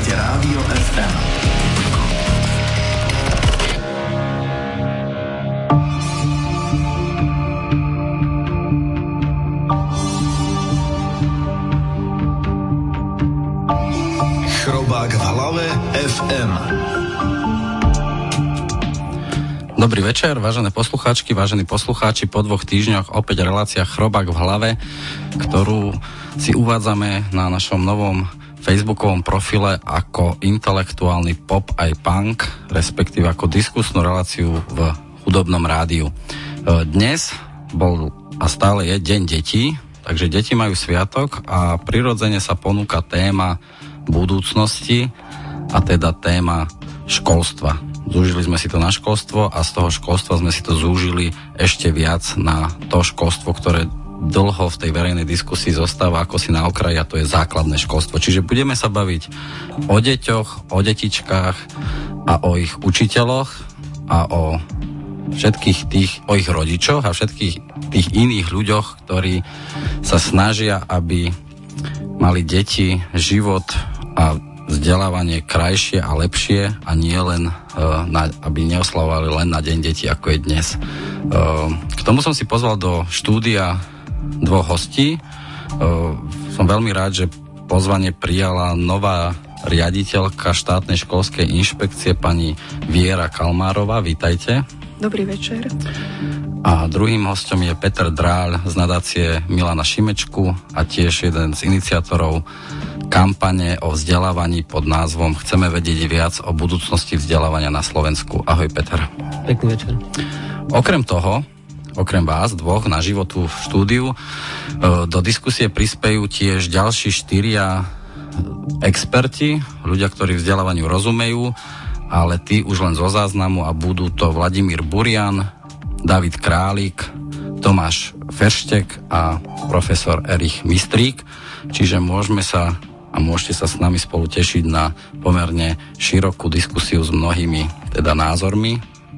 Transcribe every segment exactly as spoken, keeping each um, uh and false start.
Počúvate Rádio ef em. Chrobák v hlave ef em. Dobrý večer, vážené poslucháčky, vážení poslucháči. Po dvoch týždňoch opäť relácia Chrobák v hlave, ktorú si uvádzame na našom novom facebookovom profile ako intelektuálny pop aj punk, respektíve ako diskusnú reláciu v hudobnom rádiu. Dnes bol a stále je Deň detí, takže deti majú sviatok a prirodzene sa ponúka téma budúcnosti a teda téma školstva. Zúžili sme si to na školstvo a z toho školstva sme si to zúžili ešte viac na to školstvo, ktoré dlho v tej verejnej diskusii zostáva ako si na okraji, a to je základné školstvo. Čiže budeme sa baviť o deťoch, o detičkách a o ich učiteľoch a o všetkých tých, o ich rodičoch a všetkých tých iných ľuďoch, ktorí sa snažia, aby mali deti, život a vzdelávanie krajšie a lepšie a nie len, uh, na, aby neoslavovali len na Deň detí, ako je dnes. Uh, k tomu som si pozval do štúdia dvoch hostí. Uh, som veľmi rád, že pozvanie prijala nová riaditeľka štátnej školskej inšpekcie pani Viera Kalmárová. Vítajte. Dobrý večer. A druhým hostom je Peter Dráľ z nadácie Milana Šimečku a tiež jeden z iniciátorov kampane o vzdelávaní pod názvom Chceme vedieť viac o budúcnosti vzdelávania na Slovensku. Ahoj, Peter. Pekný večer. Okrem toho, okrem vás dvoch na životu v štúdiu, do diskusie prispejú tiež ďalší štyria experti, ľudia, ktorí vzdelávaniu rozumejú, ale tí už len zo záznamu, a budú to Vladimír Burian, David Králik, Tomáš Ferštek a profesor Erich Mistrík. Čiže môžeme sa a môžete sa s nami spolu tešiť na pomerne širokú diskusiu s mnohými teda názormi.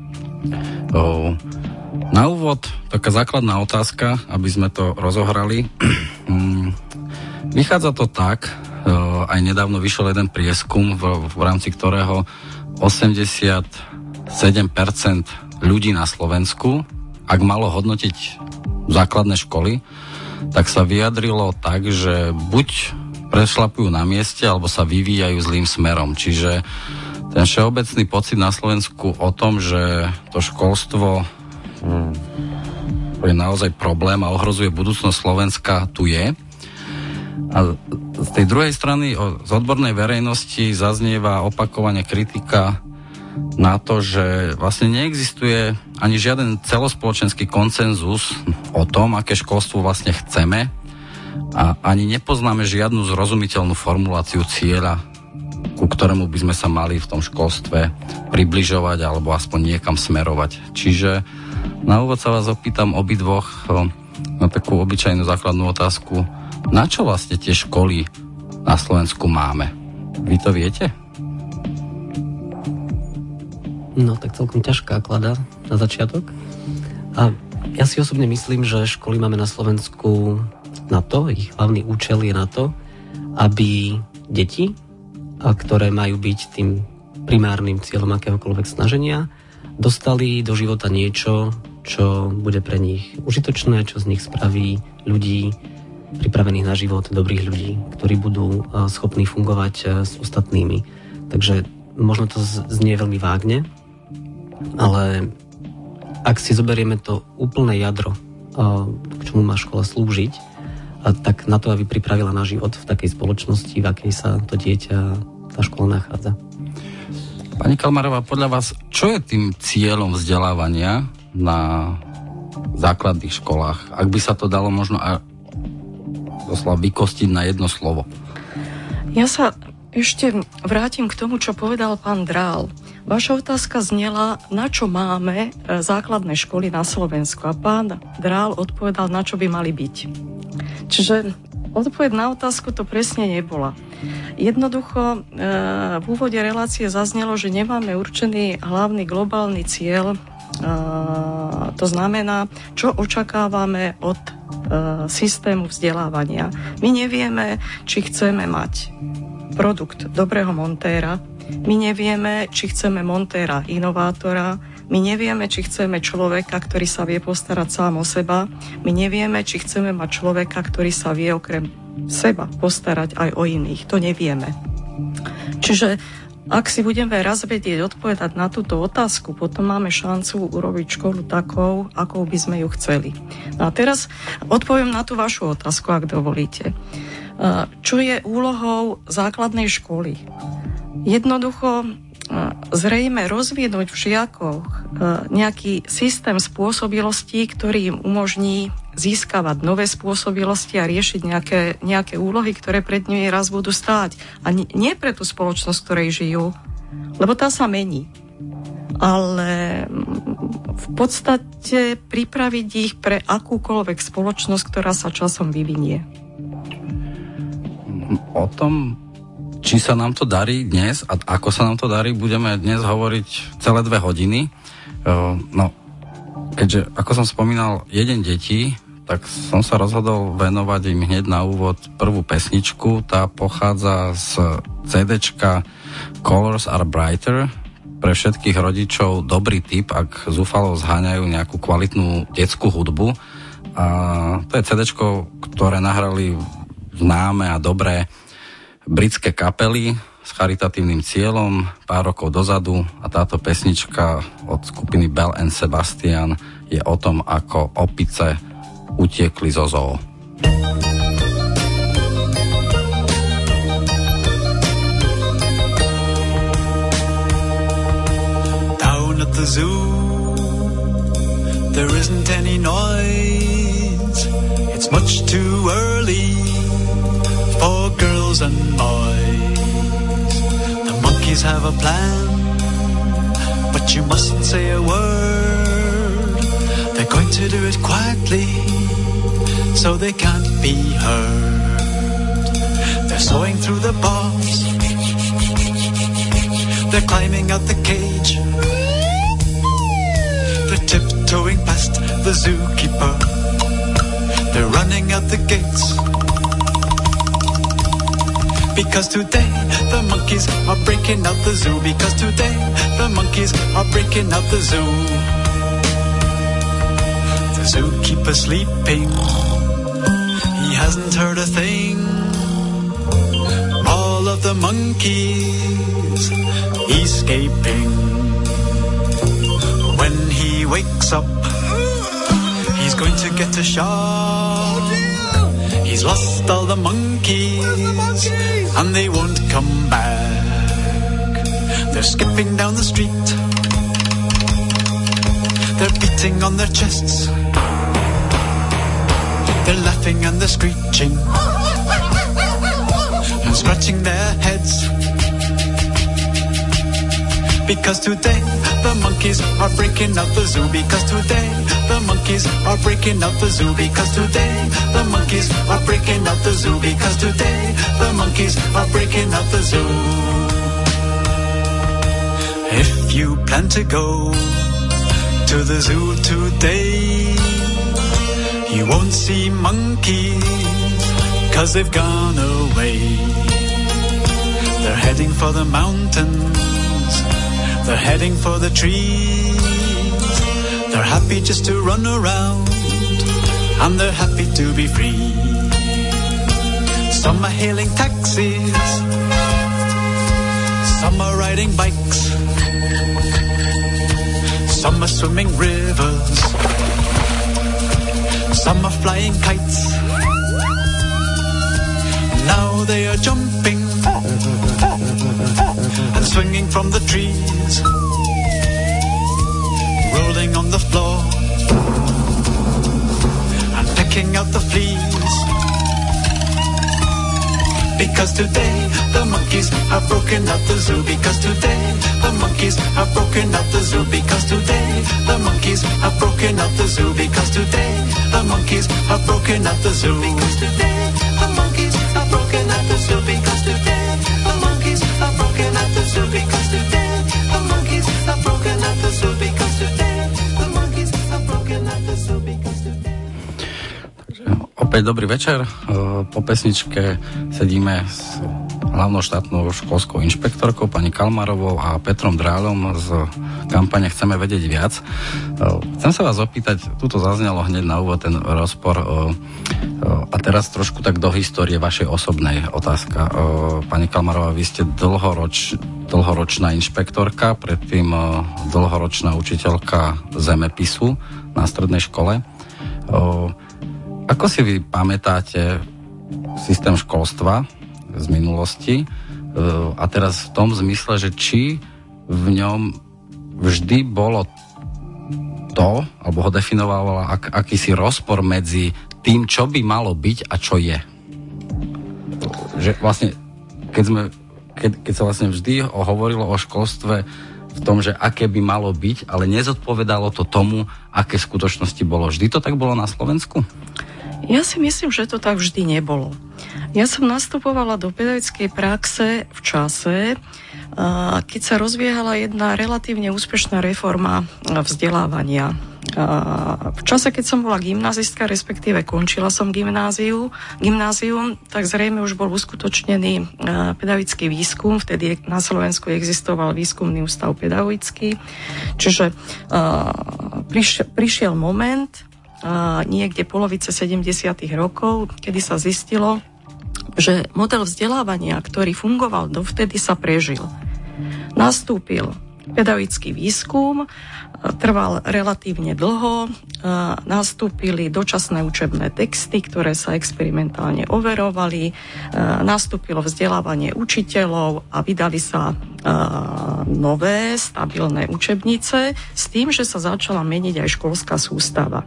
Na úvod taká základná otázka, aby sme to rozohrali. Vychádza to tak, aj nedávno vyšiel jeden prieskum, v, v rámci ktorého osemdesiatsedem percent ľudí na Slovensku, ak malo hodnotiť základné školy, tak sa vyjadrilo tak, že buď prešlapujú na mieste, alebo sa vyvíjajú zlým smerom. Čiže ten všeobecný pocit na Slovensku o tom, že to školstvo je naozaj problém a ohrozuje budúcnosť Slovenska, tu je. A z tej druhej strany z odbornej verejnosti zaznieva opakovane kritika na to, že vlastne neexistuje ani žiaden celospoločenský konsenzus o tom, aké školstvo vlastne chceme, a ani nepoznáme žiadnu zrozumiteľnú formuláciu cieľa, ku ktorému by sme sa mali v tom školstve približovať alebo aspoň niekam smerovať. Čiže na úvod sa vás opýtam obidvoch na takú obyčajnú základnú otázku. Na čo vlastne tie školy na Slovensku máme? Vy to viete? No, tak celkom ťažká klada na začiatok. A ja si osobne myslím, že školy máme na Slovensku na to, ich hlavný účel je na to, aby deti, ktoré majú byť tým primárnym cieľom akéhokoľvek snaženia, dostali do života niečo, čo bude pre nich užitočné, čo z nich spraví ľudí pripravených na život, dobrých ľudí, ktorí budú schopní fungovať s ostatnými. Takže možno to znie veľmi vágne, ale ak si zoberieme to úplné jadro, k čomu má škola slúžiť, tak na to, aby pripravila na život v takej spoločnosti, v akej sa to dieťa, tá škola nachádza. Pani Kalmárová, podľa vás, čo je tým cieľom vzdelávania na základných školách? Ak by sa to dalo možno a doslova vykostiť na jedno slovo. Ja sa ešte vrátim k tomu, čo povedal pán Drál. Vaša otázka znela, na čo máme základné školy na Slovensku. A pán Drál odpovedal, na čo by mali byť. Čiže odpoveď na otázku to presne nebola. Jednoducho v úvode relácie zaznelo, že nemáme určený hlavný globálny cieľ. To znamená, čo očakávame od systému vzdelávania. My nevieme, či chceme mať produkt dobrého montéra. My nevieme, či chceme montéra inovátora, my nevieme, či chceme človeka, ktorý sa vie postarať sám o seba, my nevieme, či chceme mať človeka, ktorý sa vie okrem seba postarať aj o iných. To nevieme. Čiže ak si budeme raz vedieť odpovedať na túto otázku, potom máme šancu urobiť školu takou, akou by sme ju chceli. No a teraz odpoviem na tú vašu otázku, ak dovolíte. Čo je úlohou základnej školy? Jednoducho zrejme rozvinúť v žiakoch nejaký systém spôsobilostí, ktorý im umožní získavať nové spôsobilosti a riešiť nejaké, nejaké úlohy, ktoré pred nimi raz budú stáť. A nie pre tú spoločnosť, v ktorej žijú, lebo tá sa mení. Ale v podstate pripraviť ich pre akúkoľvek spoločnosť, ktorá sa časom vyvinie. O tom, či sa nám to darí dnes a ako sa nám to darí, budeme dnes hovoriť celé dve hodiny. No, keďže, ako som spomínal, jeden detí, tak som sa rozhodol venovať im hneď na úvod prvú pesničku. Tá pochádza z cédečka Colors Are Brighter. Pre všetkých rodičov dobrý tip, ak zúfalo zháňajú nejakú kvalitnú detskú hudbu. A to je cédečko, ktoré nahrali známe a dobré britské kapely s charitatívnym cieľom pár rokov dozadu a táto pesnička od skupiny Bell and Sebastian je o tom, ako opice utiekli zo zoo. Down at the zoo there isn't any noise. It's much too early for girls and boys. The monkeys have a plan, but you mustn't say a word. They're going to do it quietly, so they can't be heard. They're sawing through the bars, they're climbing out the cage, they're tiptoeing past the zookeeper, they're running out the gates. Because today the monkeys are breaking out the zoo. Because today the monkeys are breaking out the zoo. The zookeeper sleeping, he hasn't heard a thing. All of the monkeys escaping. When he wakes up, he's going to get a shock. He's lost all the monkeys, the monkeys, and they won't come back. They're skipping down the street, they're beating on their chests, they're laughing and they're screeching and scratching their heads. Because today the monkeys are breaking out the zoo. Because today the monkeys are breaking out the zoo. Because today the monkeys are breaking out the zoo. Because today the monkeys are breaking out the zoo. If you plan to go to the zoo today, you won't see monkeys, 'cause they've gone away. They're heading for the mountains, they're heading for the trees. They're happy just to run around, and they're happy to be free. Some are hailing taxis, some are riding bikes, some are swimming rivers, some are flying kites. Now they are jumping and swinging from the trees, rolling on the floor and picking out the fleas. Because today the monkeys have broken out the zoo. Because today the monkeys have broken out the zoo. Because today the monkeys have broken out the zoo. Because today the monkeys have broken out the zoo. Because today the monkeys have broken out the zoo. Because today the monkeys have broken out the zoo. Because today the monkeys have broken out the zoo. Because today the monkeys have broken out the zoo. Because today. Opäť dobrý večer. Po pesničke sedíme s hlavnou štátnou školskou inšpektorkou pani Kalmarovou a Petrom Drálom z kampane Chceme vedieť viac. Chcem sa vás opýtať, tuto zaznelo hneď na úvod ten rozpor a teraz trošku tak do histórie vašej osobnej otázka. Pani Kalmarová, vy ste dlhoroč, dlhoročná inšpektorka, predtým dlhoročná učiteľka zemepisu na strednej škole. Ako si vy pamätáte systém školstva z minulosti a teraz v tom zmysle, že či v ňom vždy bolo to, alebo ho definovala ak, akýsi rozpor medzi tým, čo by malo byť a čo je. Že vlastne, keď, sme, keď, keď sa vlastne vždy hovorilo o školstve v tom, že aké by malo byť, ale nezodpovedalo to tomu, aké v skutočnosti bolo. Vždy to tak bolo na Slovensku? Ja si myslím, že to tak vždy nebolo. Ja som nastupovala do pedagogickej praxe v čase, keď sa rozbiehala jedna relatívne úspešná reforma vzdelávania. V čase, keď som bola gymnazistka, respektíve končila som gymnáziu, gymnázium, tak zrejme už bol uskutočnený pedagogický výskum. Vtedy na Slovensku existoval výskumný ústav pedagogický. Čiže prišiel, prišiel moment, niekde polovice sedemdesiatych rokov, kedy sa zistilo, že model vzdelávania, ktorý fungoval dovtedy, sa prežil. Nastúpil pedagogický výskum, trval relatívne dlho, nastúpili dočasné učebné texty, ktoré sa experimentálne overovali, nastúpilo vzdelávanie učiteľov a vydali sa nové, stabilné učebnice s tým, že sa začala meniť aj školská sústava.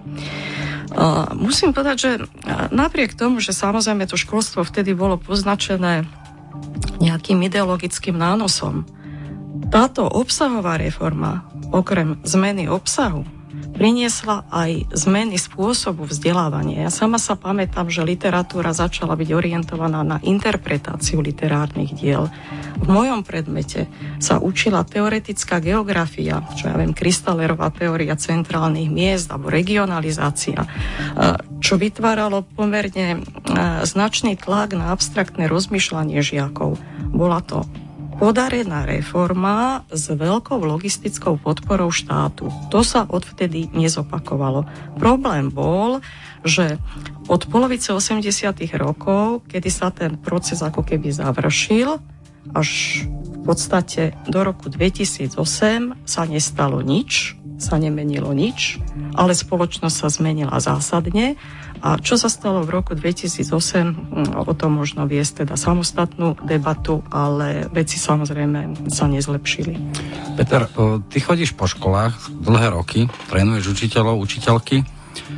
Musím povedať, že napriek tomu, že samozrejme to školstvo vtedy bolo poznačené nejakým ideologickým nánosom, táto obsahová reforma, okrem zmeny obsahu, priniesla aj zmeny spôsobu vzdelávania. Ja sama sa pamätám, že literatúra začala byť orientovaná na interpretáciu literárnych diel. V mojom predmete sa učila teoretická geografia, čo ja viem, Kristalerová teória centrálnych miest alebo regionalizácia, čo vytváralo pomerne značný tlak na abstraktné rozmýšľanie žiakov. Bola to podarená reforma s veľkou logistickou podporou štátu. To sa odvtedy nezopakovalo. Problém bol, že od polovice osemdesiatych rokov, kedy sa ten proces ako keby završil, až v podstate do roku dvetisícosem sa nestalo nič, sa nemenilo nič, ale spoločnosť sa zmenila zásadne. A čo sa stalo v roku dvetisícosem, o tom možno viesť teda samostatnú debatu, ale veci samozrejme sa nezlepšili. Peter, ty chodíš po školách dlhé roky, trénuješ učiteľov, učiteľky.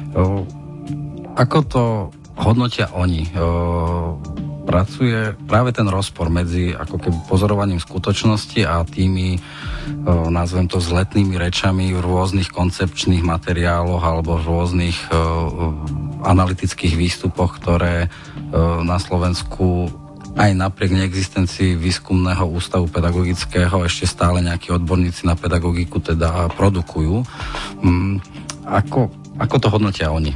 Ako to hodnotia oni? Pracuje práve ten rozpor medzi ako keby pozorovaním skutočnosti a tými, nazvem to, vzletnými rečami v rôznych koncepčných materiáloch alebo v rôznych analytických výstupoch, ktoré na Slovensku aj napriek neexistencii výskumného ústavu pedagogického ešte stále nejakí odborníci na pedagogiku teda produkujú. Ako, ako to hodnotia oni?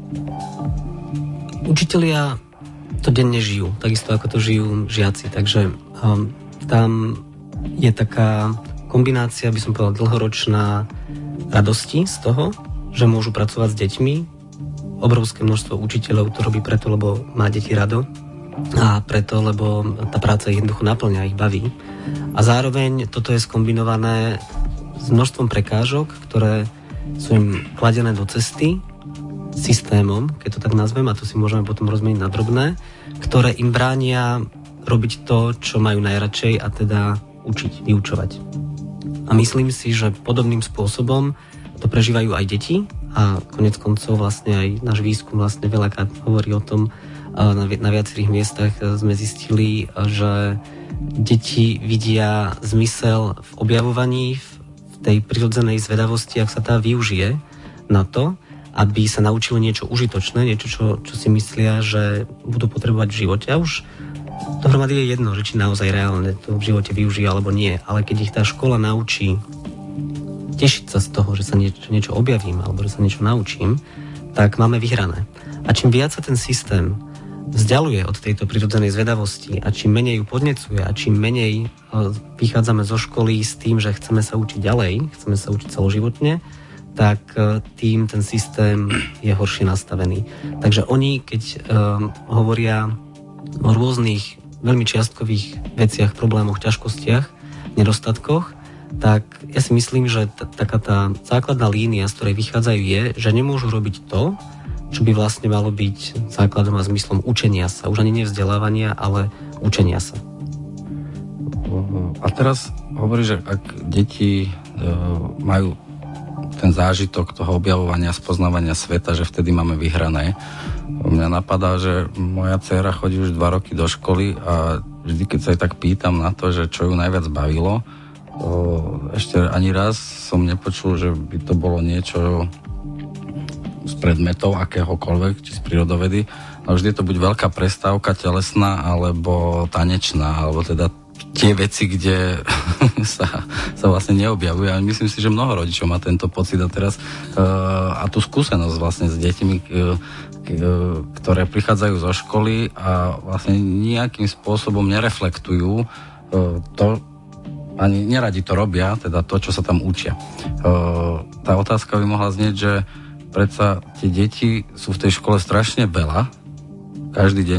Učitelia to denne žijú, takisto ako to žijú žiaci, takže um, tam je taká kombinácia, by som povedal, dlhoročná radosti z toho, že môžu pracovať s deťmi. Obrovské množstvo učiteľov to robí preto, lebo má deti rado a preto, lebo tá práca ich jednoducho naplňa, ich baví. A zároveň toto je skombinované s množstvom prekážok, ktoré sú im kladené do cesty systémom, keď to tak nazvem, a to si môžeme potom rozmeniť na drobné, ktoré im bránia robiť to, čo majú najradšej, a teda učiť, vyučovať. A myslím si, že podobným spôsobom to prežívajú aj deti a konec koncov vlastne aj náš výskum vlastne veľakrát hovorí o tom, na, na viacerých miestach sme zistili, že deti vidia zmysel v objavovaní, v tej prirodzenej zvedavosti, ak sa tá využije na to, aby sa naučili niečo užitočné, niečo, čo, čo si myslia, že budú potrebovať v živote. A už dohromady je jedno, že či naozaj reálne to v živote využijú alebo nie. Ale keď ich tá škola naučí tešiť sa z toho, že sa niečo, niečo objavím alebo že sa niečo naučím, tak máme vyhrané. A čím viac sa ten systém vzdialuje od tejto prirodzenej zvedavosti a čím menej ju podnecuje a čím menej vychádzame zo školy s tým, že chceme sa učiť ďalej, chceme sa učiť celoživotne, tak tým ten systém je horšie nastavený. Takže oni, keď um, hovoria o rôznych veľmi čiastkových veciach, problémoch, ťažkostiach, nedostatkoch, tak ja si myslím, že t- taká tá základná línia, z ktorej vychádzajú, je, že nemôžu robiť to, čo by vlastne malo byť základom a zmyslom učenia sa. Už ani nie vzdelávania, ale učenia sa. A teraz hovorí, že ak deti e, majú ten zážitok toho objavovania, spoznávania sveta, že vtedy máme vyhrané. Mňa napadá, že moja dcéra chodí už dva roky do školy a vždy, keď sa jej tak pýtam na to, že čo ju najviac bavilo, to ešte ani raz som nepočul, že by to bolo niečo z predmetov akéhokoľvek, či z prírodovedy, ale vždy je to buď veľká prestávka telesná, alebo tanečná, alebo teda tie veci, kde sa, sa vlastne neobjavuje. A myslím si, že mnoho rodičov má tento pocit a teraz uh, a tú skúsenosť vlastne s deťmi, uh, ktoré prichádzajú zo školy a vlastne nejakým spôsobom nereflektujú uh, to, ani neradi to robia, teda to, čo sa tam učia. Uh, tá otázka by mohla znieť, že predsa tie deti sú v tej škole strašne veľa. Každý deň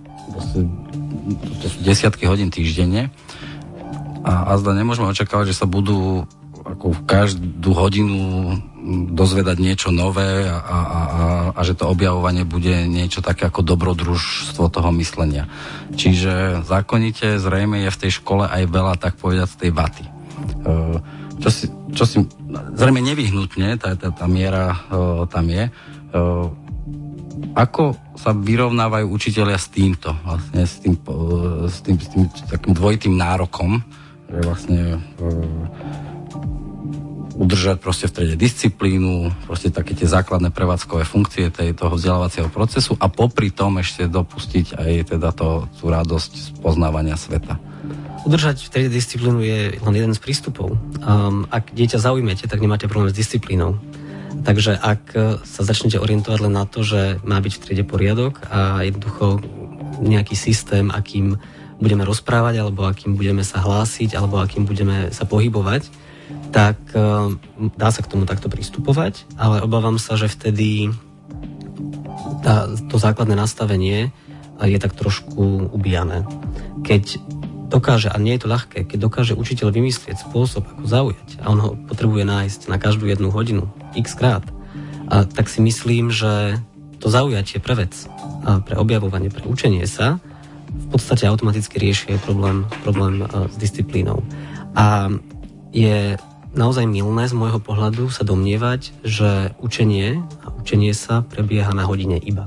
to sú desiatky hodín týždenne. A, a zda nemôžeme očakávať, že sa budú ako v každú hodinu dozvedať niečo nové a, a, a, a že to objavovanie bude niečo také ako dobrodružstvo toho myslenia. Čiže zákonite zrejme je v tej škole aj veľa, tak povedať, z tej vaty. Uh, Čo si, čo si zrejme nevyhnutne, tá, tá, tá miera uh, tam je. Uh, ako sa vyrovnávajú učitelia s týmto, vlastne s tým, uh, s tým, s tým takým dvojitým nárokom, že vlastne uh, udržať proste v strede disciplínu, proste také tie základné prevádzkové funkcie tej, toho vzdelávacieho procesu a popri tom ešte dopustiť aj teda to, tú radosť z poznávania sveta. Udržať v tej disciplínu je len jeden z prístupov. Um, ak dieťa zaujmete, tak nemáte problém s disciplínou. Takže ak sa začnete orientovať len na to, že má byť v triede poriadok a jednoducho nejaký systém, akým budeme rozprávať, alebo akým budeme sa hlásiť, alebo akým budeme sa pohybovať, tak um, dá sa k tomu takto pristupovať, ale obávam sa, že vtedy tá, to základné nastavenie je tak trošku ubíjané. Keď dokáže, a nie je to ľahké, keď dokáže učiteľ vymyslieť spôsob, ako zaujať, a on ho potrebuje nájsť na každú jednu hodinu, x krát, a tak si myslím, že to zaujatie pre vec, a pre objavovanie, pre učenie sa v podstate automaticky rieši aj problém, problém s disciplínou. A je naozaj mylné z môjho pohľadu sa domnievať, že učenie a učenie sa prebieha na hodine iba.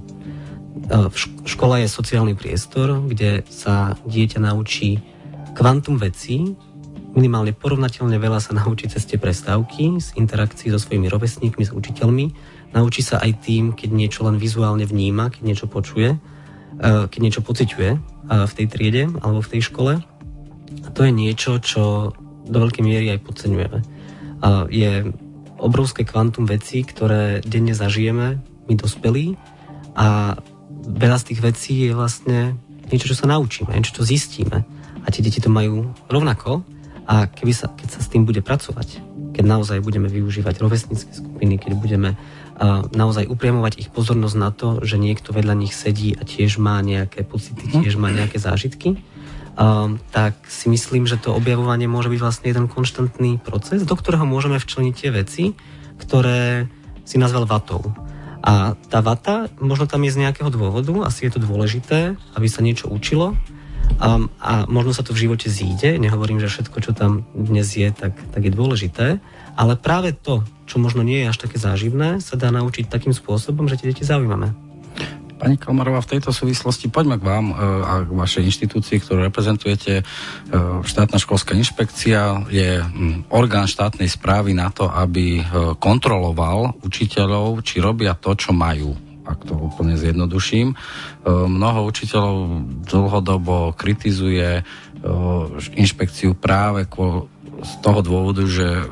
Škola je sociálny priestor, kde sa dieťa naučí kvantum vecí, minimálne porovnateľne veľa sa naučí cez tie prestávky, z interakcií so svojimi rovesníkmi, s učiteľmi. Naučí sa aj tým, keď niečo len vizuálne vníma, keď niečo počuje, keď niečo pociťuje v tej triede alebo v tej škole. A to je niečo, čo do veľkej miery aj podceňujeme. Je obrovské kvantum vecí, ktoré denne zažijeme, my dospelí, a veľa z tých vecí je vlastne niečo, čo sa naučíme, niečo, čo zistíme. A tie deti to majú rovnako. A keby sa, keď sa s tým bude pracovať, keď naozaj budeme využívať rovesnícke skupiny, keď budeme uh, naozaj upriamovať ich pozornosť na to, že niekto vedľa nich sedí a tiež má nejaké pocity, tiež má nejaké zážitky, uh, tak si myslím, že to objavovanie môže byť vlastne jeden konštantný proces, do ktorého môžeme včleniť tie veci, ktoré si nazval vatou. A tá vata, možno tam je z nejakého dôvodu, asi je to dôležité, aby sa niečo učilo, Um, a možno sa to v živote zíde, nehovorím, že všetko, čo tam dnes je, tak, tak je dôležité, ale práve to, čo možno nie je až také záživné, sa dá naučiť takým spôsobom, že tie deti zaujímame. Pani Kalmarová, v tejto súvislosti poďme k vám a k vašej inštitúcii, ktorú reprezentujete. Štátna školská inšpekcia je orgán štátnej správy na to, aby kontroloval učiteľov, či robia to, čo majú. Ak to úplne zjednoduším. Mnoho učiteľov dlhodobo kritizuje inšpekciu práve z toho dôvodu, že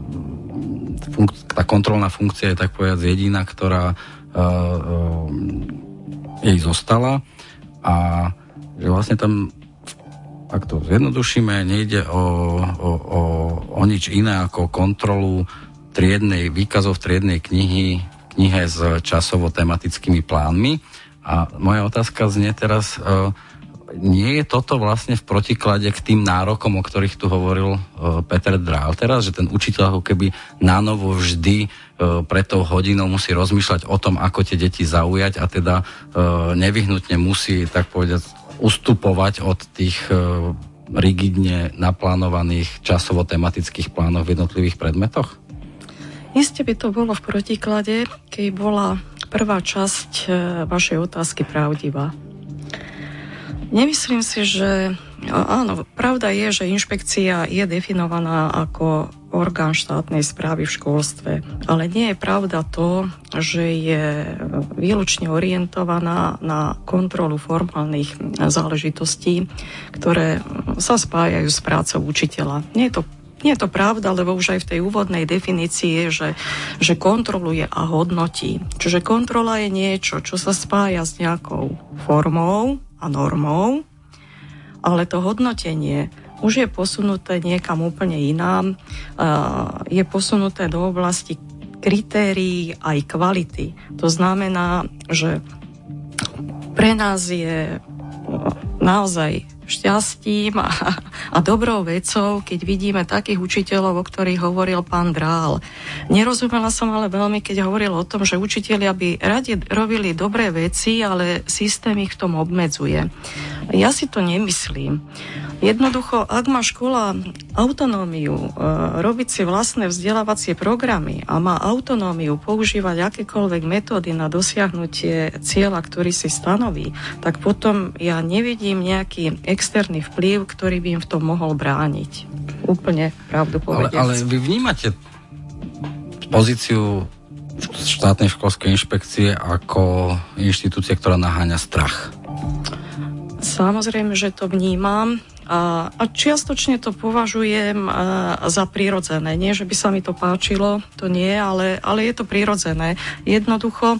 tá kontrolná funkcia je tak povedať jediná, ktorá jej zostala. a že vlastne tam, ak to zjednodušíme, nejde o, o, o, o nič iné ako kontrolu triednej, výkazov triednej knihy, knihe s časovo-tematickými plánmi. A moja otázka znie teraz, uh, nie je toto vlastne v protiklade k tým nárokom, o ktorých tu hovoril uh, Peter Drál teraz, že ten učiteľ ako keby nánovo vždy uh, pred tou hodinou musí rozmýšľať o tom, ako tie deti zaujať a teda uh, nevyhnutne musí, tak povedať, ustupovať od tých uh, rigidne naplánovaných časovo-tematických plánov v jednotlivých predmetoch? Isté by to bolo v protiklade, keď bola prvá časť vašej otázky pravdivá. Nemyslím si, že... Áno, pravda je, že inšpekcia je definovaná ako orgán štátnej správy v školstve, ale nie je pravda to, že je výlučne orientovaná na kontrolu formálnych záležitostí, ktoré sa spájajú s prácou učiteľa. Nie je to Nie je to pravda, lebo už aj v tej úvodnej definícii je, že, že kontroluje a hodnotí. Čiže kontrola je niečo, čo sa spája s nejakou formou a normou, ale to hodnotenie už je posunuté niekam úplne inám. Je posunuté do oblasti kritérií aj kvality. To znamená, že pre nás je naozaj šťastím a, a dobrou vecou, keď vidíme takých učiteľov, o ktorých hovoril pán Drál. Nerozumela som ale veľmi, keď hovoril o tom, že učitelia by radi robili dobré veci, ale systém ich v tom obmedzuje. Ja si to nemyslím. Jednoducho, ak má škola autonómiu e, robiť si vlastné vzdelávacie programy a má autonómiu používať akékoľvek metódy na dosiahnutie cieľa, ktorý si stanoví, tak potom ja nevidím nejaký externý vplyv, ktorý by im v tom mohol brániť. Úplne pravdu povediac. Ale, ale vy vnímate pozíciu štátnej školskej inšpekcie ako inštitúcie, ktorá naháňa strach? Samozrejme, že to vnímam. A, a čiastočne to považujem a, za prirodzené. Nie, že by sa mi to páčilo, to nie, ale, ale je to prirodzené. Jednoducho, a,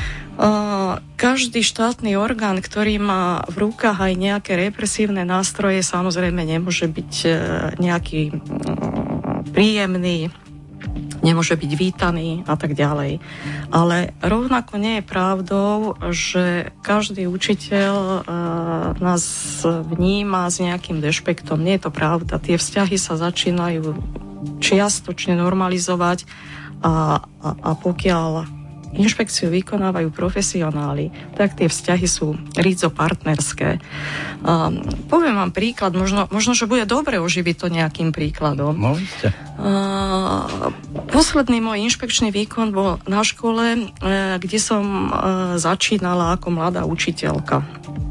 každý štátny orgán, ktorý má v rukách aj nejaké represívne nástroje, samozrejme nemôže byť a, nejaký a, príjemný, nemôže byť vítaný a tak ďalej. Ale rovnako nie je pravdou, že každý učiteľ uh, nás vníma s nejakým dešpektom. Nie je to pravda. Tie vzťahy sa začínajú čiastočne normalizovať a, a, a pokiaľ inšpekciu vykonávajú profesionáli, tak tie vzťahy sú rídzo partnerské. Um, poviem vám príklad, možno, možno, že bude dobre oživiť to nejakým príkladom. No, ste. Uh, posledný môj inšpekčný výkon bol na škole, uh, kde som uh, začínala ako mladá učiteľka.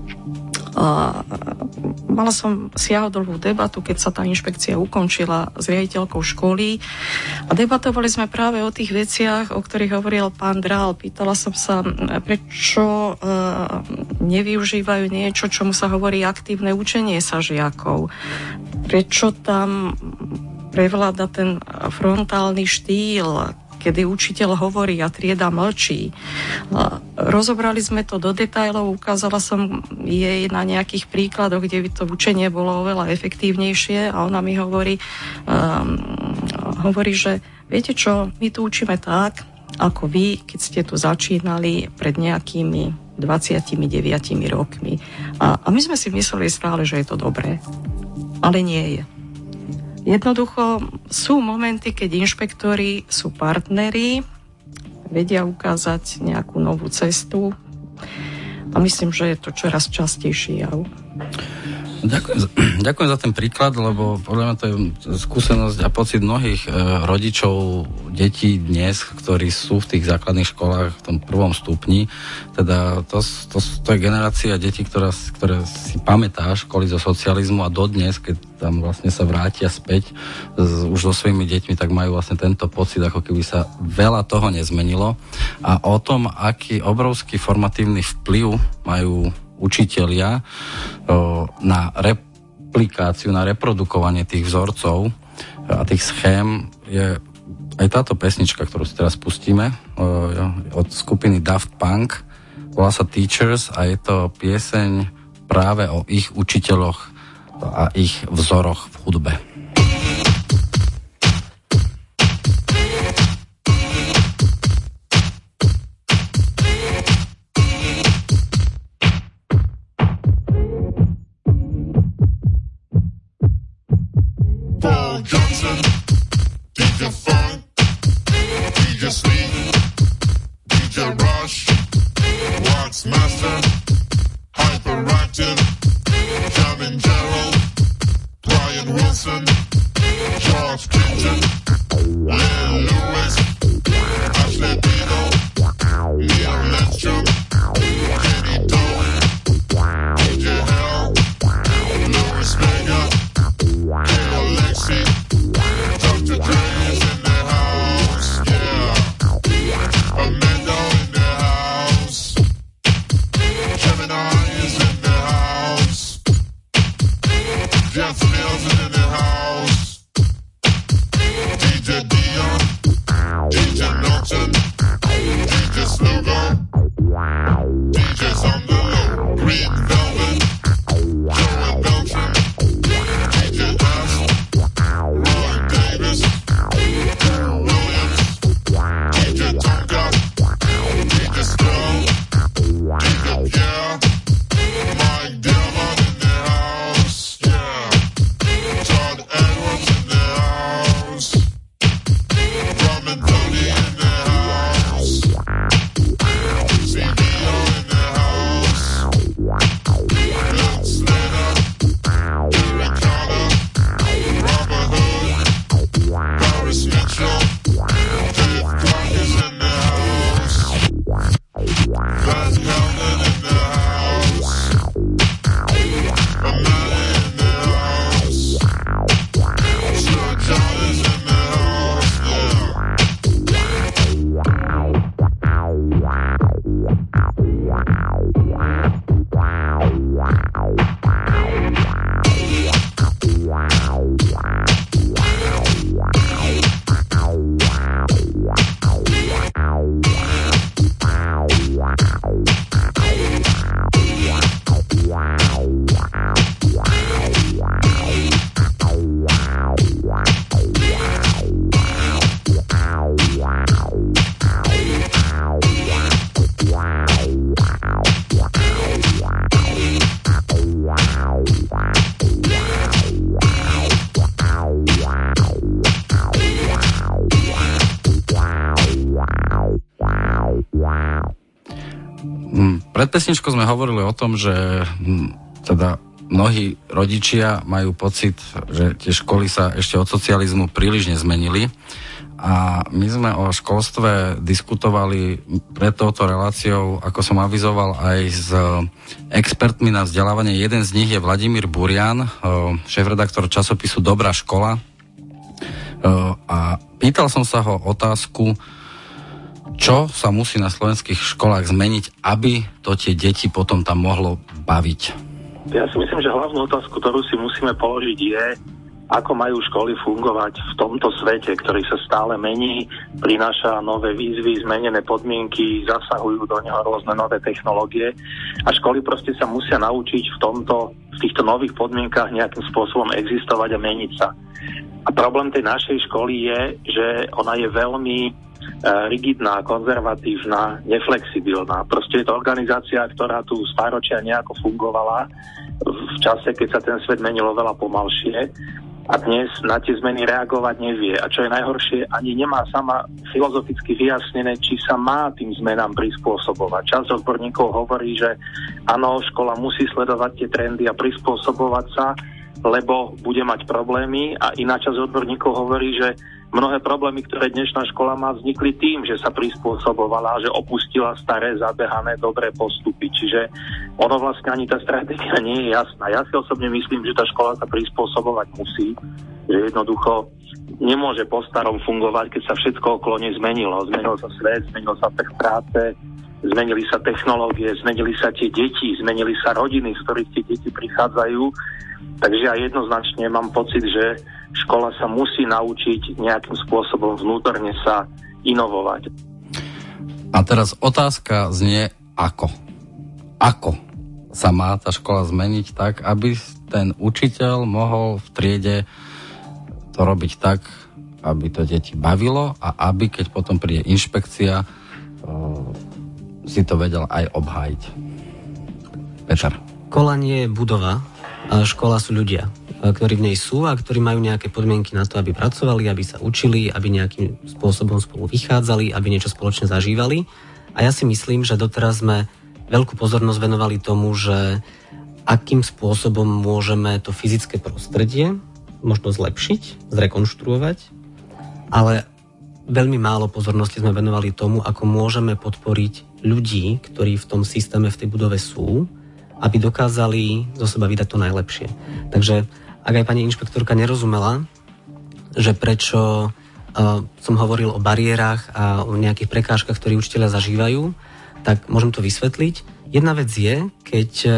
A mala som siahodlhú debatu, keď sa tá inšpekcia ukončila s riaditeľkou školy a debatovali sme práve o tých veciach, o ktorých hovoril pán Drál. Pýtala som sa, prečo e, nevyužívajú niečo, čomu sa hovorí aktívne učenie sa žiakov. Prečo tam prevláda ten frontálny štýl, kedy učiteľ hovorí a trieda mlčí. Rozobrali sme to do detailov, ukázala som jej na nejakých príkladoch, kde by to učenie bolo oveľa efektívnejšie a ona mi hovorí, um, hovorí, že viete čo, my tu učíme tak, ako vy, keď ste tu začínali pred nejakými dvadsiatimi rokmi. A, a my sme si mysleli stále, že je to dobré. Ale nie je. Jednoducho sú momenty, keď inšpektori sú partneri, vedia ukázať nejakú novú cestu a myslím, že je to čoraz častejší jav. Ďakujem za, ďakujem za ten príklad, lebo podľa mňa to je skúsenosť a pocit mnohých e, rodičov detí dnes, ktorí sú v tých základných školách v tom prvom stupni. Teda to, to, to je generácia detí, ktorá, ktoré si pamätá školy zo socializmu a dodnes, keď tam vlastne sa vrátia späť s, už so svojimi deťmi, tak majú vlastne tento pocit, ako keby sa veľa toho nezmenilo. A o tom, aký obrovský formatívny vplyv majú učitelia o, na replikáciu, na reprodukovanie tých vzorcov a tých schém je aj táto pesnička, ktorú si teraz pustíme o, od skupiny Daft Punk, volá sa Teachers a je to pieseň práve o ich učiteľoch a ich vzoroch v hudbe. Paul Johnson, D J Funk, D J Sweet, D J Rush, Wax Master, Hyperactive, Kevin Gerald, Brian Wilson, George Clinton, Lynn Lewis, Ashley Dino, Neil Lindstrom, Kenny Doe, D J Hell, Louis Vega, Alexi, Doctor Dre is in the house, yeah. Amanda in the house, Gemini is in the house, Jeff Mills is in the house, D J Dion, D J Milton, D J Slugo, D J's on the low, Green Velvet, Joey Beltran, D J S, Roy Davis, Drew Williams, D J Tonka, D J Skull, D J Pierre, Mike Dillon in the house, yeah. Todd Edwards in the house, Rum and Tony in the house, C B O in the house, Luke Slater, Derek Carter, Robert Hood, Paris Mitchell, Dave Clark is in the house, Van Helden in the house, Amanda in the house, Sir John is in the house, yeah. Pred pesničkou sme hovorili o tom, že teda mnohí rodičia majú pocit, že tie školy sa ešte od socializmu príliš nezmenili a my sme o školstve diskutovali pred touto reláciou, ako som avizoval, aj s expertmi na vzdelávanie. Jeden z nich je Vladimír Burian, šéfredaktor časopisu Dobrá škola, a pýtal som sa ho otázku, čo sa musí na slovenských školách zmeniť, aby to tie deti potom tam mohlo baviť? Ja si myslím, že hlavnú otázku, ktorú si musíme položiť, je, ako majú školy fungovať v tomto svete, ktorý sa stále mení, prináša nové výzvy, zmenené podmienky, zasahujú do neho rôzne nové technológie a školy proste sa musia naučiť v tomto, v týchto nových podmienkach nejakým spôsobom existovať a meniť sa. A problém tej našej školy je, že ona je veľmi rigidná, konzervatívna, neflexibilná. Proste je to organizácia, ktorá tu stáročia nejako fungovala v čase, keď sa ten svet menilo veľa pomalšie a dnes na tie zmeny reagovať nevie. A čo je najhoršie, ani nemá sama filozoficky vyjasnené, či sa má tým zmenám prispôsobovať. Časť odborníkov hovorí, že áno, škola musí sledovať tie trendy a prispôsobovať sa, lebo bude mať problémy, a iná časť odborníkov hovorí, že mnohé problémy, ktoré dnešná škola má, vznikli tým, že sa prispôsobovala, že opustila staré, zabehané, dobré postupy. Čiže ono vlastne ani tá stratégia nie je jasná. Ja si osobne myslím, že tá škola sa prispôsobovať musí, že jednoducho nemôže po starom fungovať, keď sa všetko okolo nej zmenilo. Zmenil sa svet, zmenil sa trh práce, zmenili sa technológie, zmenili sa tie deti, zmenili sa rodiny, z ktorých tie deti prichádzajú. Takže ja jednoznačne mám pocit, že škola sa musí naučiť nejakým spôsobom vnútorne sa inovovať. A teraz otázka znie ako? ako sa má tá škola zmeniť tak, aby ten učiteľ mohol v triede to robiť tak, aby to deti bavilo a aby, keď potom príde inšpekcia, si to vedel aj obhájiť. Peter. Škola nie je budova, a škola sú ľudia, ktorí v nej sú a ktorí majú nejaké podmienky na to, aby pracovali, aby sa učili, aby nejakým spôsobom spolu vychádzali, aby niečo spoločne zažívali. A ja si myslím, že doteraz sme veľkú pozornosť venovali tomu, že akým spôsobom môžeme to fyzické prostredie možno zlepšiť, zrekonštruovať, ale veľmi málo pozornosti sme venovali tomu, ako môžeme podporiť ľudí, ktorí v tom systéme, v tej budove sú, aby dokázali zo seba vydať to najlepšie. Takže ak aj pani inšpektorka nerozumela, že prečo uh, som hovoril o bariérach a o nejakých prekážkach, ktoré učitelia zažívajú, tak môžem to vysvetliť. Jedna vec je, keď uh,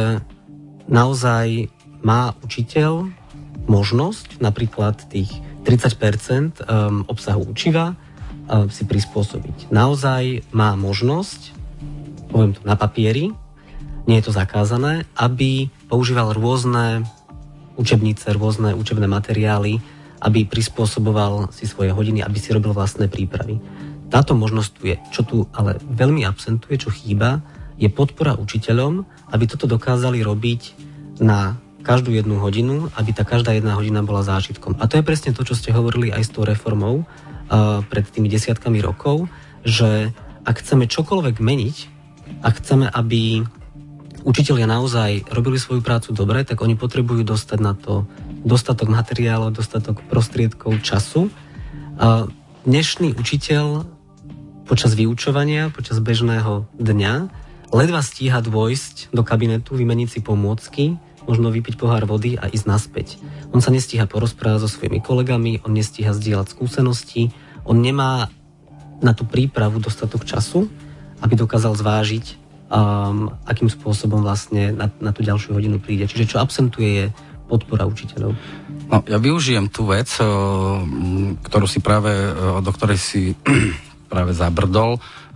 naozaj má učiteľ možnosť napríklad tých tridsať percent um, obsahu učiva uh, si prispôsobiť. Naozaj má možnosť, poviem to na papieri, nie je to zakázané, aby používal rôzne učebnice, rôzne učebné materiály, aby prispôsoboval si svoje hodiny, aby si robil vlastné prípravy. Táto možnosť tu je. Čo tu ale veľmi absentuje, čo chýba, je podpora učiteľom, aby toto dokázali robiť na každú jednu hodinu, aby tá každá jedna hodina bola zážitkom. A to je presne to, čo ste hovorili aj s tou reformou uh, pred tými desiatkami rokov, že ak chceme čokoľvek meniť, ak chceme, aby učitelia naozaj robili svoju prácu dobre, tak oni potrebujú dostať na to dostatok materiálov, dostatok prostriedkov, času. Uh, dnešný učiteľ počas vyučovania, počas bežného dňa ledva stíha dôjsť do kabinetu, vymeniť si pomôcky, možno vypiť pohár vody a ísť naspäť. On sa nestíha porozprávať so svojimi kolegami, on nestíha zdieľať skúsenosti, on nemá na tú prípravu dostatok času, aby dokázal zvážiť, um, akým spôsobom vlastne na, na tú ďalšiu hodinu príde. Čiže čo absentuje je podpora učiteľov. No, ja využijem tú vec, ktorú si práve, do ktorej si práve zabrdol.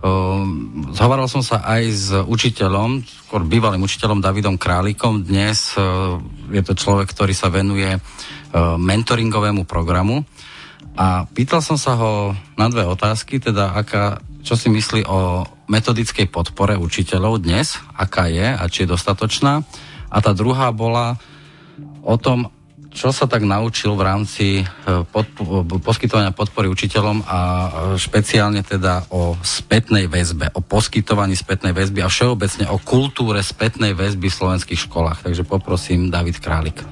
Zhovaral som sa aj s učiteľom, skôr bývalým učiteľom Davidom Králikom. Dnes je to človek, ktorý sa venuje mentoringovému programu. A pýtal som sa ho na dve otázky, teda aká, čo si myslí o metodickej podpore učiteľov dnes, aká je a či je dostatočná. A tá druhá bola o tom, čo sa tak naučil v rámci podpo- poskytovania podpory učiteľom a špeciálne teda o spätnej väzbe, o poskytovaní spätnej väzby a všeobecne o kultúre spätnej väzby v slovenských školách. Takže poprosím David Králik.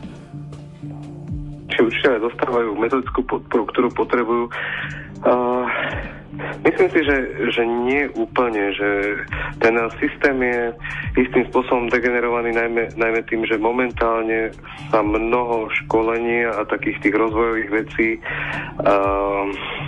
Či učiteľe dostávajú metodickú podporu, ktorú potrebujú? Uh, myslím si, že, že nie úplne, že ten systém je istým spôsobom degenerovaný najmä, najmä tým, že momentálne sa mnoho školení a takých tých rozvojových vecí uh,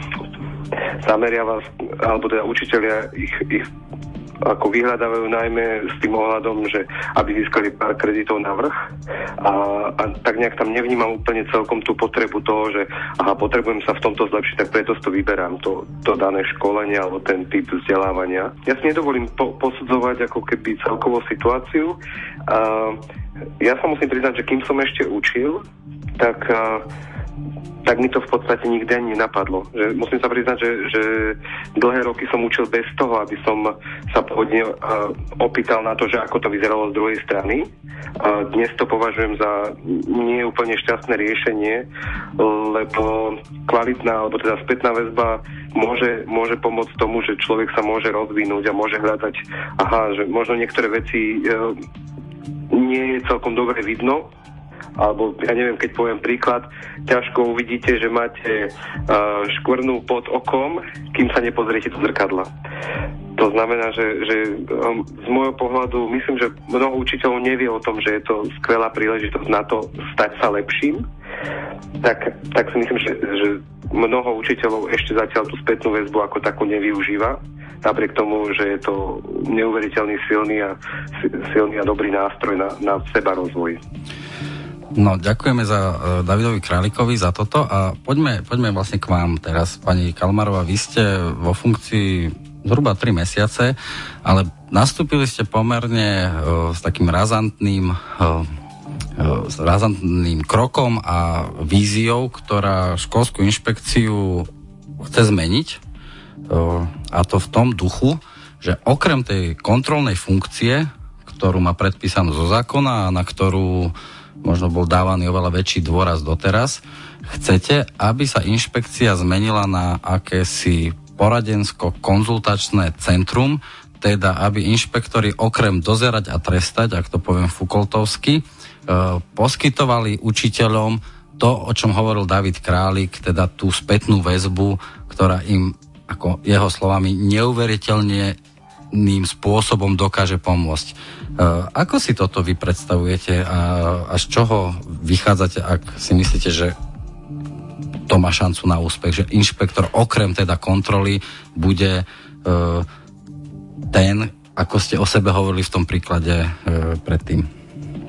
zameriava, alebo teda učiteľia ich, ich ako vyhľadávajú najmä s tým ohľadom, že aby získali pár kreditov na vrch a, a tak nejak tam nevnímam úplne celkom tú potrebu toho, že aha, potrebujem sa v tomto zlepšiť, tak preto to vyberám, to, to dané školenie alebo ten typ vzdelávania. Ja si nedovolím po, posudzovať ako keby celkovú situáciu. A ja sa musím priznať, že kým som ešte učil, tak a, tak mi to v podstate nikdy ani nenapadlo. Že musím sa priznať, že, že dlhé roky som učil bez toho, aby som sa pohodne uh, opýtal na to, že ako to vyzeralo z druhej strany. Uh, dnes to považujem za nie úplne šťastné riešenie, lebo kvalitná, alebo teda spätná väzba môže, môže pomôcť tomu, že človek sa môže rozvinúť a môže hľadať, aha, že možno niektoré veci uh, nie je celkom dobre vidno, alebo ja neviem, keď poviem príklad, ťažko uvidíte, že máte uh, škvrnu pod okom, kým sa nepozriete do zrkadla. To znamená, že, že um, z môjho pohľadu myslím, že mnoho učiteľov nevie o tom, že je to skvelá príležitosť na to stať sa lepším. Tak, tak si myslím, že, že mnoho učiteľov ešte zatiaľ tú spätnú väzbu ako takú nevyužíva. Napriek tomu, že je to neuveriteľný silný a, silný a dobrý nástroj na, na seba rozvoj. No, ďakujeme za uh, Davidovi Králikovi za toto a poďme, poďme vlastne k vám teraz, pani Kalmarová. Vy ste vo funkcii zhruba tri mesiace, ale nastúpili ste pomerne uh, s takým razantným uh, s razantným krokom a víziou, ktorá školskú inšpekciu chce zmeniť, a to v tom duchu, že okrem tej kontrolnej funkcie, ktorú má predpísanú zo zákona a na ktorú možno bol dávaný oveľa väčší dôraz doteraz, chcete, aby sa inšpekcia zmenila na akési poradensko-konzultačné centrum, teda aby inšpektori okrem dozerať a trestať, ak to poviem Foucaultovsky, poskytovali učiteľom to, o čom hovoril David Králik, teda tú spätnú väzbu, ktorá im, ako jeho slovami, neuveriteľným spôsobom dokáže pomôcť. Ako si toto vy predstavujete a, a z čoho vychádzate, ak si myslíte, že to má šancu na úspech, že inšpektor okrem teda kontroly bude uh, ten, ako ste o sebe hovorili v tom príklade uh, predtým?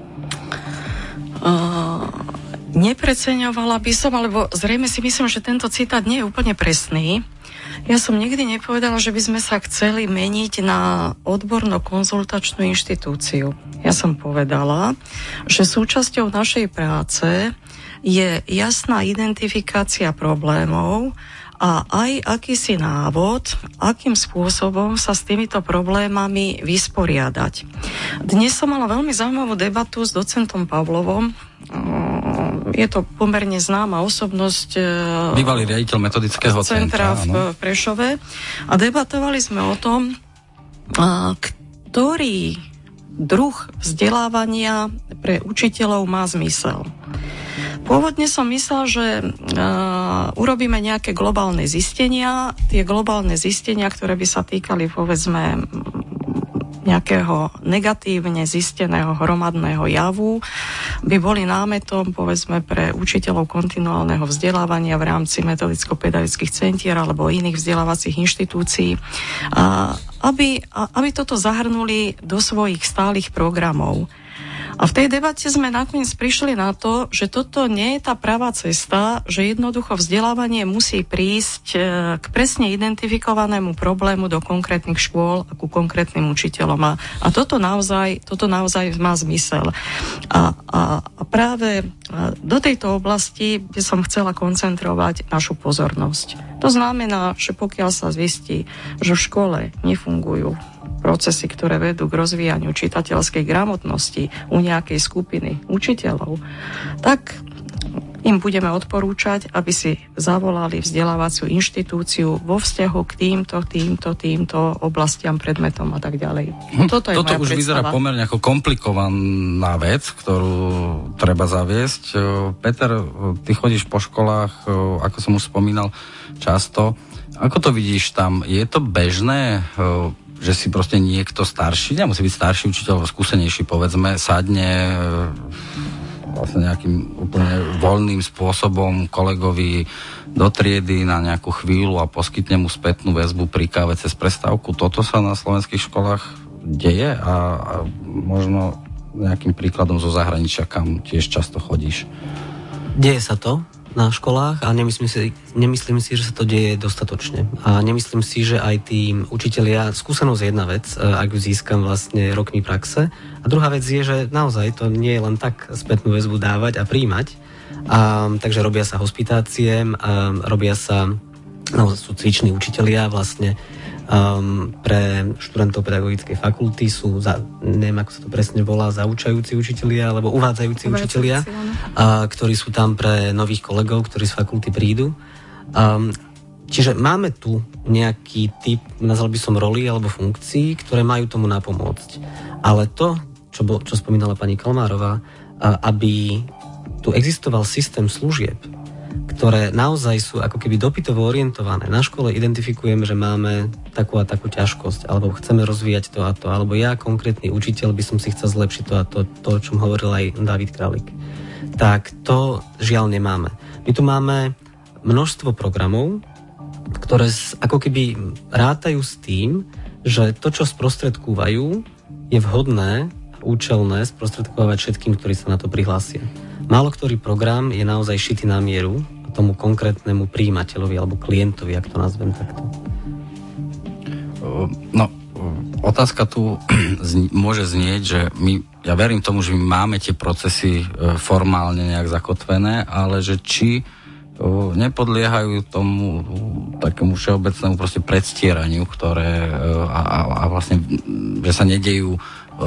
Uh, nepreceňovala by som, alebo zrejme si myslím, že tento citát nie je úplne presný. Ja som nikdy nepovedala, že by sme sa chceli meniť na odborno-konzultačnú inštitúciu. Ja som povedala, že súčasťou našej práce je jasná identifikácia problémov a aj akýsi návod, akým spôsobom sa s týmito problémami vysporiadať. Dnes som mala veľmi zaujímavú debatu s docentom Pavlovom. Je to pomerne známa osobnosť, bývalý riaditeľ metodického centra, centra v Prešove. A debatovali sme o tom, ktorý druh vzdelávania pre učiteľov má zmysel. Pôvodne som myslela, že uh, urobíme nejaké globálne zistenia. Tie globálne zistenia, ktoré by sa týkali, povedzme, nejakého negatívne zisteného hromadného javu, by boli námetom, povedzme, pre učiteľov kontinuálneho vzdelávania v rámci metodicko-pedagogických centier alebo iných vzdelávacích inštitúcií, uh, aby, aby toto zahrnuli do svojich stálych programov. A v tej debate sme nakoniec prišli na to, že toto nie je tá pravá cesta, že jednoducho vzdelávanie musí prísť k presne identifikovanému problému do konkrétnych škôl a ku konkrétnym učiteľom. A, a toto, naozaj, toto naozaj má zmysel. A, a, a práve do tejto oblasti by som chcela koncentrovať našu pozornosť. To znamená, že pokiaľ sa zistí, že v škole nefungujú procesy, ktoré vedú k rozvíjaniu čitateľskej gramotnosti u nejakej skupiny učiteľov, tak im budeme odporúčať, aby si zavolali vzdelávaciu inštitúciu vo vzťahu k týmto, týmto, týmto oblastiam, predmetom a tak ďalej. Hm, Toto je Toto moja už predstava. Vyzerá pomerne ako komplikovaná vec, ktorú treba zaviesť. Peter, ty chodíš po školách, ako som už spomínal, často. Ako to vidíš tam? Je to bežné, že si proste niekto starší, nemusí byť starší učiteľ, skúsenejší, povedzme, sadne vlastne nejakým úplne voľným spôsobom kolegovi do triedy na nejakú chvíľu a poskytne mu spätnú väzbu pri káve cez prestávku. Toto sa na slovenských školách deje a, a možno nejakým príkladom zo zahraničia, kam tiež často chodíš. Deje sa to na školách a nemyslím si, nemyslím si, že sa to deje dostatočne. A nemyslím si, že aj tí učitelia, skúsenosť je jedna vec, ak ju získam vlastne rokmi praxe. A druhá vec je, že naozaj to nie je len tak spätnú väzbu dávať a príjmať. A, takže robia sa hospitácie, a robia sa, no, sú cviční učitelia vlastne um, pre študentov pedagogickej fakulty, sú, za, neviem ako sa to presne volá, zaučajúci učitelia alebo uvádzajúci učitelia, a, ktorí sú tam pre nových kolegov, ktorí z fakulty prídu. Um, čiže máme tu nejaký typ, nazval by som roli alebo funkcií, ktoré majú tomu napomôcť. Ale to, čo, bol, čo spomínala pani Kalmárová, a, aby tu existoval systém služieb, ktoré naozaj sú ako keby dopytovo orientované. Na škole identifikujeme, že máme takú a takú ťažkosť, alebo chceme rozvíjať to a to, alebo ja, konkrétny učiteľ, by som si chcel zlepšiť to a to, to o čom hovoril aj David Králik. Tak to žiaľ nemáme. My tu máme množstvo programov, ktoré ako keby rátajú s tým, že to, čo sprostredkúvajú, je vhodné a účelné sprostredkovať všetkým, ktorí sa na to prihlásia. Málo ktorý program je naozaj šitý na mieru tomu konkrétnemu prijímateľovi alebo klientovi, ak to nazvem takto. No, otázka tu môže znieť, že my, ja verím tomu, že my máme tie procesy formálne nejak zakotvené, ale že či nepodliehajú tomu takému všeobecnému proste predstieraniu, ktoré a, a, a vlastne, že sa nedejú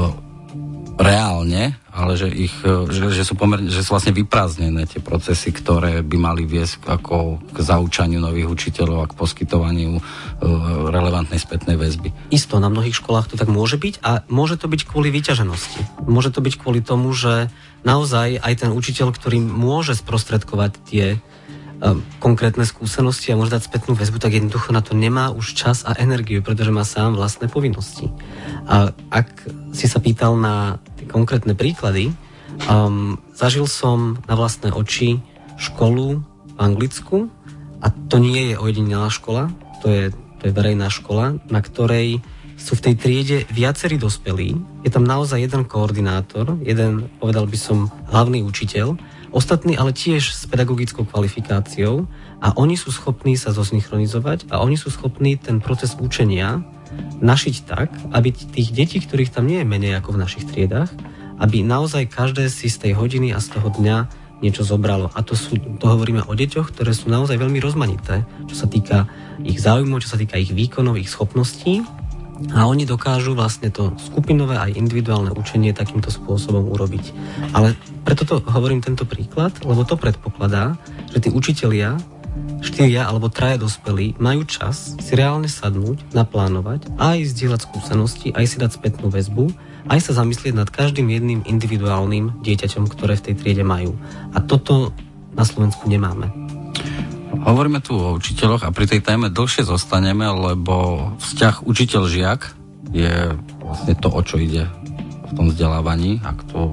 reálne, ale že ich, že, že sú pomerne, že sú vlastne vyprázdnené tie procesy, ktoré by mali viesť ako k zaučaniu nových učiteľov a k poskytovaniu uh, relevantnej spätnej väzby. Isto, na mnohých školách to tak môže byť a môže to byť kvôli vyťaženosti. Môže to byť kvôli tomu, že naozaj aj ten učiteľ, ktorý môže sprostredkovať tie konkrétne skúsenosti a môže dať spätnú väzbu, tak jednoducho na to nemá už čas a energiu, pretože má sám vlastné povinnosti. A ak si sa pýtal na tie konkrétne príklady, um, zažil som na vlastné oči školu v Anglicku a to nie je ojedinelá škola, to je, to je verejná škola, na ktorej sú v tej triede viacerí dospelí, je tam naozaj jeden koordinátor, jeden, povedal by som, hlavný učiteľ, ostatní ale tiež s pedagogickou kvalifikáciou a oni sú schopní sa zosynchronizovať a oni sú schopní ten proces učenia našiť tak, aby tých detí, ktorých tam nie je menej ako v našich triedách, aby naozaj každé si z tej hodiny a z toho dňa niečo zobralo. A to, sú, to hovoríme o deťoch, ktoré sú naozaj veľmi rozmanité, čo sa týka ich záujmov, čo sa týka ich výkonov, ich schopností. A oni dokážu vlastne to skupinové aj individuálne učenie takýmto spôsobom urobiť. Ale preto to hovorím tento príklad, lebo to predpokladá, že tí učitelia, štyria alebo traja dospelí, majú čas si reálne sadnúť, naplánovať, aj zdieľať skúsenosti, aj si dať spätnú väzbu, aj sa zamyslieť nad každým jedným individuálnym dieťaťom, ktoré v tej triede majú. A toto na Slovensku nemáme. Hovoríme tu o učiteľoch a pri tej téme dlhšie zostaneme, lebo vzťah učiteľ-žiak je vlastne to, o čo ide v tom vzdelávaní. Ak to,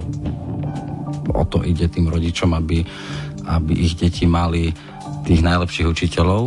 o to ide tým rodičom, aby, aby ich deti mali tých najlepších učiteľov.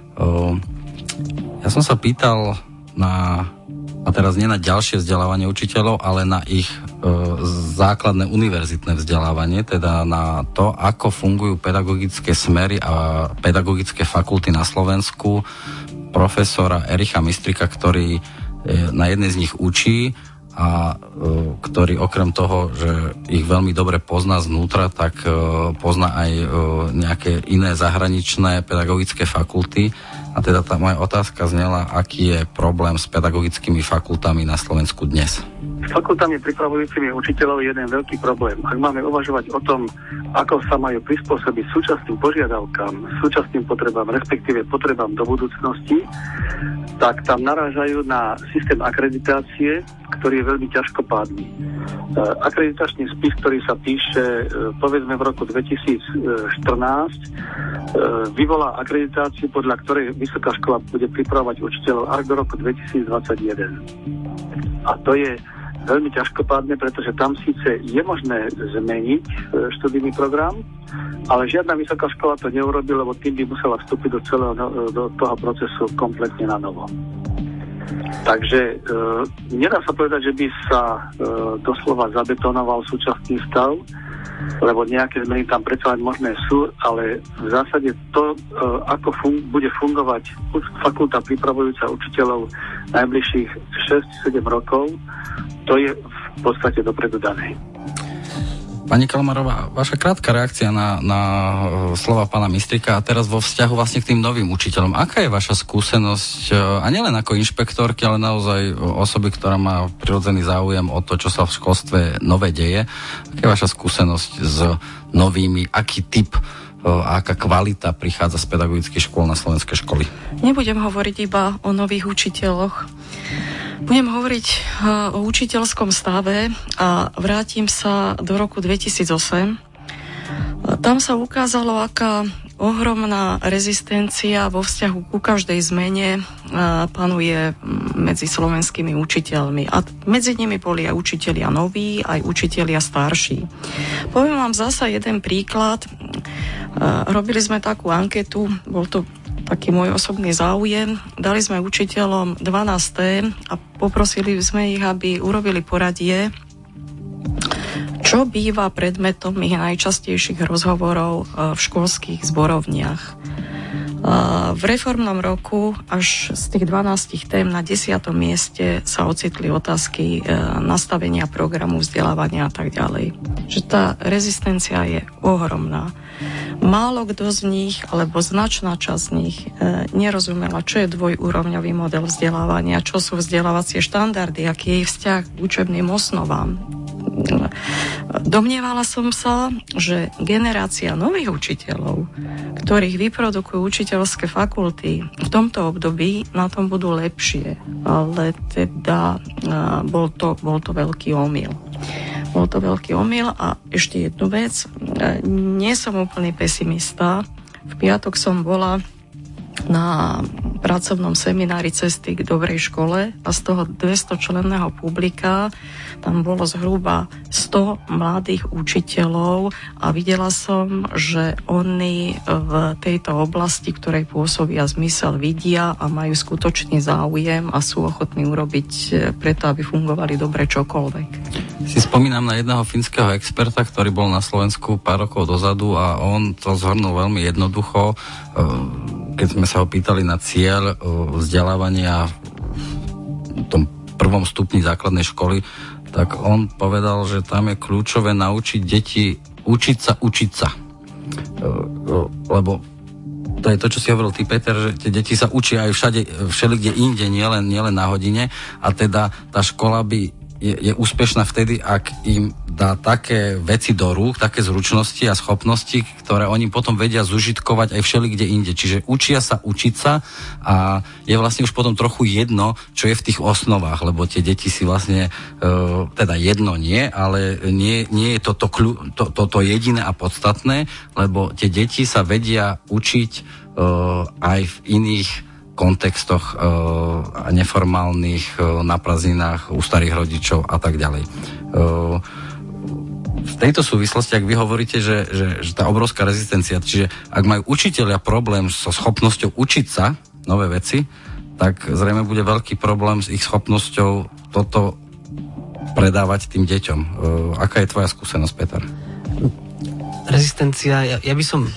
Ja som sa pýtal na, a teraz nie na ďalšie vzdelávanie učiteľov, ale na ich základné univerzitné vzdelávanie, teda na to, ako fungujú pedagogické smery a pedagogické fakulty na Slovensku, profesora Ericha Mistrika, ktorý na jednej z nich učí a ktorý okrem toho, že ich veľmi dobre pozná znútra, tak pozná aj nejaké iné zahraničné pedagogické fakulty. A teda tá moja otázka znela, aký je problém s pedagogickými fakultami na Slovensku dnes? S fakultami pripravujúcimi učiteľov je jeden veľký problém. Ak máme uvažovať o tom, ako sa majú prispôsobiť súčasným požiadavkám, súčasným potrebám, respektíve potrebám do budúcnosti, tak tam narážajú na systém akreditácie, ktorý je veľmi ťažkopádny. Akreditačný spis, ktorý sa píše povedzme v roku dvetisícštrnásť, vyvolá akreditáciu, podľa ktorej vysoká škola bude pripravovať učiteľov až do roku dvetisícdvadsaťjeden. A to je veľmi ťažkopádne, pretože tam síce je možné zmeniť študijný program, ale žiadna vysoká škola to neurobi, lebo tým by musela vstúpiť do celého do toho procesu kompletne na novo. Takže e, nedá sa povedať, že by sa e, doslova zabetonoval súčasný stav, lebo nejaké zmeny tam predsa len možné sú, ale v zásade to, e, ako fun- bude fungovať fakulta pripravujúca učiteľov najbližších šesť sedem rokov, to je v podstate dopredu dané. Pani Kalmarová, vaša krátka reakcia na, na slova pána Mistrika a teraz vo vzťahu vlastne k tým novým učiteľom. Aká je vaša skúsenosť, a nielen ako inšpektorky, ale naozaj osoby, ktorá má prirodzený záujem o to, čo sa v školstve nové deje? Aká je vaša skúsenosť s novými, aký typ a aká kvalita prichádza z pedagogických škôl na slovenské školy? Nebudem hovoriť iba o nových učiteľoch. Budem hovoriť o učiteľskom stave a vrátim sa do roku dvetisícosem. Tam sa ukázalo, aká ohromná rezistencia vo vzťahu ku každej zmene panuje medzi slovenskými učiteľmi. A medzi nimi boli aj učitelia noví, aj učitelia starší. Poviem vám zasa jeden príklad. Robili sme takú anketu, bol to taký môj osobný záujem. Dali sme učiteľom dvanásť tém a poprosili sme ich, aby urobili poradie, čo býva predmetom ich najčastejších rozhovorov v školských zborovniach. V reformnom roku až z tých dvanástich tém na desiatom mieste sa ocitli otázky nastavenia programu, vzdelávania a tak ďalej. Že tá rezistencia je ohromná. Málo kto z nich, alebo značná časť z nich nerozumela, čo je dvojúrovňový model vzdelávania, čo sú vzdelávacie štandardy, aký je ich vzťah k učebným osnovám. Domnievala som sa, že generácia nových učiteľov, ktorých vyprodukujú učiteľské fakulty, v tomto období na tom budú lepšie. Ale teda bol to, bol to veľký omyl. Bol to veľký omyl a ešte jednu vec. Nie som úplný pesimista. V piatok som bola na pracovnom seminári Cesty k dobrej škole a z toho dvestočlenného publika tam bolo zhruba sto mladých učiteľov a videla som, že oni v tejto oblasti, ktorej pôsobia zmysel, vidia a majú skutočný záujem a sú ochotní urobiť preto, aby fungovali dobre čokoľvek. Si spomínam na jedného fínskeho experta, ktorý bol na Slovensku pár rokov dozadu a on to zhrnul veľmi jednoducho. Keď sme sa ho pýtali na cieľ vzdelávania v tom prvom stupni základnej školy, tak on povedal, že tam je kľúčové naučiť deti učiť sa, učiť sa. Lebo to je to, čo si hovoril ty, Peter, že tie deti sa učia aj všade, všelikde inde, nielen, nielen na hodine a teda tá škola by je, je úspešná vtedy, ak im dá také veci do rúk, také zručnosti a schopnosti, ktoré oni potom vedia zužitkovať aj všelikde inde. Čiže učia sa učiť sa a je vlastne už potom trochu jedno, čo je v tých osnovách, lebo tie deti si vlastne, e, teda jedno nie, ale nie, nie je to to, to, to, to jediné a podstatné, lebo tie deti sa vedia učiť e, aj v iných kontextoch a e, neformálnych e, na prázdninách u starých rodičov a tak ďalej. E, v tejto súvislosti, ak vy hovoríte, že, že, že tá obrovská rezistencia, čiže ak majú učitelia problém so schopnosťou učiť sa nové veci, tak zrejme bude veľký problém s ich schopnosťou toto predávať tým deťom. E, aká je tvoja skúsenosť, Peter? Rezistencia, ja, ja by som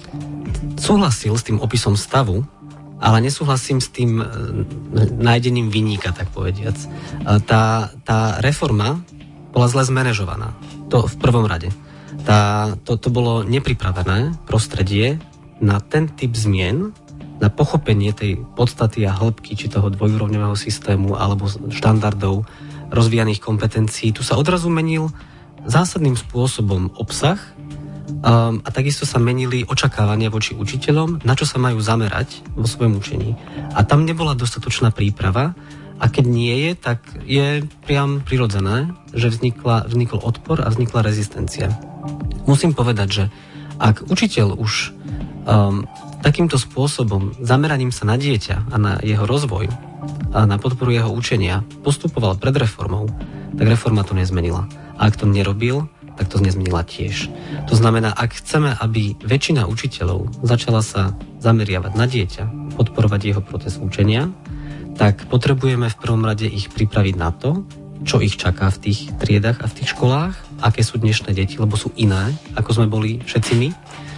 súhlasil s tým opisom stavu, ale nesúhlasím s tým nájdením vinníka, tak povediac. Tá, tá reforma bola zle zmanéžovaná. To v prvom rade. Tá, to, to bolo nepripravené prostredie na ten typ zmien, na pochopenie tej podstaty a hĺbky, či toho dvojúrovňového systému, alebo štandardov rozvíjaných kompetencií. Tu sa odrazu menil zásadným spôsobom obsah, Um, a takisto sa menili očakávania voči učiteľom, na čo sa majú zamerať vo svojom učení. A tam nebola dostatočná príprava a keď nie je, tak je priam prirodzené, že vznikla, vznikol odpor a vznikla rezistencia. Musím povedať, že ak učiteľ už um, takýmto spôsobom, zameraním sa na dieťa a na jeho rozvoj a na podporu jeho učenia postupoval pred reformou, tak reforma to nezmenila. A ak to nerobil, tak to nezmenila tiež. To znamená, ak chceme, aby väčšina učiteľov začala sa zameriavať na dieťa, podporovať jeho proces učenia, tak potrebujeme v prvom rade ich pripraviť na to, čo ich čaká v tých triedách a v tých školách, aké sú dnešné deti, lebo sú iné, ako sme boli všetci my.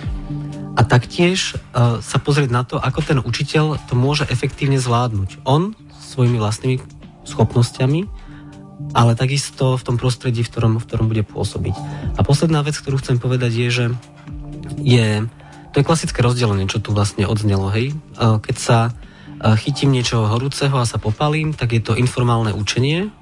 A taktiež uh, sa pozrieť na to, ako ten učiteľ to môže efektívne zvládnuť. On svojimi vlastnými schopnosťami, ale takisto v tom prostredí, v ktorom, v ktorom bude pôsobiť. A posledná vec, ktorú chcem povedať, je, že je, to je klasické rozdelenie, čo tu vlastne odznelo, hej. Keď sa chytím niečoho horúceho a sa popalím, tak je to informálne učenie.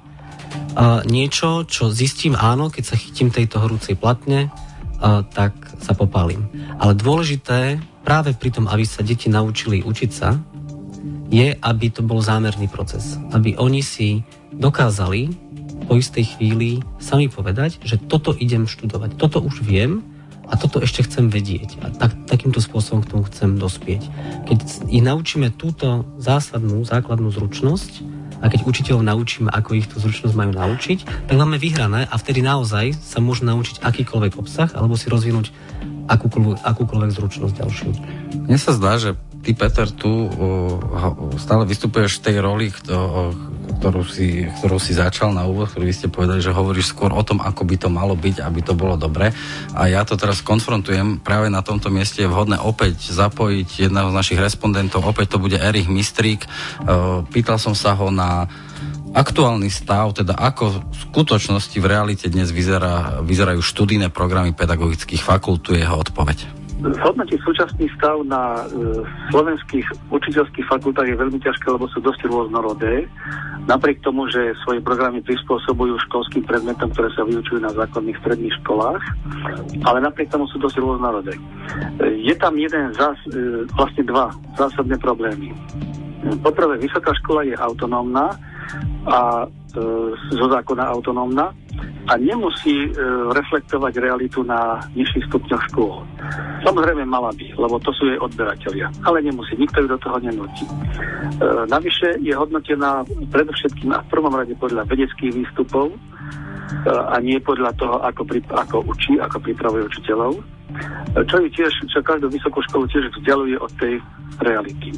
Niečo, čo zistím, áno, keď sa chytím tejto horúcej platne, tak sa popalím. Ale dôležité, práve pri tom, aby sa deti naučili učiť sa, je, aby to bol zámerný proces. Aby oni si dokázali po istej chvíli sami povedať, že toto idem študovať, toto už viem a toto ešte chcem vedieť. A tak, takýmto spôsobom k tomu chcem dospieť. Keď ich naučíme túto zásadnú, základnú zručnosť a keď učiteľov naučíme, ako ich tú zručnosť majú naučiť, tak máme vyhrané a vtedy naozaj sa môžu naučiť akýkoľvek obsah alebo si rozvinúť akúkoľvek, akúkoľvek zručnosť ďalšiu. Mne sa zdá, že ty, Peter, tu uh, stále vystupuješ v tej roli, kto, uh, ktorú si, ktorú si začal na úvod, ktorý vy ste povedali, že hovoríš skôr o tom, ako by to malo byť, aby to bolo dobre. A ja to teraz konfrontujem. Práve na tomto mieste je vhodné opäť zapojiť jedného z našich respondentov. Opäť to bude Erich Mistrík. Pýtal som sa ho na aktuálny stav, teda ako v skutočnosti v realite dnes vyzerá, vyzerajú študijné programy pedagogických fakult. Tu je jeho odpoveď. Zhodnotiť súčasný stav na e, slovenských učiteľských fakultách je veľmi ťažké, lebo sú dosť rôznorodé. Napriek tomu, že svoje programy prispôsobujú školským predmetom, ktoré sa vyučujú na základných stredných školách, ale napriek tomu sú dosť rôznorodé. E, je tam jeden, zás, e, vlastne dva zásadné problémy. Poprvé, vysoká škola je autonómna a e, zo zákona autonómna a nemusí e, reflektovať realitu na nižších stupňoch škôl. Samozrejme mala by, lebo to sú jej odberatelia, ale nemusí, nikto ju do toho nenúti. E, navyše je hodnotená predovšetkým a v prvom rade podľa vedeckých výstupov e, a nie podľa toho, ako, pri, ako učí, ako pripravuje učiteľov, e, čo ju tiež, čo každú vysokú školu tiež vzdialuje od tej reality.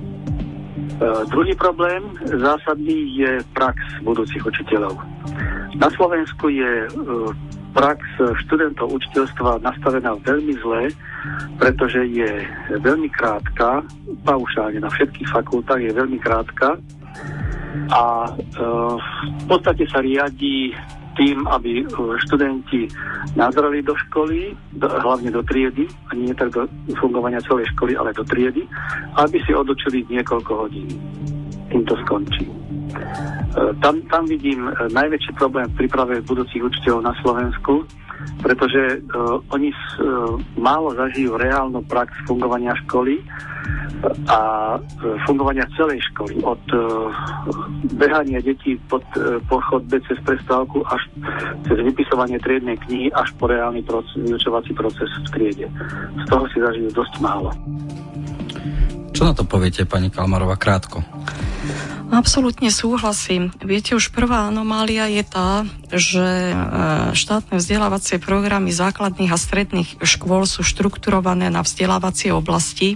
Uh, druhý problém zásadný je prax budúcich učiteľov. Na Slovensku je uh, prax študentov učiteľstva nastavená veľmi zle, pretože je veľmi krátka, paušálne na všetkých fakultách je veľmi krátka a uh, v podstate sa riadi tým, aby študenti nazreli do školy, do, hlavne do triedy, a nie tak do fungovania celej školy, ale do triedy, aby si odučili niekoľko hodín. Tým to skončí. E, tam, tam vidím najväčší problém v príprave budúcich učiteľov na Slovensku, pretože uh, oni uh, málo zažijú reálnu prax fungovania školy a uh, fungovania celej školy. Od uh, behania detí pod, uh, po chodbe cez prestávku až cez vypisovanie triednej knihy až po reálny proces, vyučovací proces v triede. Z toho si zažijú dosť málo. Čo na to poviete, pani Kalmarová, krátko? Absolútne súhlasím. Viete, už prvá anomália je tá, že štátne vzdelávacie programy základných a stredných škôl sú štrukturované na vzdelávacie oblasti.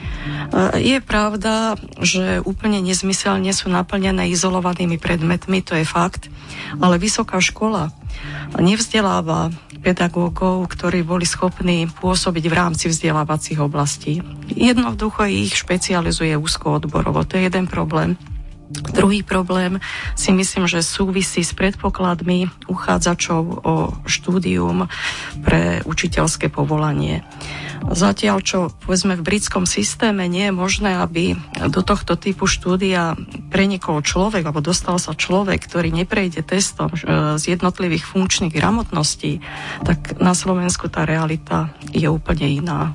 Je pravda, že úplne nezmyselne sú naplnené izolovanými predmetmi, to je fakt, ale vysoká škola nevzdeláva pedagógov, ktorí boli schopní pôsobiť v rámci vzdelávacích oblastí. Jednoducho ich špecializuje úzko odborovo, to je jeden problém. Druhý problém si myslím, že súvisí s predpokladmi uchádzačov o štúdium pre učiteľské povolanie. Zatiaľ, čo povedzme v britskom systéme nie je možné, aby do tohto typu štúdia prenikol človek, alebo dostal sa človek, ktorý neprejde testom z jednotlivých funkčných gramotností, tak na Slovensku tá realita je úplne iná.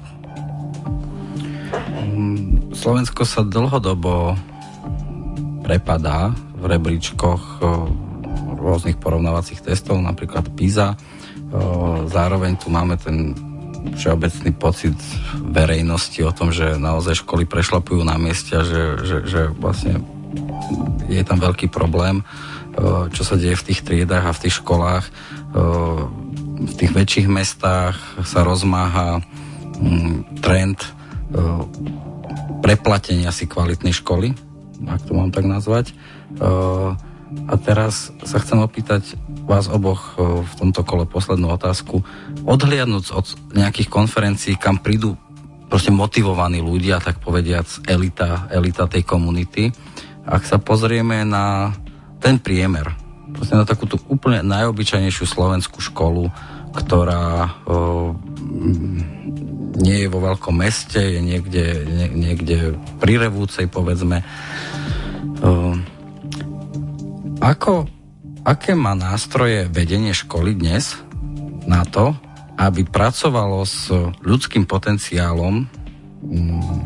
Slovensko sa dlhodobo prepadá v rebríčkoch rôznych porovnávacích testov, napríklad PISA. Zároveň tu máme ten všeobecný pocit verejnosti o tom, že naozaj školy prešlapujú na mieste a že, že, že vlastne je tam veľký problém, čo sa deje v tých triedách a v tých školách. V tých väčších mestách sa rozmáha trend preplatenia si kvalitnej školy, ak to mám tak nazvať. A teraz sa chcem opýtať vás oboch v tomto kole poslednú otázku. Odhliadnúc od nejakých konferencií, kam prídu proste motivovaní ľudia, tak povediac elita, elita tej komunity, ak sa pozrieme na ten priemer, proste na takú tú úplne najobyčajnejšiu slovenskú školu, ktorá o, nie je vo veľkom meste, je niekde, nie, niekde pri Revúcej, povedzme. Uh, ako, aké má nástroje vedenie školy dnes na to, aby pracovalo s ľudským potenciálom um,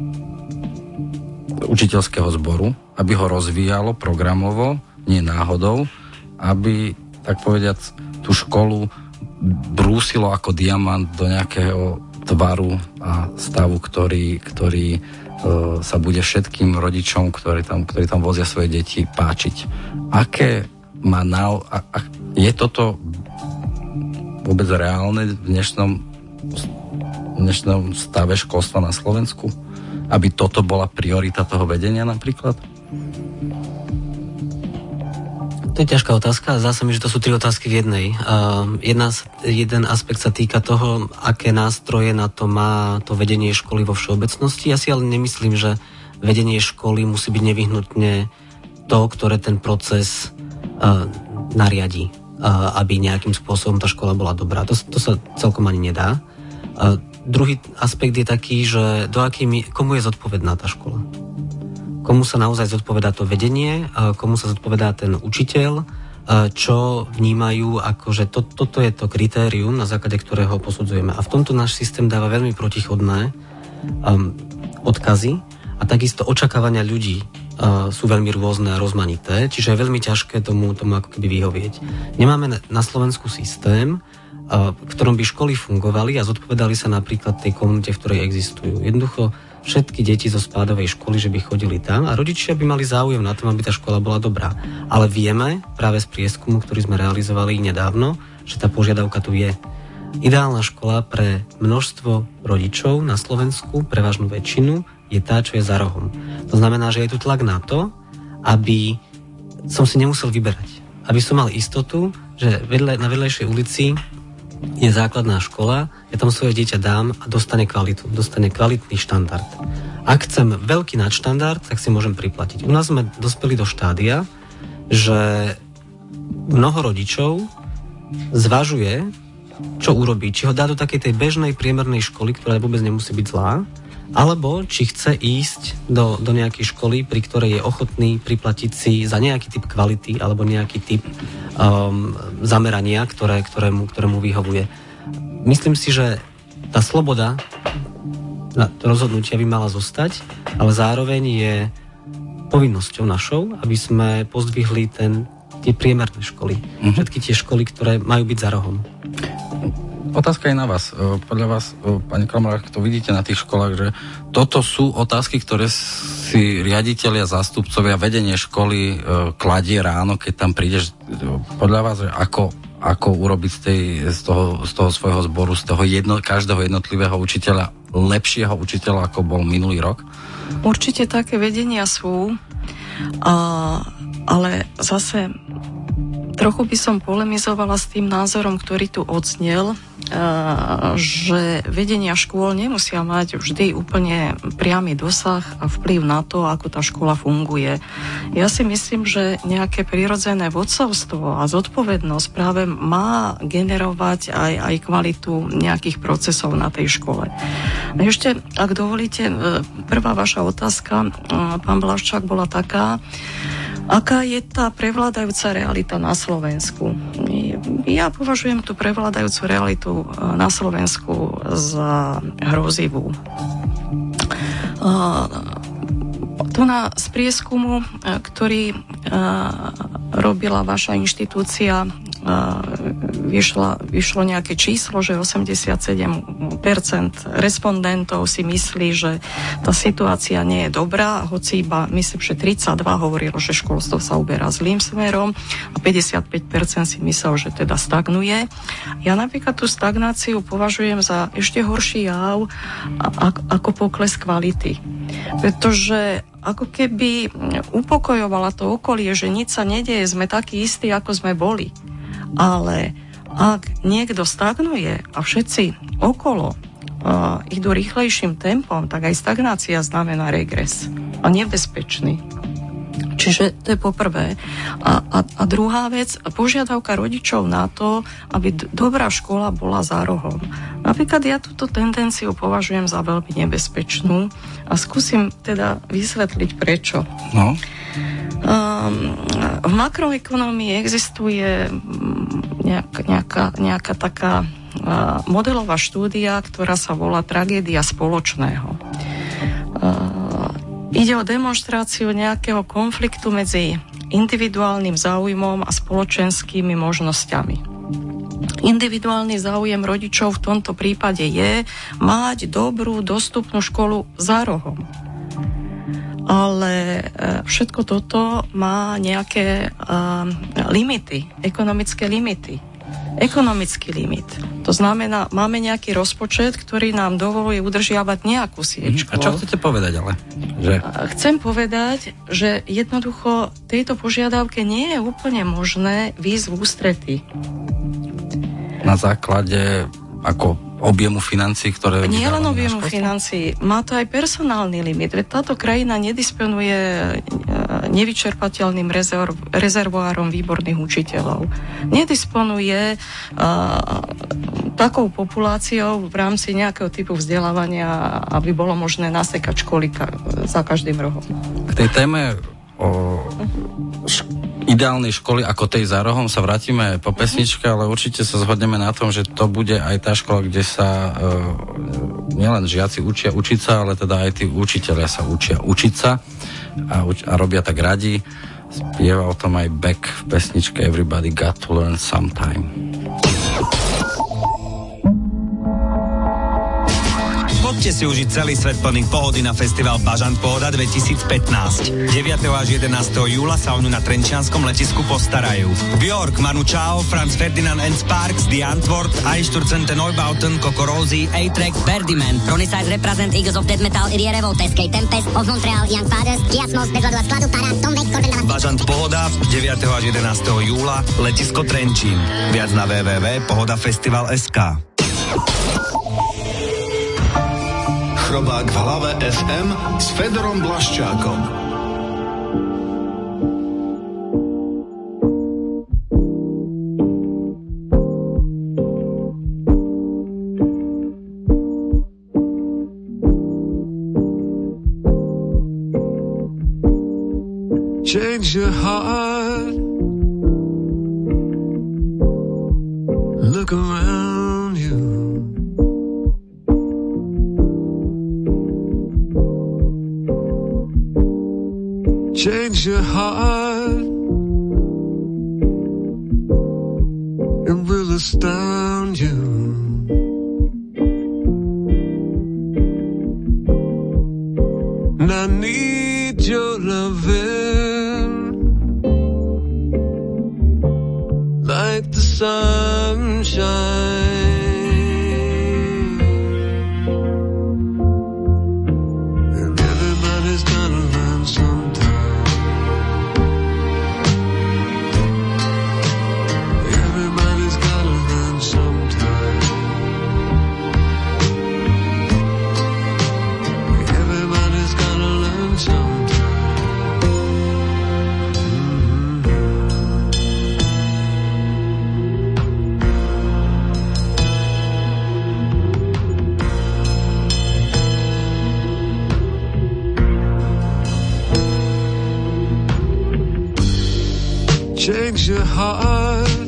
učiteľského zboru, aby ho rozvíjalo programovo, nie náhodou, aby, tak povediac, tú školu brúsilo ako diamant do nejakého tvaru a stavu, ktorý, ktorý uh, sa bude všetkým rodičom, ktorí tam, ktorí tam vozia svoje deti, páčiť. Aké má na... A, a, je toto vôbec reálne v dnešnom, v dnešnom stave školstva na Slovensku? Aby toto bola priorita toho vedenia napríklad? To je ťažká otázka. Zdá sa mi, že to sú tri otázky v jednej. Uh, jedna, jeden aspekt sa týka toho, aké nástroje na to má to vedenie školy vo všeobecnosti. Ja si ale nemyslím, že vedenie školy musí byť nevyhnutne to, ktoré ten proces uh, nariadí, uh, aby nejakým spôsobom tá škola bola dobrá. To, to sa celkom ani nedá. Uh, druhý aspekt je taký, že do akej mi, komu je zodpovedná tá škola. Komu sa naozaj zodpovedá to vedenie, komu sa zodpovedá ten učiteľ, čo vnímajú ako, že to, toto je to kritérium, na základe ktorého posudzujeme. A v tomto náš systém dáva veľmi protichodné um, odkazy a takisto očakávania ľudí uh, sú veľmi rôzne a rozmanité, čiže je veľmi ťažké tomu, tomu ako keby vyhovieť. Nemáme na Slovensku systém, uh, v ktorom by školy fungovali a zodpovedali sa napríklad tej komunite, v ktorej existujú. Jednoducho všetky deti zo spádovej školy, že by chodili tam a rodičia by mali záujem na tom, aby tá škola bola dobrá. Ale vieme práve z prieskumu, ktorý sme realizovali nedávno, že tá požiadavka tu je. Ideálna škola pre množstvo rodičov na Slovensku, prevažnú väčšinu, je tá, čo je za rohom. To znamená, že je tu tlak na to, aby som si nemusel vyberať. Aby som mal istotu, že vedle, na vedlejšej ulici je základná škola, ja tam svoje dieťa dám a dostane kvalitu, dostane kvalitný štandard. Ak chcem veľký nadštandard, tak si môžem priplatiť. U nás sme dospeli do štádia, že mnoho rodičov zvažuje, čo urobí. Či ho dá do takej tej bežnej priemernej školy, ktorá vôbec nemusí byť zlá, alebo či chce ísť do, do nejakej školy, pri ktorej je ochotný priplatiť si za nejaký typ kvality alebo nejaký typ um, zamerania, ktoré, ktorému, ktorému vyhovuje. Myslím si, že tá sloboda na rozhodnutia by mala zostať, ale zároveň je povinnosťou našou, aby sme pozdvihli ten, tie priemerné školy. Mm-hmm. Všetky tie školy, ktoré majú byť za rohom. Otázka je na vás. Podľa vás, pani Kramrák, to vidíte na tých školách, že toto sú otázky, ktoré si riaditelia, zástupcovia, vedenie školy kladie ráno, keď tam prídeš. Podľa vás, že ako, ako urobiť z, tej, z, toho, z toho svojho zboru, z toho jedno, každého jednotlivého učiteľa lepšieho učiteľa, ako bol minulý rok? Určite také vedenia sú, a, ale zase trochu by som polemizovala s tým názorom, ktorý tu odznel, že vedenia škôl nemusia mať vždy úplne priamy dosah a vplyv na to, ako tá škola funguje. Ja si myslím, že nejaké prirodzené vodcovstvo a zodpovednosť práve má generovať aj, aj kvalitu nejakých procesov na tej škole. Ešte, ak dovolíte, prvá vaša otázka, pán Blaščák, bola taká, aká je tá prevládajúca realita na Slovensku? Ja považujem tú prevládajúcu realitu na Slovensku za hrozivú. Tu na z prieskumu, ktorý robila vaša inštitúcia, vyšlo, vyšlo nejaké číslo, že osemdesiatsedem percent respondentov si myslí, že tá situácia nie je dobrá, hoci iba, myslím, že tridsaťdva hovorilo, že školstvo sa uberá zlým smerom a päťdesiatpäť percent si myslel, že teda stagnuje. Ja napríklad tú stagnáciu považujem za ešte horší jav ako pokles kvality. Pretože ako keby upokojovala to okolie, že nič sa nedeje, sme takí istí, ako sme boli. Ale ak niekto stagnuje a všetci okolo uh, idú rýchlejším tempom, tak aj stagnácia znamená regres a nebezpečný. Čiže to je poprvé. A, a, a druhá vec, požiadavka rodičov na to, aby d- dobrá škola bola za rohom. Napríklad ja túto tendenciu považujem za veľmi nebezpečnú a skúsim teda vysvetliť prečo. No. Um, v makroekonomii existuje nejaká, nejaká, nejaká taká uh, modelová štúdia, ktorá sa volá Tragédia spoločného. Uh, ide o demonštráciu nejakého konfliktu medzi individuálnym záujmom a spoločenskými možnosťami. Individuálny záujem rodičov v tomto prípade je mať dobrú, dostupnú školu za rohom. Ale všetko toto má nejaké uh, limity, ekonomické limity. ekonomický limit. To znamená, máme nejaký rozpočet, ktorý nám dovoluje udržiavať nejakú sieťku. A čo chcete povedať ale? Že... Chcem povedať, že jednoducho tejto požiadavke nie je úplne možné výjsť v ústretí. Na základe ako objemu financií, ktoré... Nie len objemu financií, má to aj personálny limit. Veď táto krajina nedisponuje nevyčerpateľným rezerv, rezervoárom výborných učiteľov. Nedisponuje uh, takou populáciou v rámci nejakého typu vzdelávania, aby bolo možné nasekať školy ka- za každým rohom. K tej téme o šk- ideálnej školy ako tej za rohom sa vrátime po pesničke, ale určite sa zhodneme na tom, že to bude aj tá škola, kde sa uh, nielen žiaci učia učiť sa, ale teda aj tí učitelia sa učia učiť sa a, uč- a robia tak radi. Spieva o tom aj Beck v pesničke Everybody Got to Learn Sometime. Poďte si užiť celý svet plný pohody na festival Bažant Pohoda dvetisícpätnásť. deviateho až jedenásteho júla sa o ňu na trenčianskom letisku postarajú. Björk, Manu Chao, Franz Ferdinand and Sparks, The Antwort, Einstürzende Neubauten, Coco Rosie, A-Track, Birdman, Pronisize Represent, Eagles of Death Metal, Irie Revolt, S K Tempest, of Montreal, Young Fathers, Kiasmos, Bezľadu a skladu, Para, Tom Waits, Corbin Dallas. Bažant Pohoda deviateho až jedenásteho júla, letisko Trenčín. Viac na w w w bodka pohodafestival bodka es ká. Chrobák v hlave ef em s Fedorom Blaščákom. Change your heart. Look around you. Change your heart. It will astound you. And I need your loving like the sunshine. And everybody's gonna learn sometime. Everybody's gotta learn sometime. Everybody's gotta learn sometime. Change your heart.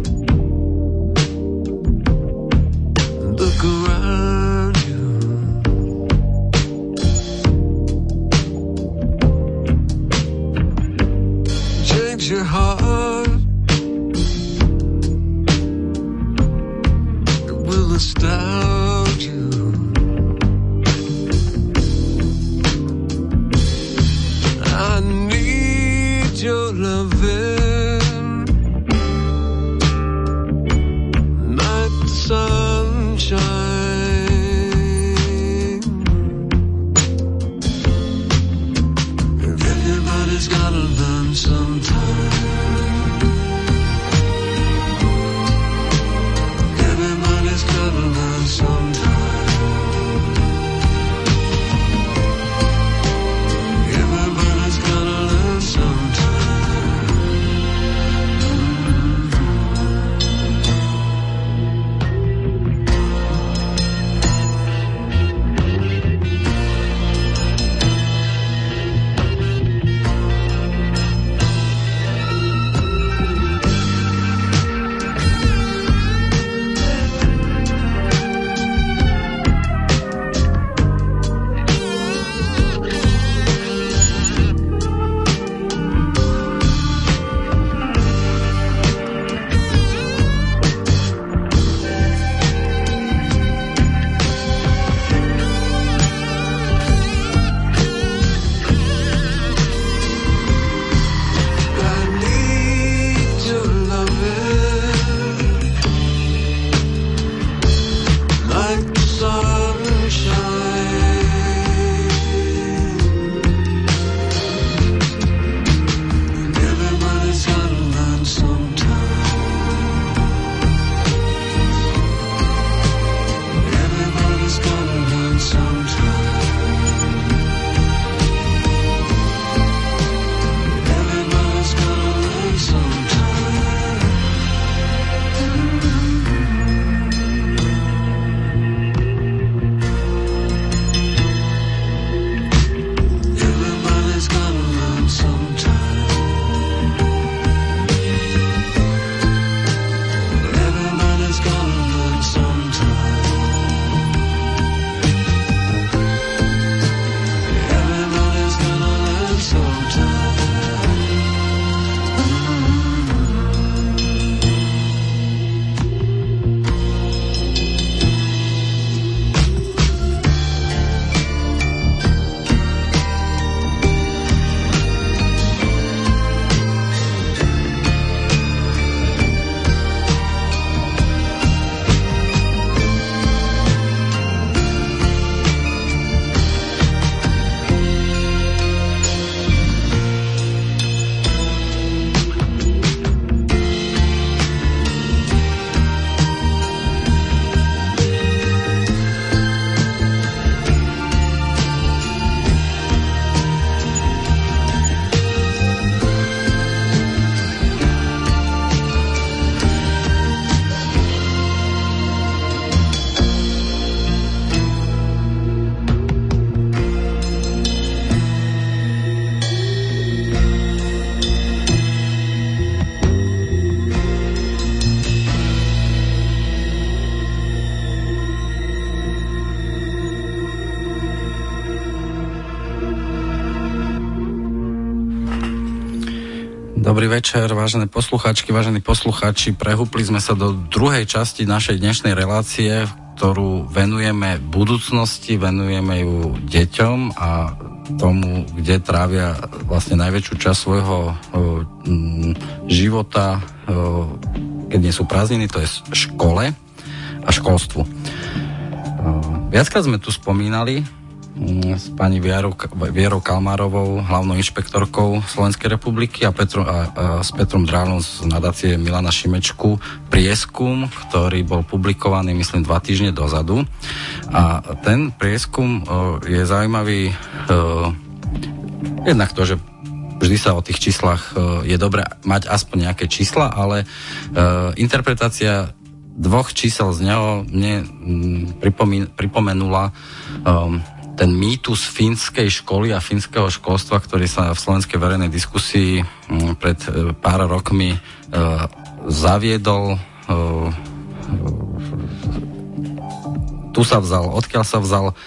Look around you. Change your heart. It will astound you. I need your loving. Sunshine. Dobrý večer, vážené poslucháčky, vážení poslucháči. Prehúpli sme sa do druhej časti našej dnešnej relácie, ktorú venujeme budúcnosti, venujeme ju deťom a tomu, kde trávia vlastne najväčšiu časť svojho o, m, života, o, keď nie sú prázdniny, to je škole a školstvu. O, viackrát sme tu spomínali s pani Vierou, Vierou Kalmárovou, hlavnou inšpektorkou Slovenskej republiky a, Petru, a, a s Petrom Drálom z nadácie Milana Šimečku prieskum, ktorý bol publikovaný, myslím, dva týždne dozadu. A ten prieskum o, je zaujímavý o, jednak to, že vždy sa o tých číslach o, je dobré mať aspoň nejaké čísla, ale o, interpretácia dvoch čísel z neho mne m, pripomín, pripomenula o, ten mýtus fínskej školy a fínskeho školstva, ktorý sa v slovenskej verejnej diskusii pred pár rokmi zaviedol. Tu sa vzal, odkiaľ sa vzal.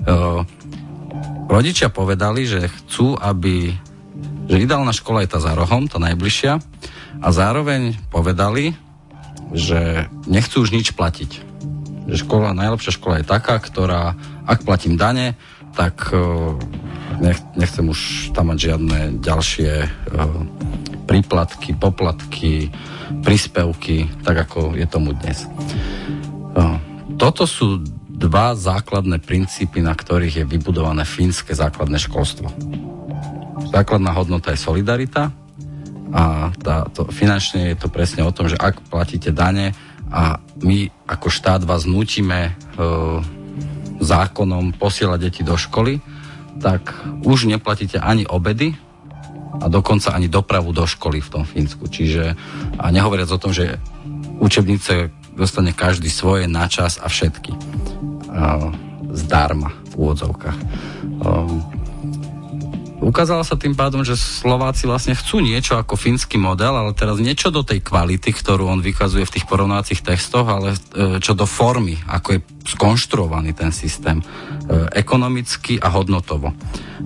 Rodičia povedali, že chcú, aby že ideálna škola je tá za rohom, tá najbližšia, a zároveň povedali, že nechcú už nič platiť. Že škola, najlepšia škola je taká, ktorá, ak platím dane, tak nech, nechcem už tam mať žiadne ďalšie príplatky, poplatky, príspevky, tak ako je tomu dnes. Toto sú dva základné princípy, na ktorých je vybudované fínske základné školstvo. Základná hodnota je solidarita a tá, to, finančne je to presne o tom, že ak platíte dane, a my ako štát vás nútime e, zákonom posielať deti do školy, tak už neplatíte ani obedy a dokonca ani dopravu do školy v tom Fínsku. Čiže, a nehovoriac o tom, že učebnice dostane každý svoje na čas a všetky. E, zdarma v úvodzovkách. E, Ukázalo sa tým pádom, že Slováci vlastne chcú niečo ako fínsky model, ale teraz niečo do tej kvality, ktorú on vykazuje v tých porovnávacích textoch, ale čo do formy, ako je skonštruovaný ten systém, ekonomicky a hodnotovo.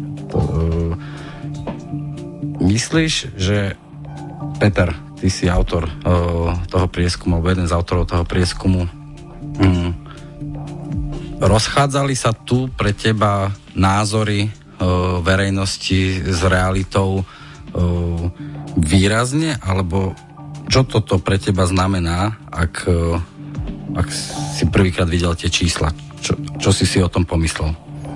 Myslíš, že Peter, ty si autor toho prieskumu, alebo jeden z autorov toho prieskumu, rozchádzali sa tu pre teba názory verejnosti s realitou výrazne, alebo čo toto pre teba znamená, ak, ak si prvýkrát videl tie čísla? Čo, čo si si o tom pomyslel?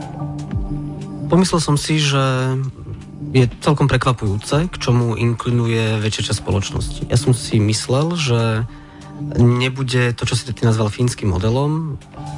Pomyslel som si, že je celkom prekvapujúce, k čomu inklinuje väčšia časť spoločnosti. Ja som si myslel, že nebude to, čo si ty nazval fínskym modelom,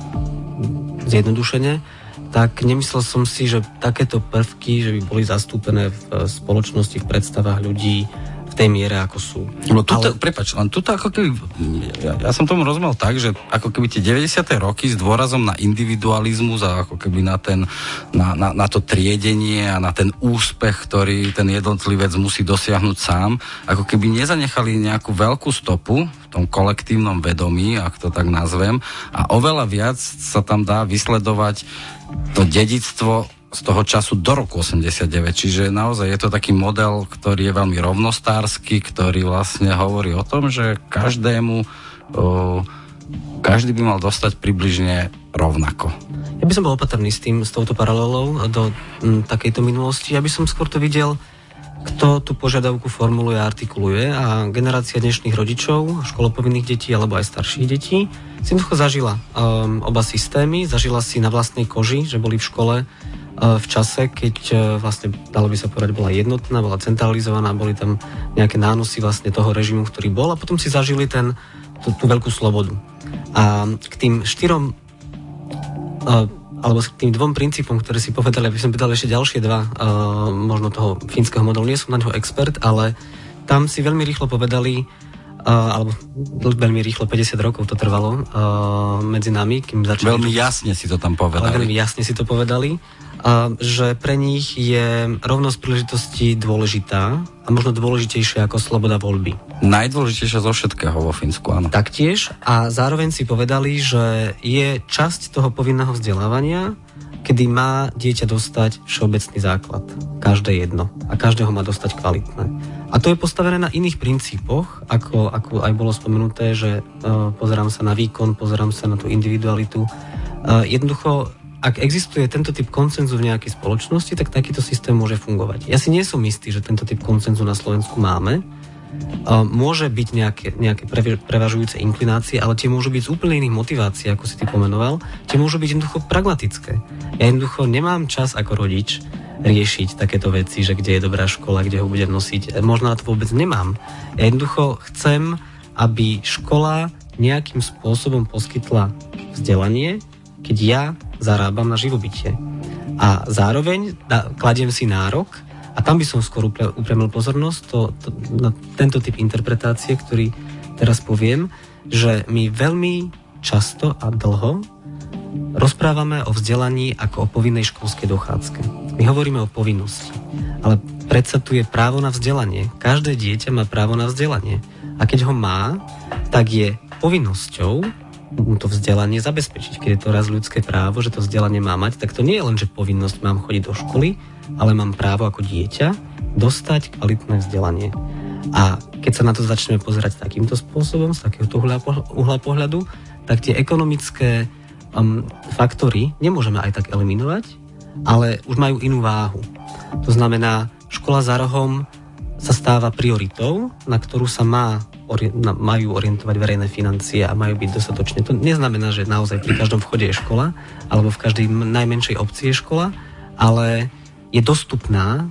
zjednodušene, tak nemyslel som si, že takéto prvky, že by boli zastúpené v spoločnosti, v predstavách ľudí v tej miere, ako sú. No tuto, ale... prepáč, len tuto ako keby, ja, ja som tomu rozumel tak, že ako keby tie deväťdesiate roky s dôrazom na individualizmus a ako keby na, ten, na, na, na to triedenie a na ten úspech, ktorý ten jednotlivec musí dosiahnuť sám, ako keby nezanechali nejakú veľkú stopu v tom kolektívnom vedomí, ak to tak nazvem, a oveľa viac sa tam dá vysledovať to dedičstvo z toho času do roku osemdesiatdeväť. Čiže naozaj je to taký model, ktorý je veľmi rovnostársky, ktorý vlastne hovorí o tom, že každému o, každý by mal dostať približne rovnako. Ja by som bol opatrný s tým, s touto paralelou do m, takejto minulosti. Ja by som skôr to videl, kto tú požiadavku formuluje a artikuluje, a generácia dnešných rodičov, školopovinných detí alebo aj starších detí si jednoducho zažila um, oba systémy, zažila si na vlastnej koži, že boli v škole uh, v čase, keď uh, vlastne, dalo by sa povedať, bola jednotná, bola centralizovaná, boli tam nejaké nánosy vlastne toho režimu, ktorý bol, a potom si zažili ten, tú, tú veľkú slobodu. A k tým štyrom uh, alebo k tým dvom princípom, ktoré si povedali, aby som povedal ešte ďalšie dva, uh, možno toho fínskeho modelu, nie som na ňo expert, ale tam si veľmi rýchlo povedali, uh, alebo veľmi rýchlo, päťdesiat rokov to trvalo uh, medzi nami, kým začali... Veľmi jasne si to tam povedali. Ale veľmi jasne si to povedali, uh, že pre nich je rovnosť príležitostí dôležitá a možno dôležitejšia ako sloboda voľby. Najdôležitejšia zo všetkého vo Fínsku, áno. Taktiež, a zároveň si povedali, že je časť toho povinného vzdelávania kedy má dieťa dostať všeobecný základ. Každé jedno. A každého má dostať kvalitné. A to je postavené na iných princípoch, ako, ako aj bolo spomenuté, že uh, pozerám sa na výkon, pozerám sa na tú individualitu. Uh, jednoducho, ak existuje tento typ konsenzu v nejakej spoločnosti, tak takýto systém môže fungovať. Ja si nie som istý, že tento typ konsenzu na Slovensku máme. Môže byť nejaké, nejaké prevažujúce inklinácie, ale tie môžu byť z úplne iných motivácií, ako si ty pomenoval. Tie môžu byť jednoducho pragmatické. Ja jednoducho nemám čas ako rodič riešiť takéto veci, že kde je dobrá škola, kde ho budem nosiť. Možno na to vôbec nemám. Ja jednoducho chcem, aby škola nejakým spôsobom poskytla vzdelanie, keď ja zarábam na živobytie. A zároveň da, kladiem si nárok. A tam by som skôr upremil pozornosť to, to, na tento typ interpretácie, ktorý teraz poviem, že my veľmi často a dlho rozprávame o vzdelaní ako o povinnej školskej dochádzke. My hovoríme o povinnosti, ale predsa tu je právo na vzdelanie. Každé dieťa má právo na vzdelanie. A keď ho má, tak je povinnosťou mu to vzdelanie zabezpečiť. Keď je to raz ľudské právo, že to vzdelanie má mať, tak to nie je len, že povinnosť mám chodiť do školy, ale mám právo ako dieťa dostať kvalitné vzdelanie. A keď sa na to začneme pozerať takýmto spôsobom, z takéhoto uhla, uhla pohľadu, tak tie ekonomické um, faktory nemôžeme aj tak eliminovať, ale už majú inú váhu. To znamená, škola za rohom sa stáva prioritou, na ktorú sa má, ori- na, majú orientovať verejné financie a majú byť dostatočne. To neznamená, že naozaj pri každom vchode je škola, alebo v každej najmenšej obci je škola, ale je dostupná,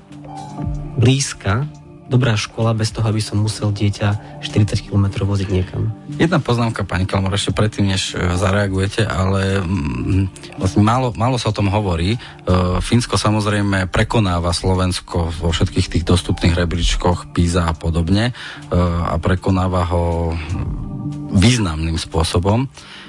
blízka, dobrá škola, bez toho, aby som musel dieťa štyridsať kilometrov voziť niekam. Jedna poznámka, pani Kalmar, ešte predtým, než zareagujete, ale mm, vlastne málo, málo sa o tom hovorí. E, Fínsko samozrejme prekonáva Slovensko vo všetkých tých dostupných rebríčkoch PISA a podobne e, a prekonáva ho významným spôsobom. E,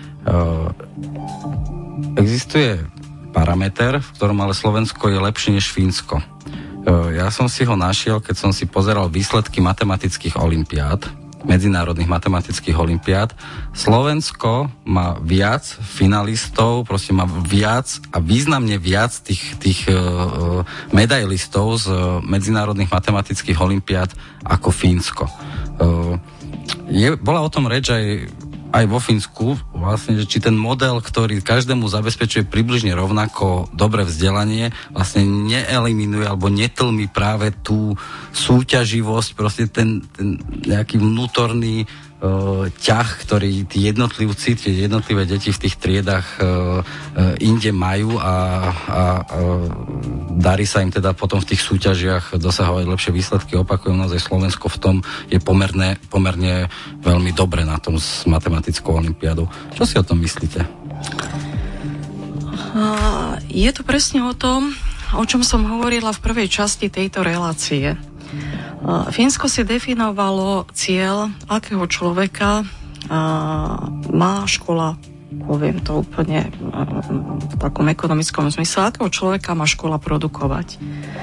existuje parameter, v ktorom ale Slovensko je lepšie než Fínsko. Ja som si ho našiel, keď som si pozeral výsledky matematických olympiád, medzinárodných matematických olympiád. Slovensko má viac finalistov, proste má viac a významne viac tých, tých uh, medailistov z medzinárodných matematických olympiád ako Fínsko. Uh, je, bola o tom reč aj aj vo Fínsku, vlastne, že či ten model, ktorý každému zabezpečuje približne rovnako dobré vzdelanie, vlastne neeliminuje alebo netlmi práve tú súťaživosť, proste ten, ten nejaký vnútorný uh, ťah, ktorý tí jednotlivci, tie jednotlivé deti v tých triedách uh, uh, inde majú a, a uh, darí sa im teda potom v tých súťažiach dosahovať lepšie výsledky. Opakujem, naozaj Slovensko v tom je pomerne, pomerne veľmi dobre na tom s matematickou olympiádou. Čo si o tom myslíte? Je to presne o tom, o čom som hovorila v prvej časti tejto relácie. Fínsko si definovalo cieľ, akého človeka má škola, poviem to úplne v takom ekonomickom zmysle, akého človeka má škola produkovať.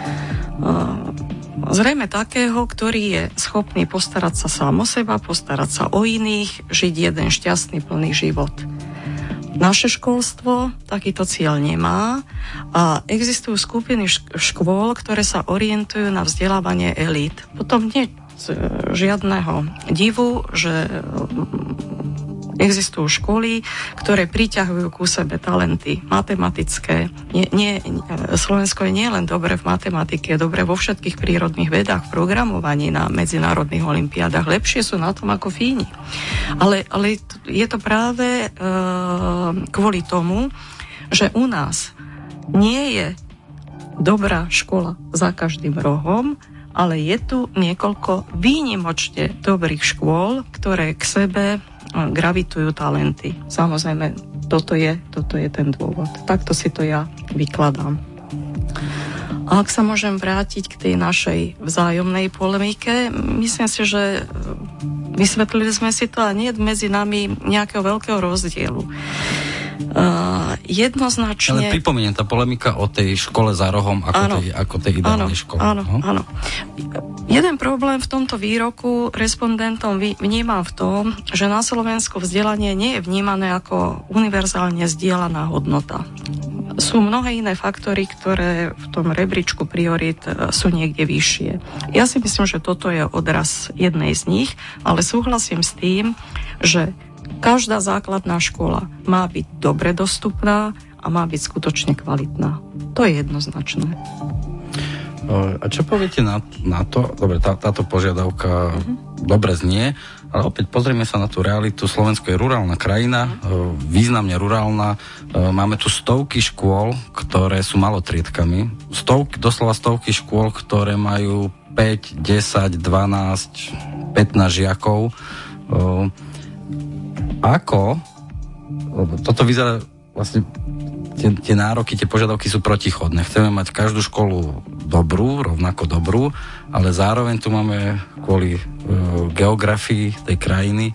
Zrejme takého, ktorý je schopný postarať sa sám o seba, postarať sa o iných, žiť jeden šťastný, plný život. Naše školstvo takýto cieľ nemá a existujú skupiny škôl, ktoré sa orientujú na vzdelávanie elít. Potom nie žiadneho divu, že existujú školy, ktoré priťahujú ku sebe talenty matematické. Nie, nie, Slovensko je nielen dobre v matematike, je dobre vo všetkých prírodných vedách, v programovaní na medzinárodných olympiádach. Lepšie sú na tom ako Fíni. Ale, ale je to práve e, kvôli tomu, že u nás nie je dobrá škola za každým rohom, ale je tu niekoľko výnimočne dobrých škôl, ktoré k sebe gravitujú talenty. Samozrejme, toto je, toto je ten dôvod. Takto si to ja vykladám. A ak sa môžem vrátiť k tej našej vzájomnej polemike, myslím si, že vysvetlili sme si to a nie je medzi nami nejakého veľkého rozdielu. Uh, jednoznačne... Ale pripomeniem, tá polemika o tej škole za rohom ako áno, tej, ako tej ideálnej škole. Áno, no? áno. Jeden problém v tomto výroku respondentom vnímam v tom, že na Slovensku vzdelanie nie je vnímané ako univerzálne zdieľaná hodnota. Sú mnohé iné faktory, ktoré v tom rebríčku priorit sú niekde vyššie. Ja si myslím, že toto je odraz jednej z nich, ale súhlasím s tým, že každá základná škola má byť dobre dostupná a má byť skutočne kvalitná. To je jednoznačné. A čo poviete na, na to? Dobre, tá, táto požiadavka uh-huh. dobre znie, ale opäť pozrieme sa na tú realitu. Slovensko je rurálna krajina, uh-huh. významne rurálna. Máme tu stovky škôl, ktoré sú malotriedkami. Stovky, doslova stovky škôl, ktoré majú päť, desať, dvanásť, pätnásť žiakov. Ako? Toto vyzerá vlastne tie, tie nároky, tie požiadavky sú protichodné. Chceme mať každú školu dobrú, rovnako dobrú, ale zároveň tu máme kvôli e, geografii tej krajiny e,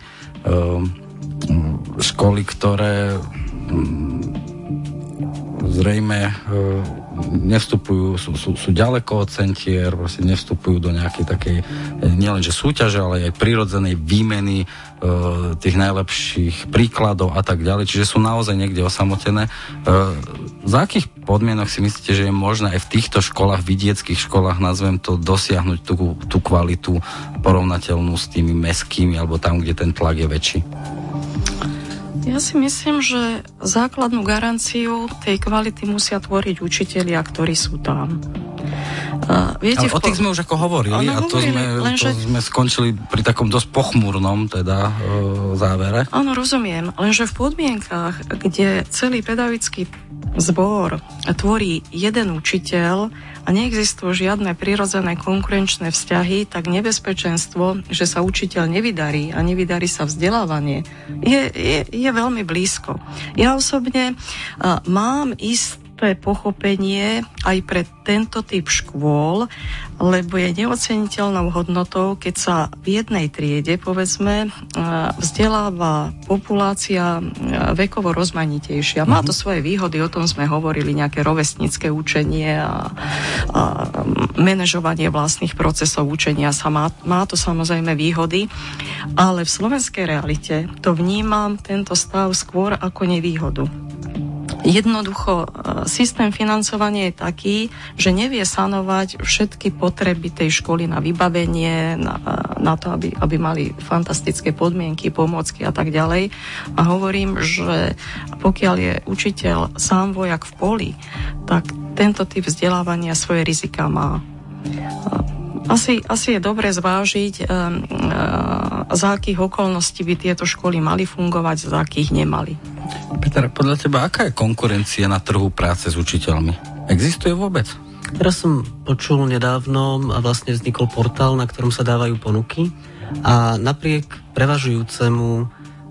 školy, ktoré m, zrejme e, nevstupujú, sú, sú, sú ďaleko od centier, proste nevstupujú do nejakej takej nielenže súťaže, ale aj prirodzenej výmeny e, tých najlepších príkladov a tak ďalej, čiže sú naozaj niekde osamotené. E, za akých podmienok si myslíte, že je možné aj v týchto školách, vidieckých školách, nazvem to, dosiahnuť tú, tú kvalitu porovnateľnú s tými mestskými, alebo tam, kde ten tlak je väčší? Ja si myslím, že základnú garanciu tej kvality musia tvoriť učitelia, ktorí sú tam. Uh, viete, ale o tých sme už ako hovorili a to, hovorili, sme, lenže... to sme skončili pri takom dosť pochmúrnom teda uh, závere. Áno, rozumiem, lenže v podmienkach, kde celý pedagogický zbor tvorí jeden učiteľ a neexistujú žiadne prirodzené konkurenčné vzťahy, tak nebezpečenstvo, že sa učiteľ nevydarí a nevydarí sa vzdelávanie, je, je, je veľmi blízko. Ja osobne uh, mám isté pochopenie aj pre tento typ škôl, lebo je neoceniteľnou hodnotou, keď sa v jednej triede, povedzme, vzdeláva populácia vekovo rozmanitejšia. Má to svoje výhody, o tom sme hovorili, nejaké rovesnícke učenie a, a manažovanie vlastných procesov učenia sa má, má to samozrejme výhody, ale v slovenskej realite to vnímam tento stav skôr ako nevýhodu. Jednoducho, systém financovania je taký, že nevie sanovať všetky potreby tej školy na vybavenie, na, na to, aby, aby mali fantastické podmienky, pomôcky a tak ďalej. A hovorím, že pokiaľ je učiteľ sám vojak v poli, tak tento typ vzdelávania svoje rizika má. Asi, asi je dobre zvážiť, um, uh, za akých okolností by tieto školy mali fungovať, za akých nemali. Peter, podľa teba, aká je konkurencia na trhu práce s učiteľmi? Existuje vôbec? Teraz som počul nedávno a vlastne vznikol portál, na ktorom sa dávajú ponuky a napriek prevažujúcemu um,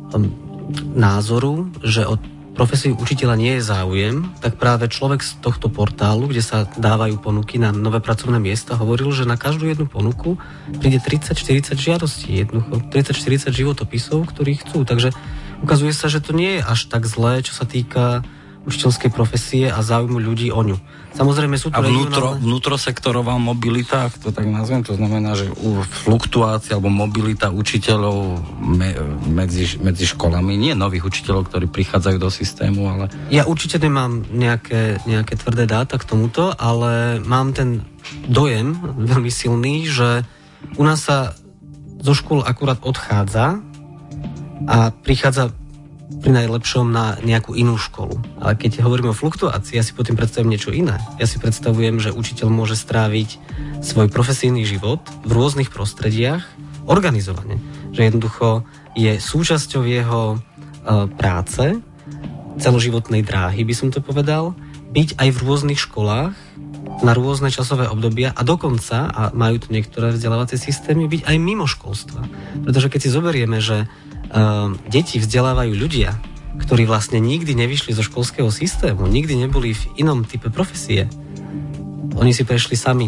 názoru, že od profesiu učiteľa nie je záujem, tak práve človek z tohto portálu, kde sa dávajú ponuky na nové pracovné miesta, hovoril, že na každú jednu ponuku príde tridsať štyridsať žiadostí, jednoducho tridsať štyridsať životopisov, ktorí chcú. Takže ukazuje sa, že to nie je až tak zlé, čo sa týka učiteľskej profesie a záujmu ľudí o ňu. Samozrejme sú tu a vnútro, regionálne... vnútrosektorová mobilita, ak to tak nazvem, to znamená, že fluktuácia alebo mobilita učiteľov me, medzi, medzi školami, nie nových učiteľov, ktorí prichádzajú do systému, ale... Ja určite nemám nejaké, nejaké tvrdé dáta k tomuto, ale mám ten dojem veľmi silný, že u nás sa zo škôl akurát odchádza a prichádza pri najlepšom na nejakú inú školu. Ale keď hovoríme o fluktuácii, ja si potom predstavujem niečo iné. Ja si predstavujem, že učiteľ môže stráviť svoj profesijný život v rôznych prostrediach organizovane. Že jednoducho je súčasťou jeho uh, práce, celoživotnej dráhy, by som to povedal, byť aj v rôznych školách na rôzne časové obdobia a dokonca, a majú tu niektoré vzdelávacie systémy, byť aj mimo školstva. Pretože keď si zoberieme, že Uh, deti vzdelávajú ľudia, ktorí vlastne nikdy nevyšli zo školského systému, nikdy neboli v inom type profesie. Oni si prešli sami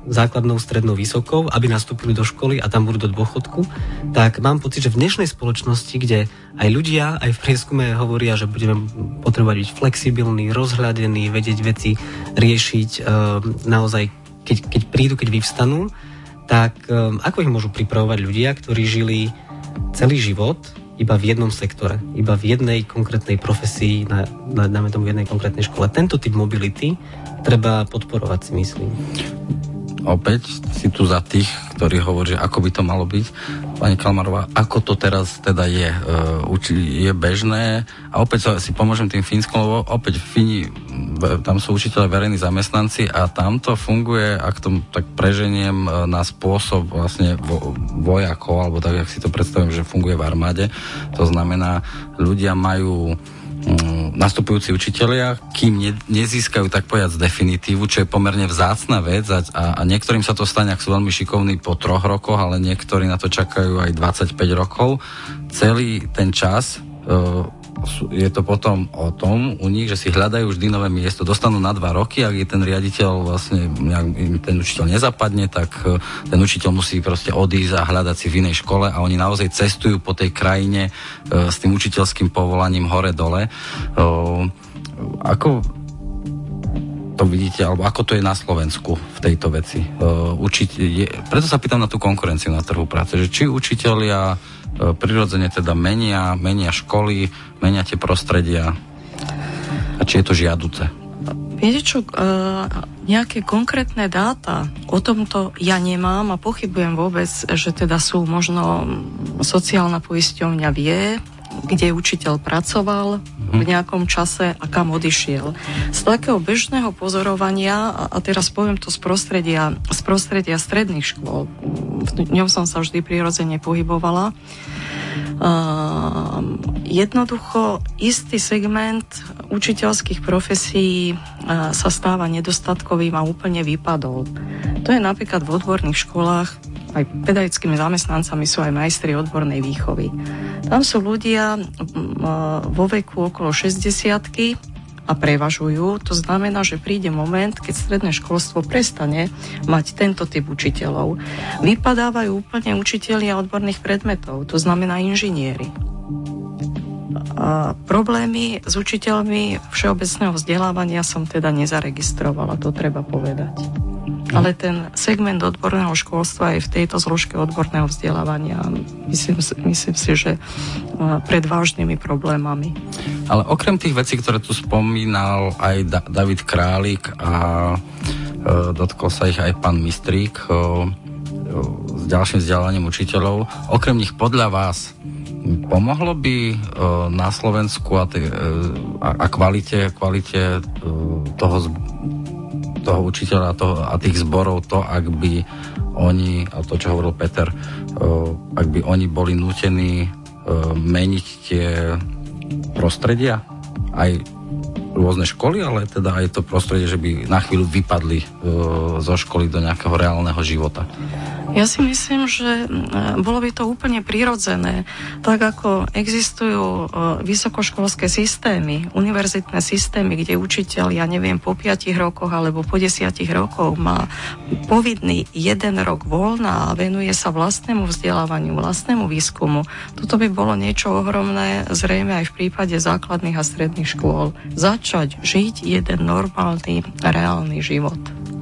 základnou, strednou, vysokou, aby nastúpili do školy a tam budú do dôchodku, tak mám pocit, že v dnešnej spoločnosti, kde aj ľudia, aj v prieskume hovoria, že budeme potrebovať byť flexibilní, rozhľadení, vedieť veci riešiť e, naozaj, keď, keď prídu, keď vyvstanú, tak e, ako ich môžu pripravovať ľudia, ktorí žili celý život iba v jednom sektore, iba v jednej konkrétnej profesii, na, na, dáme tomu v jednej konkrétnej škole. Tento typ mobility treba podporovať, si myslím. Opäť si tu za tých, ktorí hovorí, že ako by to malo byť. Pani Kalmarová, ako to teraz teda je? Je bežné? A opäť si pomôžem tým Fínskom, lebo opäť Fíni, tam sú učiteľe, verejní zamestnanci a tam to funguje, ak to tak preženiem, na spôsob vlastne vojakov, alebo tak, jak si to predstavím, že funguje v armáde. To znamená, ľudia majú nastupujúci učitelia, kým ne, nezískajú tak povedať definitívu, čo je pomerne vzácna vec a, a niektorým sa to stane, ak sú veľmi šikovní po troch rokoch, ale niektorí na to čakajú aj dvadsaťpäť rokov. Celý ten čas uh, je to potom o tom u nich, že si hľadajú vždy nové miesto, dostanú na dva roky, ak je ten riaditeľ vlastne, ten učiteľ nezapadne, tak ten učiteľ musí proste odísť a hľadať si v inej škole a oni naozaj cestujú po tej krajine uh, s tým učiteľským povolaním hore-dole. Uh, ako to vidíte, alebo ako to je na Slovensku v tejto veci? Uh, učiť, je, preto sa pýtam na tú konkurenciu na trhu práce, že či učitelia prirodzene teda menia, menia školy, menia tie prostredia a či je to žiaduce? Viete čo, nejaké konkrétne dáta o tomto ja nemám a pochybujem vôbec, že teda sú možno sociálna poisťovňa vie, kde učiteľ pracoval v nejakom čase a kam odišiel. Z takého bežného pozorovania, a teraz poviem to z prostredia, z prostredia stredných škôl, v ňom som sa vždy prirodzene pohybovala, Uh, jednoducho istý segment učiteľských profesí uh, sa stáva nedostatkovým a úplne vypadol. To je napríklad v odborných školách, aj pedagogickými zamestnancami sú aj majstri odbornej výchovy. Tam sú ľudia uh, vo veku okolo šesťdesiatky a prevažujú. To znamená, že príde moment, keď stredné školstvo prestane mať tento typ učiteľov. Vypadávajú úplne učitelia odborných predmetov, to znamená inžinieri. A problémy s učiteľmi všeobecného vzdelávania som teda nezaregistrovala, to treba povedať. Ale ten segment odborného školstva je v tejto zložke odborného vzdelávania, myslím, myslím si, že pred vážnymi problémami. Ale okrem tých vecí, ktoré tu spomínal aj da- David Králik a e, dotkol sa ich aj pán Mistrík e, e, s ďalším vzdelávaním učiteľov, okrem nich podľa vás pomohlo by e, na Slovensku a, t- e, a, a kvalite, kvalite e, toho zb- toho učiteľa a, toho, a tých zborov to, ak by oni, a to, čo hovoril Peter, uh, ak by oni boli nútení uh, meniť tie prostredia, aj rôzne školy, ale teda aj to prostredie, že by na chvíľu vypadli uh, zo školy do nejakého reálneho života. Ja si myslím, že bolo by to úplne prirodzené. Tak ako existujú vysokoškolské systémy, univerzitné systémy, kde učiteľ, ja neviem, po piatich rokoch alebo po desiatich rokoch má povinný jeden rok voľna a venuje sa vlastnému vzdelávaniu, vlastnému výskumu. Toto by bolo niečo ohromné, zrejme aj v prípade základných a stredných škôl. Začať žiť jeden normálny, reálny život.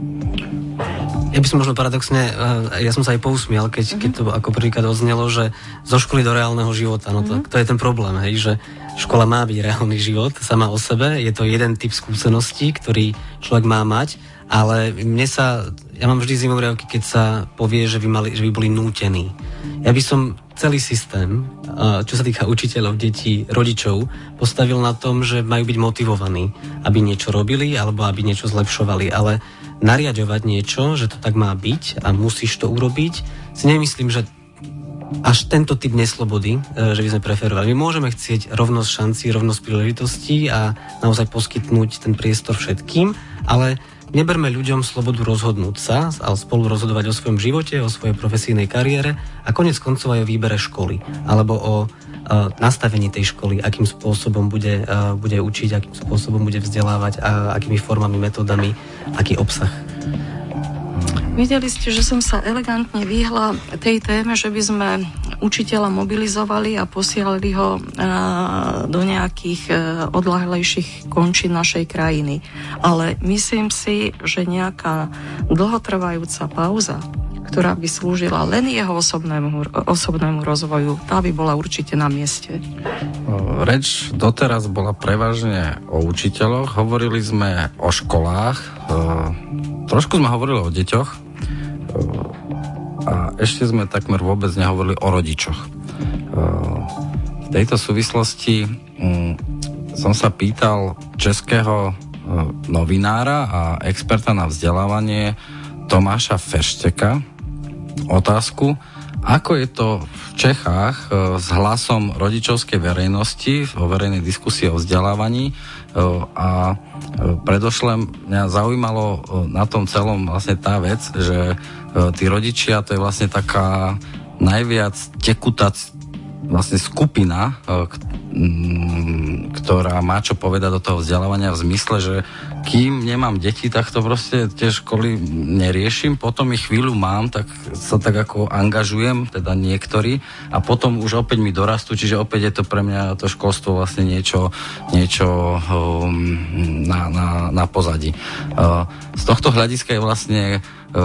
Ja by som možno paradoxne, ja som sa aj pousmial, keď, keď to ako príklad odznelo, že zo školy do reálneho života, no to, to je ten problém, hej, že škola má byť reálny život sama o sebe, je to jeden typ skúseností, ktorý človek má mať, ale mne sa, ja mám vždy zimomriavky, keď sa povie, že by, mali, že by boli nútení. Ja by som celý systém, čo sa týka učiteľov, detí, rodičov, postavil na tom, že majú byť motivovaní, aby niečo robili alebo aby niečo zlepšovali, ale nariadovať niečo, že to tak má byť a musíš to urobiť, si nemyslím, že až tento typ neslobody, že by sme preferovali. My môžeme chcieť rovnosť šancí, rovnosť príležitostí a naozaj poskytnúť ten priestor všetkým, ale neberme ľuďom slobodu rozhodnúť sa, ale spolu rozhodovať o svojom živote, o svojej profesijnej kariére a konec koncov aj o výbere školy, alebo o uh, nastavení tej školy, akým spôsobom bude, uh, bude učiť, akým spôsobom bude vzdelávať a akými formami, metodami, aký obsah. Videli ste, že som sa elegantne vyhla tej téme, že by sme učiteľa mobilizovali a posielali ho do nejakých odľahlejších končín našej krajiny. Ale myslím si, že nejaká dlhotrvajúca pauza, ktorá by slúžila len jeho osobnému, osobnému rozvoju, tá by bola určite na mieste. Reč doteraz bola prevažne o učiteľoch, hovorili sme o školách, trošku sme hovorili o deťoch, a ešte sme takmer vôbec nehovorili o rodičoch. V tejto súvislosti som sa pýtal českého novinára a experta na vzdelávanie Tomáša Fešteka otázku, ako je to v Čechách s hlasom rodičovskej verejnosti vo verejnej diskusii o vzdelávaní, a predošlem mňa zaujímalo na tom celom vlastne tá vec, že tí rodičia, to je vlastne taká najviac tekutá vlastne skupina, ktorá má čo povedať do toho vzdelávania v zmysle, že kým nemám deti, tak to proste tie školy neriešim, potom ich chvíľu mám, tak sa tak ako angažujem, teda niektorí, a potom už opäť mi dorastú, čiže opäť je to pre mňa to školstvo vlastne niečo, niečo um, na, na, na pozadí. Uh, z tohto hľadiska je vlastne uh,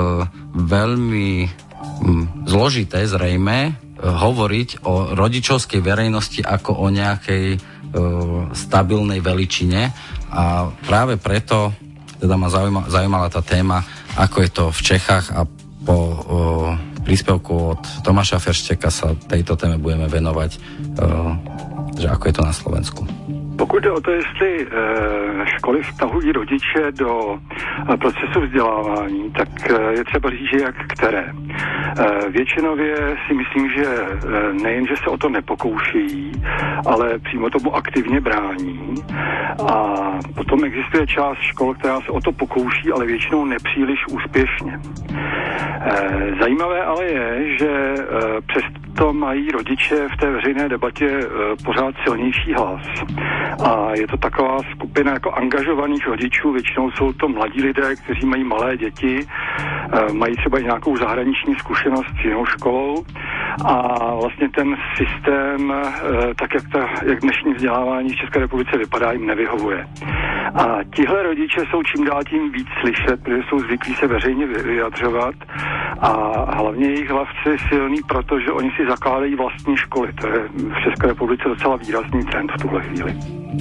veľmi um, zložité zrejme hovoriť o rodičovskej verejnosti ako o nejakej e, stabilnej veličine, a práve preto teda ma zaujíma, zaujímala tá téma, ako je to v Čechách, a po e, príspevku od Tomáša Fešteka sa tejto téme budeme venovať, e, že ako je to na Slovensku. Pokud jde o to, jestli e, školy vtahují rodiče do e, procesu vzdělávání, tak e, je třeba říct, že jak které. E, většinově si myslím, že e, nejen, že se o to nepokouší, ale přímo tomu aktivně brání. A potom existuje část škol, která se o to pokouší, ale většinou nepříliš úspěšně. E, zajímavé ale je, že e, přesto mají rodiče v té veřejné debatě e, pořád silnější hlas. A je to taková skupina jako angažovaných rodičů, většinou jsou to mladí lidé, kteří mají malé děti, mají třeba i nějakou zahraniční zkušenost s jinou školou, a vlastně ten systém, tak jak, ta, jak dnešní vzdělávání v České republice vypadá, jim nevyhovuje. A tihle rodiče jsou čím dál tím víc slyšet, protože jsou zvyklí se veřejně vyjadřovat, a hlavně jejich hlavci silný, protože oni si zakládají vlastní školy. To je v České republice docela výrazný trend v tuhle chvíli.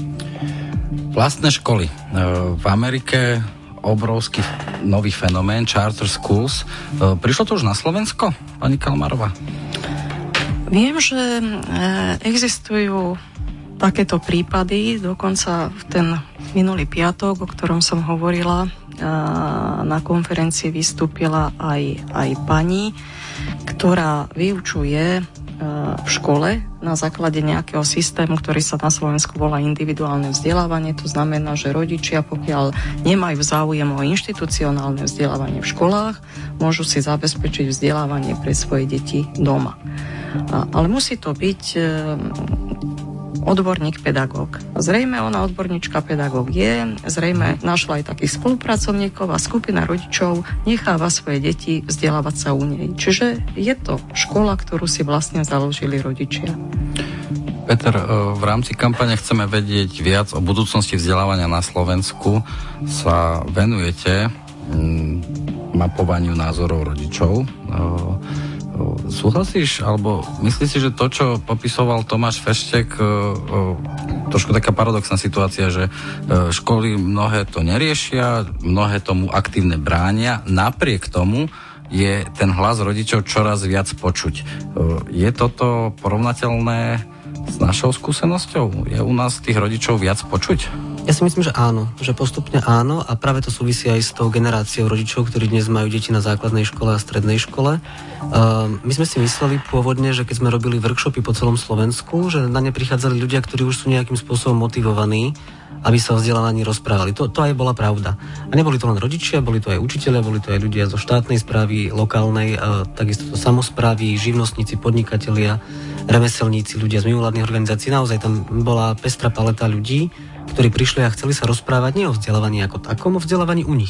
Vlastné školy. V Amerike obrovský nový fenomén, charter schools. Prišlo to už na Slovensko, pani Kalmarová? Viem, že existujú takéto prípady, dokonca v ten minulý piatok, o ktorom som hovorila, na konferencii vystúpila aj, aj pani, ktorá vyučuje v škole na základe nejakého systému, ktorý sa na Slovensku volá individuálne vzdelávanie. To znamená, že rodičia, pokiaľ nemajú záujem o inštitucionálne vzdelávanie v školách, môžu si zabezpečiť vzdelávanie pre svoje deti doma. Ale musí to byť odborník pedagóg. Zrejme ona odborníčka pedagóg je, zrejme našla aj takých spolupracovníkov, a skupina rodičov necháva svoje deti vzdelávať sa u nej. Čiže je to škola, ktorú si vlastne založili rodičia. Peter, v rámci kampane Chceme vedieť viac o budúcnosti vzdelávania na Slovensku sa venujete mapovaniu názorov rodičov. Súhlasíš, alebo myslíš si, že to, čo popisoval Tomáš Feštek, trošku taká paradoxná situácia, že školy mnohé to neriešia, mnohé tomu aktívne bránia, napriek tomu je ten hlas rodičov čoraz viac počuť. Je toto porovnateľné s našou skúsenosťou? Je u nás tých rodičov viac počuť? Ja si myslím, že áno, že postupne áno, a práve to súvisí aj s tou generáciou rodičov, ktorí dnes majú deti na základnej škole a strednej škole. Uh, my sme si mysleli pôvodne, že keď sme robili workshopy po celom Slovensku, že na ne prichádzali ľudia, ktorí už sú nejakým spôsobom motivovaní, aby sa o vzdelávaní rozprávali. To, to aj bola pravda. A neboli to len rodičia, boli to aj učitelia, boli to aj ľudia zo štátnej správy, lokálnej, uh, takisto to samosprávy, živnostníci, podnikatelia, remeselníci, ľudia z mimovládnych organizácií. Naozaj tam bola pestrá paleta ľudí, ktorí prišli a chceli sa rozprávať nie o vzdelávaní ako takom, o vzdelávaní u nich.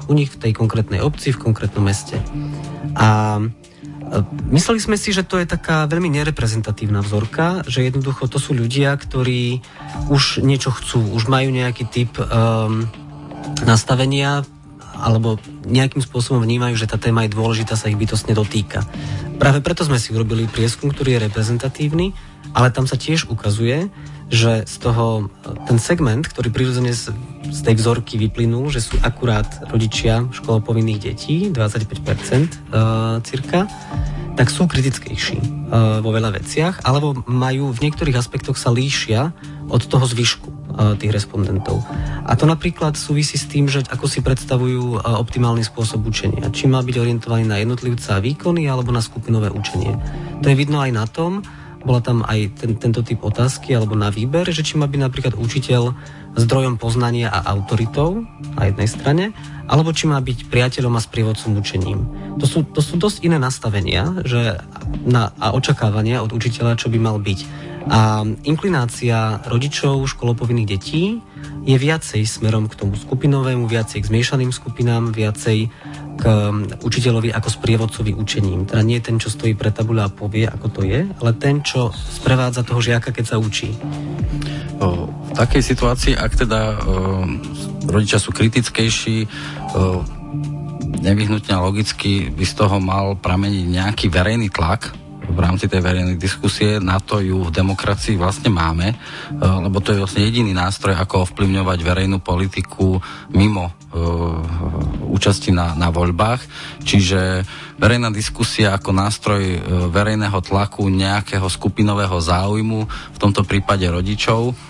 u nich v tej konkrétnej obci, v konkrétnom meste. A mysleli sme si, že to je taká veľmi nereprezentatívna vzorka, že jednoducho to sú ľudia, ktorí už niečo chcú, už majú nejaký typ um, nastavenia, alebo nejakým spôsobom vnímajú, že tá téma je dôležitá, sa ich bytostne dotýka. Práve preto sme si urobili prieskum, ktorý je reprezentatívny, ale tam sa tiež ukazuje, že z toho, ten segment, ktorý prirodzene z, z tej vzorky vyplynul, že sú akurát rodičia školopovinných detí, dvadsaťpäť percent uh, cirka, tak sú kritickejší uh, vo veľa veciach, alebo majú v niektorých aspektoch sa líšia od toho zvyšku uh, tých respondentov. A to napríklad súvisí s tým, že ako si predstavujú uh, optimálny spôsob učenia. Či má byť orientovaný na jednotlivca a výkony, alebo na skupinové učenie. To je vidno aj na tom, bola tam aj ten, tento typ otázky alebo na výber, že či má byť napríklad učiteľ zdrojom poznania a autoritou na jednej strane, alebo či má byť priateľom a sprievodcom učením. To sú, to sú dosť iné nastavenia že na, a očakávania od učiteľa, čo by mal byť. A inklinácia rodičov školopovinných detí je viacej smerom k tomu skupinovému, viacej k zmiešaným skupinám, viacej k učiteľovi ako sprievodcovi učením. Teda nie ten, čo stojí pre tabuľa a povie, ako to je, ale ten, čo sprevádza toho žiaka, keď sa učí. O, v takej situácii, ak teda o, rodičia sú kritickejší, o, nevyhnutne logicky by z toho mal prameniť nejaký verejný tlak v rámci tej verejnej diskusie, na to ju v demokracii vlastne máme, lebo to je vlastne jediný nástroj, ako ovplyvňovať verejnú politiku mimo uh, účasti na, na voľbách. Čiže verejná diskusia ako nástroj uh, verejného tlaku nejakého skupinového záujmu, v tomto prípade rodičov, uh,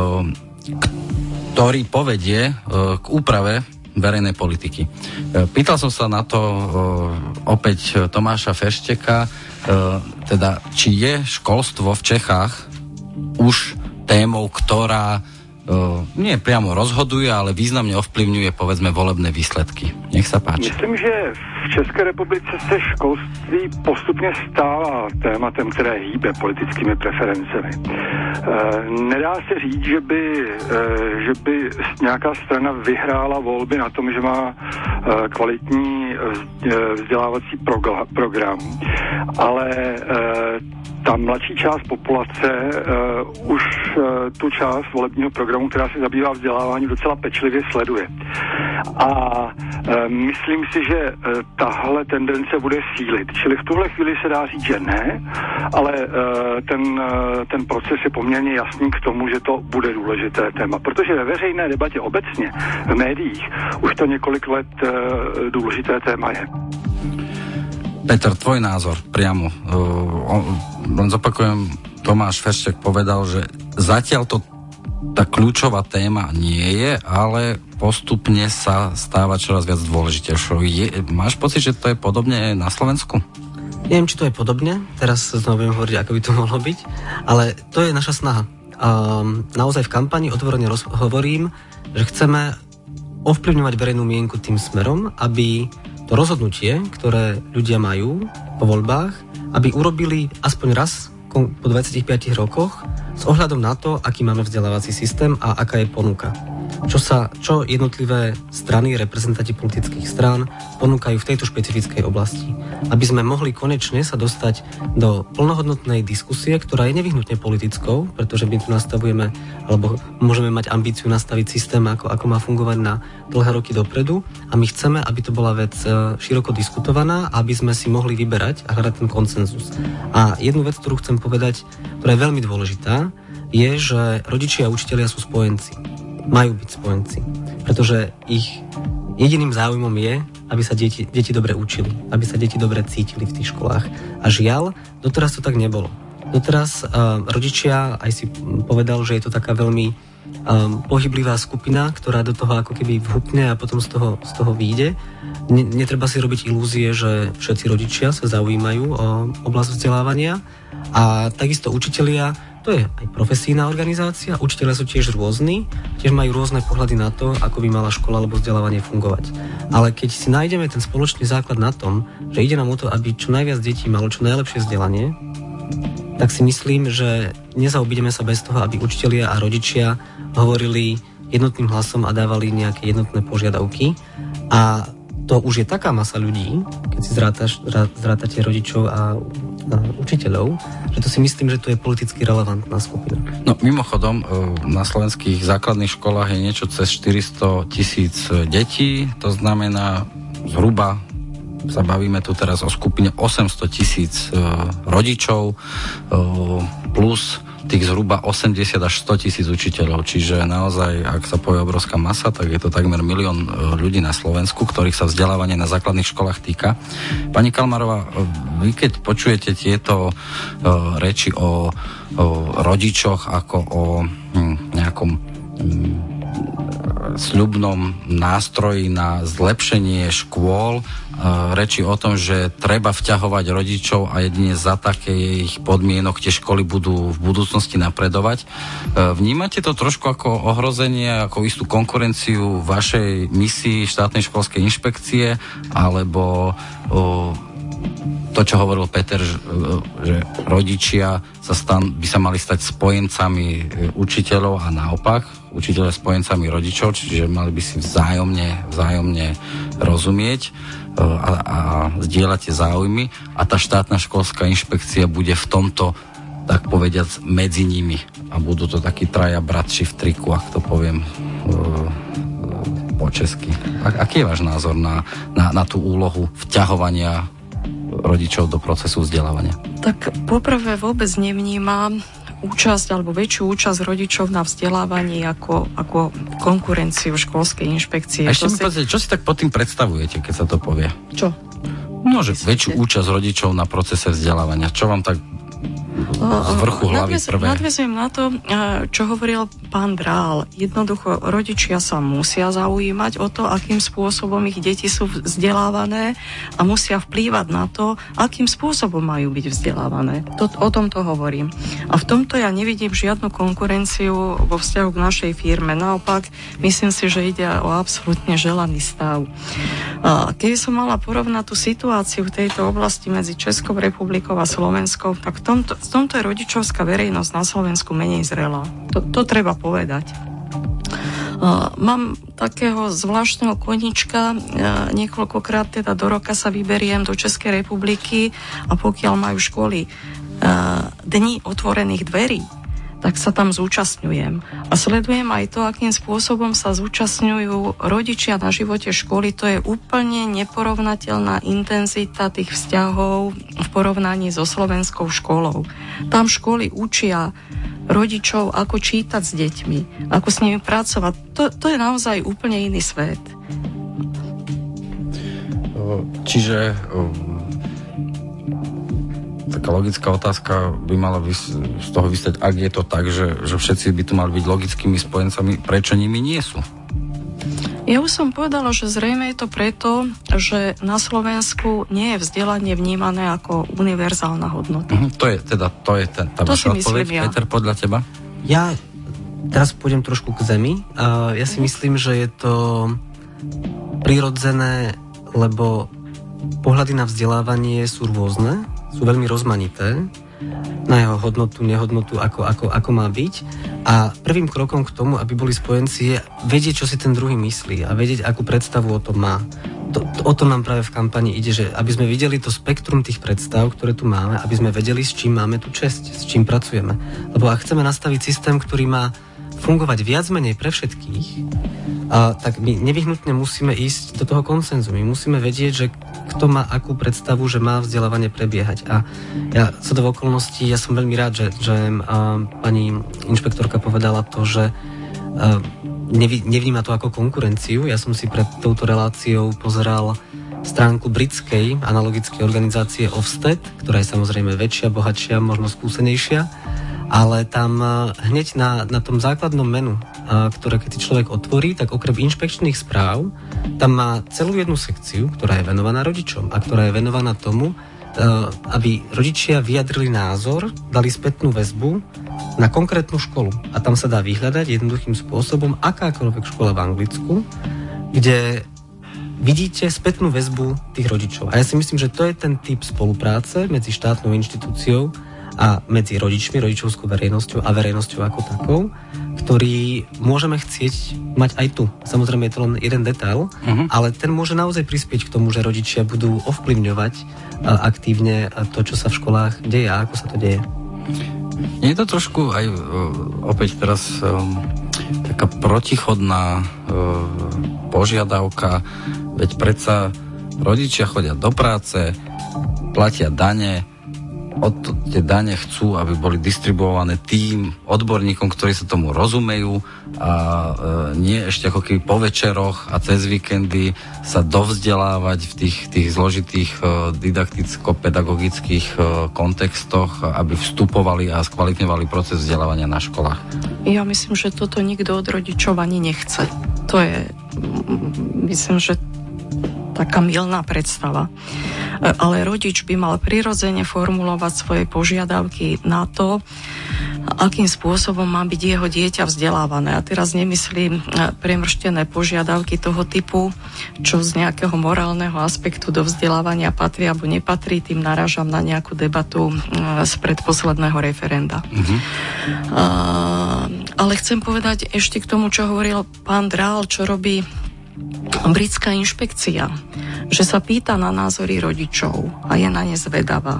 ktorý povedie uh, k úprave verejnej politiky. Pýtal som sa na to uh, opäť Tomáša Feršteka, Uh, teda, či je školstvo v Čechách už témou, ktorá uh, nie priamo rozhoduje, ale významne ovplyvňuje, povedzme, volebné výsledky. Nech sa páči. Myslím, že v České republice se školství postupně stává tématem, které hýbe politickými preferencemi. E, nedá se říct, že by, e, že by nějaká strana vyhrála volby na tom, že má e, kvalitní vzdělávací program, ale e, ta mladší část populace uh, už uh, tu část volebního programu, která se zabývá vzděláváním, docela pečlivě sleduje. A uh, myslím si, že uh, tahle tendence bude sílit. Čili v tuhle chvíli se dá říct, že ne, ale uh, ten, uh, ten proces je poměrně jasný k tomu, že to bude důležité téma. Protože ve veřejné debatě obecně, v médiích, už to několik let uh, důležité téma je. Peter, tvoj názor priamo. Uh, len zopakujem, Tomáš Ferštek povedal, že zatiaľ to tá kľúčová téma nie je, ale postupne sa stáva čoraz viac dôležitejšou. Je, máš pocit, že to je podobne na Slovensku? Neviem, či to je podobne, teraz znovu budem hovoriť, ako by to mohlo byť, ale to je naša snaha. Um, naozaj v kampani otvorene roz- hovorím, že chceme ovplyvňovať verejnú mienku tým smerom, aby to rozhodnutie, ktoré ľudia majú po voľbách, aby urobili aspoň raz po dvadsiatich piatich rokoch s ohľadom na to, aký máme vzdelávací systém a aká je ponuka. Čo sa, čo jednotlivé strany, reprezentanti politických strán ponúkajú v tejto špecifickej oblasti. Aby sme mohli konečne sa dostať do plnohodnotnej diskusie, ktorá je nevyhnutne politickou, pretože my tu nastavujeme, alebo môžeme mať ambíciu nastaviť systém, ako, ako má fungovať na dlhé roky dopredu, a my chceme, aby to bola vec široko diskutovaná, aby sme si mohli vyberať a hľadať ten konsenzus. A jednu vec, ktorú chcem povedať, ktorá je veľmi dôležitá, je, že rodičia a učitelia sú spojenci. Majú byť spojenci. Pretože ich jediným záujmom je, aby sa deti, deti dobre učili, aby sa deti dobre cítili v tých školách. A žiaľ, doteraz to tak nebolo. Doteraz uh, rodičia, aj si povedal, že je to taká veľmi um, pohyblivá skupina, ktorá do toho ako keby vhupne a potom z toho, z toho vyjde. Netreba si robiť ilúzie, že všetci rodičia sa zaujímajú o oblasť vzdelávania a takisto učitelia. To je aj profesijná organizácia, učitelia sú tiež rôzni, tiež majú rôzne pohľady na to, ako by mala škola alebo vzdelávanie fungovať. Ale keď si nájdeme ten spoločný základ na tom, že ide nám o to, aby čo najviac detí malo čo najlepšie vzdelanie, tak si myslím, že nezaobídeme sa bez toho, aby učitelia a rodičia hovorili jednotným hlasom a dávali nejaké jednotné požiadavky. A to už je taká masa ľudí, keď si zrátaš, zrátate rodičov a, a učiteľov, že to si myslím, že to je politicky relevantná skupina. No mimochodom, na slovenských základných školách je niečo cez štyristo tisíc detí, to znamená zhruba, sa bavíme tu teraz o skupine osemsto tisíc rodičov, plus tých zhruba osemdesiat až sto tisíc učiteľov, čiže naozaj, ak sa povie obrovská masa, tak je to takmer milión ľudí na Slovensku, ktorých sa vzdelávanie na základných školách týka. Pani Kalmarová, vy keď počujete tieto uh, reči o, o rodičoch ako o hm, nejakom hm, sľubnom nástroji na zlepšenie škôl, reči o tom, že treba vťahovať rodičov a jedine za také ich podmienok tie školy budú v budúcnosti napredovať. Vnímate to trošku ako ohrozenie, ako istú konkurenciu vašej misii štátnej školskej inšpekcie, alebo o, to, čo hovoril Peter, že, že rodičia sa stan, by sa mali stať spojencami učiteľov a naopak, učiteľe spojencami rodičov, čiže mali by si vzájomne, vzájomne rozumieť a, a zdieľať tie záujmy a tá štátna školská inšpekcia bude v tomto, tak povediac, medzi nimi a budú to takí traja bratši v triku, ak to poviem po česky. A, aký je váš názor na, na, na tú úlohu vťahovania rodičov do procesu vzdelávania? Tak poprvé vôbec nevnímam účasť alebo väčšiu účasť rodičov na vzdelávaní ako, ako konkurenciu školskej inšpekcie. A ešte mi si... povedzte, čo si tak pod tým predstavujete, keď sa to povie? Čo? No, že väčšiu účasť rodičov na procese vzdelávania. Čo vám tak z vrchu hlavy Nadviez, prvé? Nadviezujem na to, čo hovoril pán Drál. Jednoducho, rodičia sa musia zaujímať o to, akým spôsobom ich deti sú vzdelávané a musia vplývať na to, akým spôsobom majú byť vzdelávané. To, o tomto hovorím. A v tomto ja nevidím žiadnu konkurenciu vo vzťahu k našej firme. Naopak, myslím si, že ide o absolútne želaný stav. Keby som mala porovnať tú situáciu v tejto oblasti medzi Českou republikou a Slovenskou, tak v tomto v tomto je rodičovská verejnosť na Slovensku menej zrelá. To, to treba povedať. Uh, mám takého zvláštneho konička, uh, niekoľkokrát teda do roka sa vyberiem do Českej republiky a pokiaľ majú školy uh, dni otvorených dverí, tak sa tam zúčastňujem. A sledujem aj to, akým spôsobom sa zúčastňujú rodičia na živote školy. To je úplne neporovnateľná intenzita tých vzťahov v porovnaní so slovenskou školou. Tam školy učia rodičov, ako čítať s deťmi, ako s nimi pracovať. To, to je naozaj úplne iný svet. Čiže taká logická otázka by mala vys- z toho vystať, ak je to tak, že, že všetci by tu mali byť logickými spojencami, prečo nimi nie sú? Ja už som povedala, že zrejme je to preto, že na Slovensku nie je vzdelanie vnímané ako univerzálna hodnota. Uh-huh, to je teda to je tá, tá to vaša odpoveď, ja. Peter, podľa teba? Ja teraz pôjdem trošku k zemi. Uh, ja si myslím, že je to prirodzené, lebo pohľady na vzdelávanie sú rôzne, sú veľmi rozmanité na jeho hodnotu, nehodnotu, ako, ako, ako má byť. A prvým krokom k tomu, aby boli spojenci, je vedieť, čo si ten druhý myslí a vedieť, akú predstavu o tom má. To, to, o to nám práve v kampani ide, že aby sme videli to spektrum tých predstav, ktoré tu máme, aby sme vedeli, s čím máme tu česť, s čím pracujeme. Lebo ak chceme nastaviť systém, ktorý má fungovať viac menej pre všetkých, a tak my nevyhnutne musíme ísť do toho konsenzu. My musíme vedieť, že kto má akú predstavu, že má vzdelávanie prebiehať. A ja sa do okolností, ja som veľmi rád, že, že a, pani inšpektorka povedala to, že a, nevy, nevníma to ako konkurenciu. Ja som si pred touto reláciou pozeral stránku britskej analogickej organizácie Ofsted, ktorá je samozrejme väčšia, bohatšia, možno skúsenejšia, ale tam hneď na, na tom základnom menu, ktoré keď si človek otvorí, tak okrem inšpekčných správ tam má celú jednu sekciu, ktorá je venovaná rodičom a ktorá je venovaná tomu, aby rodičia vyjadrili názor, dali spätnú väzbu na konkrétnu školu. A tam sa dá vyhľadať jednoduchým spôsobom akákoľvek škola v Anglicku, kde vidíte spätnú väzbu tých rodičov. A ja si myslím, že to je ten typ spolupráce medzi štátnou inštitúciou a medzi rodičmi, rodičovskou verejnosťou a verejnosťou ako takou, ktorý môžeme chcieť mať aj tu. Samozrejme je to len jeden detail, uh-huh. ale ten môže naozaj prispieť k tomu, že rodičia budú ovplyvňovať uh, aktívne to, čo sa v školách deje a ako sa to deje. Je to trošku aj uh, opäť teraz um, taká protichodná uh, požiadavka, veď predsa rodičia chodia do práce, platia dane, od tie dane chcú, aby boli distribuované tým odborníkom, ktorí sa tomu rozumejú a e, nie ešte ako keby po večeroch a cez víkendy sa dovzdelávať v tých, tých zložitých e, didakticko-pedagogických e, kontextoch, aby vstupovali a skvalitňovali proces vzdelávania na školách. Ja myslím, že toto nikto od rodičov ani nechce. To je, myslím, že taká mylná predstava. Ale rodič by mal prirodzene formulovať svoje požiadavky na to, akým spôsobom má byť jeho dieťa vzdelávané. A teraz nemyslím premrštené požiadavky toho typu, čo z nejakého morálneho aspektu do vzdelávania patrí alebo nepatrí, tým narážam na nejakú debatu z predposledného referenda. Uh-huh. Ale chcem povedať ešte k tomu, čo hovoril pán Drál, čo robí britská inšpekcia, že sa pýta na názory rodičov a je na ne zvedavá.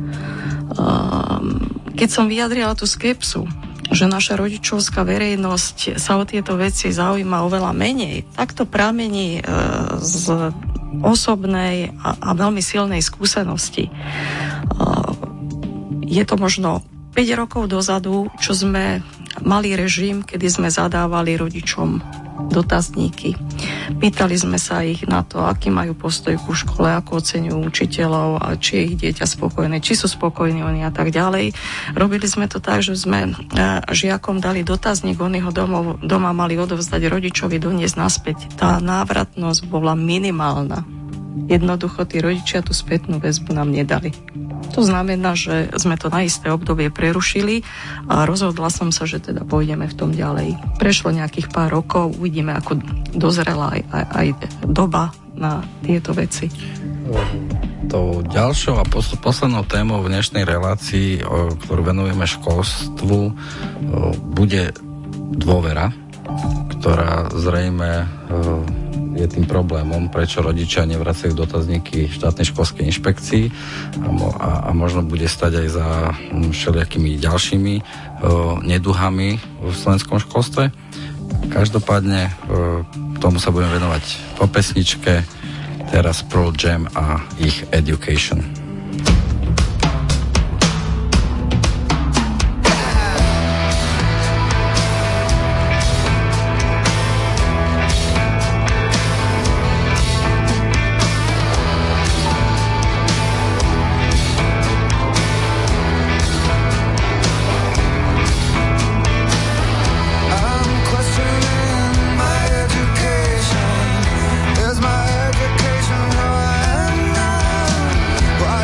Keď som vyjadrila tú skepsu, že naša rodičovská verejnosť sa o tieto veci zaujíma oveľa menej, tak to pramení z osobnej a, a veľmi silnej skúsenosti. Je to možno päť rokov dozadu, čo sme mali režim, kedy sme zadávali rodičom dotazníky. Pýtali sme sa ich na to, aký majú postoj ku škole, ako oceňujú učiteľov a či je ich dieťa spokojné, či sú spokojní oni a tak ďalej. Robili sme to tak, že sme žiakom dali dotazník, oni ho domov, doma mali odovzdať rodičovi, doniesť naspäť. Tá návratnosť bola minimálna. Jednoducho tí rodičia tú spätnú väzbu nám nedali. To znamená, že sme to na isté obdobie prerušili a rozhodla som sa, že teda pôjdeme v tom ďalej. Prešlo nejakých pár rokov, uvidíme, ako dozrela aj, aj, aj doba na tieto veci. Tou ďalšou a poslednou témou v dnešnej relácii, ktorú venujeme školstvu, bude dôvera, ktorá zrejme je tým problémom, prečo rodičia nevracajú dotazníky štátnej školskej inšpekcii a, mo- a, a možno bude stať aj za všelijakými ďalšími uh, neduhami v slovenskom školstve. Každopádne uh, tomu sa budeme venovať po pesničke, teraz Pearl Jam a ich Education. Education, who I am now. Why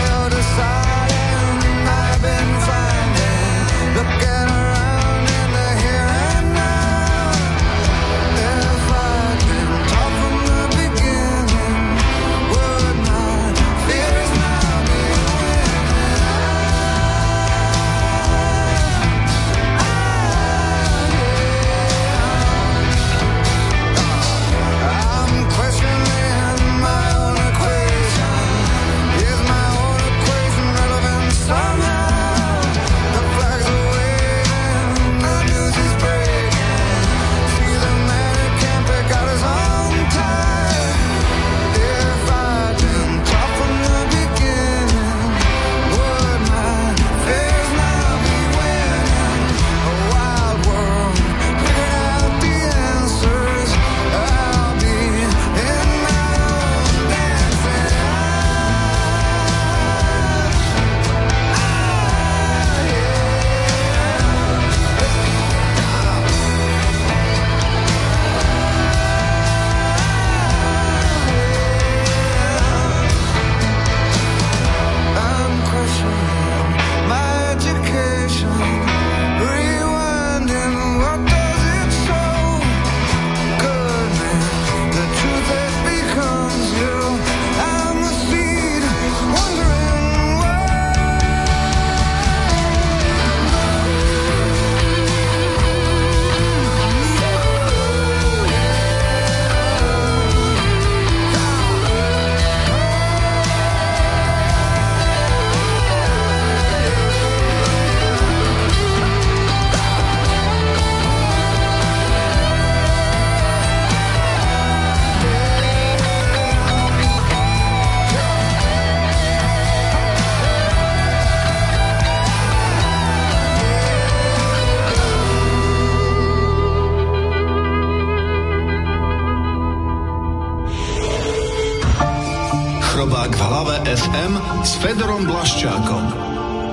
Chrobák v hlave es em s Fedorom Blaščákom.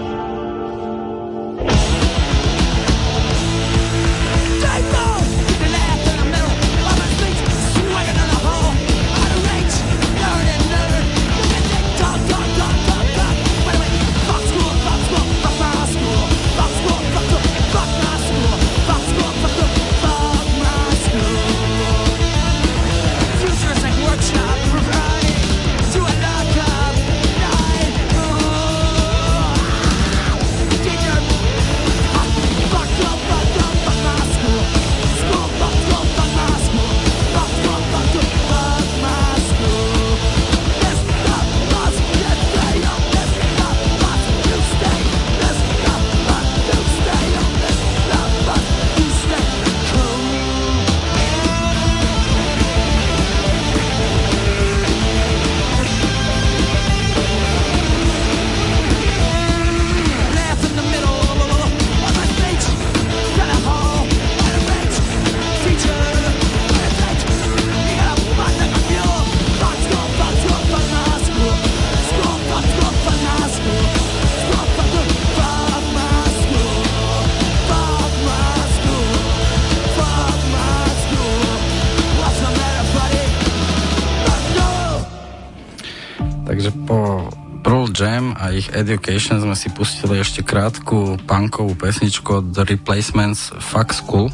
Jam a ich Education sme si pustili ešte krátku punkovú pesničku od The Replacements Fuck School,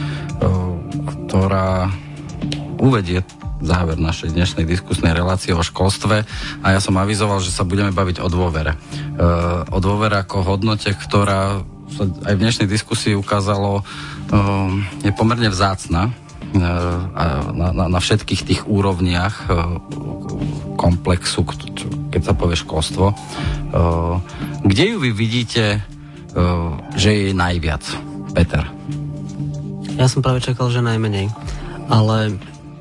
ktorá uvedie záver našej dnešnej diskusnej relácie o školstve a ja som avizoval, že sa budeme baviť o dôvere. O dôvere ako hodnote, ktorá sa aj v dnešnej diskusii ukázalo, je pomerne vzácna na, na, na všetkých tých úrovniach komplexu, keď sa povie školstvo. Kde ju vy vidíte, že je najviac? Peter. Ja som práve čakal, že najmenej. Ale...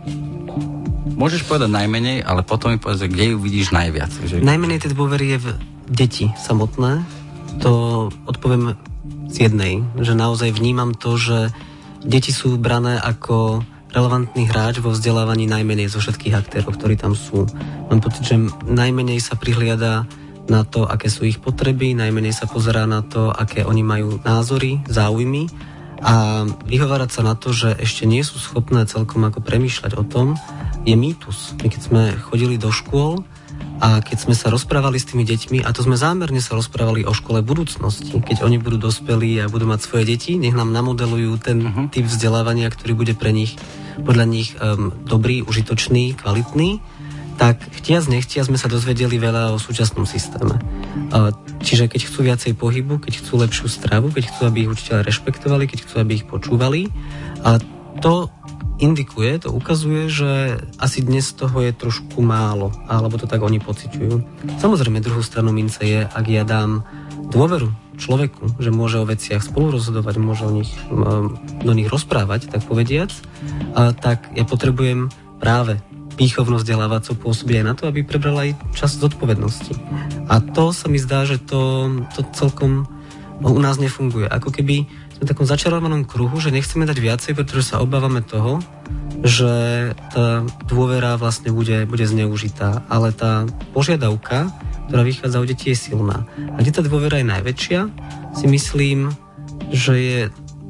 Môžeš povedať najmenej, ale potom mi povedať, kde ju vidíš najviac. Že... Najmenej tej dôvery je v deti samotné. To odpoviem z jednej, že naozaj vnímam to, že deti sú brané ako relevantný hráč vo vzdelávaní najmenej zo všetkých aktérov, ktorí tam sú. Mám pocit, že najmenej sa prihliada na to, aké sú ich potreby, najmenej sa pozerá na to, aké oni majú názory, záujmy a vyhovárať sa na to, že ešte nie sú schopné celkom ako premýšľať o tom, je mýtus. My keď sme chodili do škôl a keď sme sa rozprávali s tými deťmi, a to sme zámerne sa rozprávali o škole budúcnosti, keď oni budú dospelí a budú mať svoje deti, nech nám namodelujú ten uh-huh. typ vzdelávania, ktorý bude pre nich, podľa nich um, dobrý, užitočný, kvalitný, tak chtiac nechtiac sme sa dozvedeli veľa o súčasnom systéme. Uh, čiže keď chcú viacej pohybu, keď chcú lepšiu stravu, keď chcú, aby ich učiteľe rešpektovali, keď chcú, aby ich počúvali, a to indikuje, to ukazuje, že asi dnes toho je trošku málo, alebo to tak oni pociťujú. Samozrejme, druhú stranu mince je, ak ja dám dôveru človeku, že môže o veciach spolu rozhodovať, môže o nich, do nich rozprávať, tak povediac, a tak ja potrebujem práve výchovno vzdelávaco pôsobiť aj na to, aby prebral aj čas zodpovednosti. A to sa mi zdá, že to, to celkom u nás nefunguje. Ako keby v takom začarovanom kruhu, že nechceme dať viacej, pretože sa obávame toho, že tá dôvera vlastne bude, bude zneužitá. Ale tá požiadavka, ktorá vychádza od detí, je silná. A kde tá dôvera je najväčšia, si myslím, že je...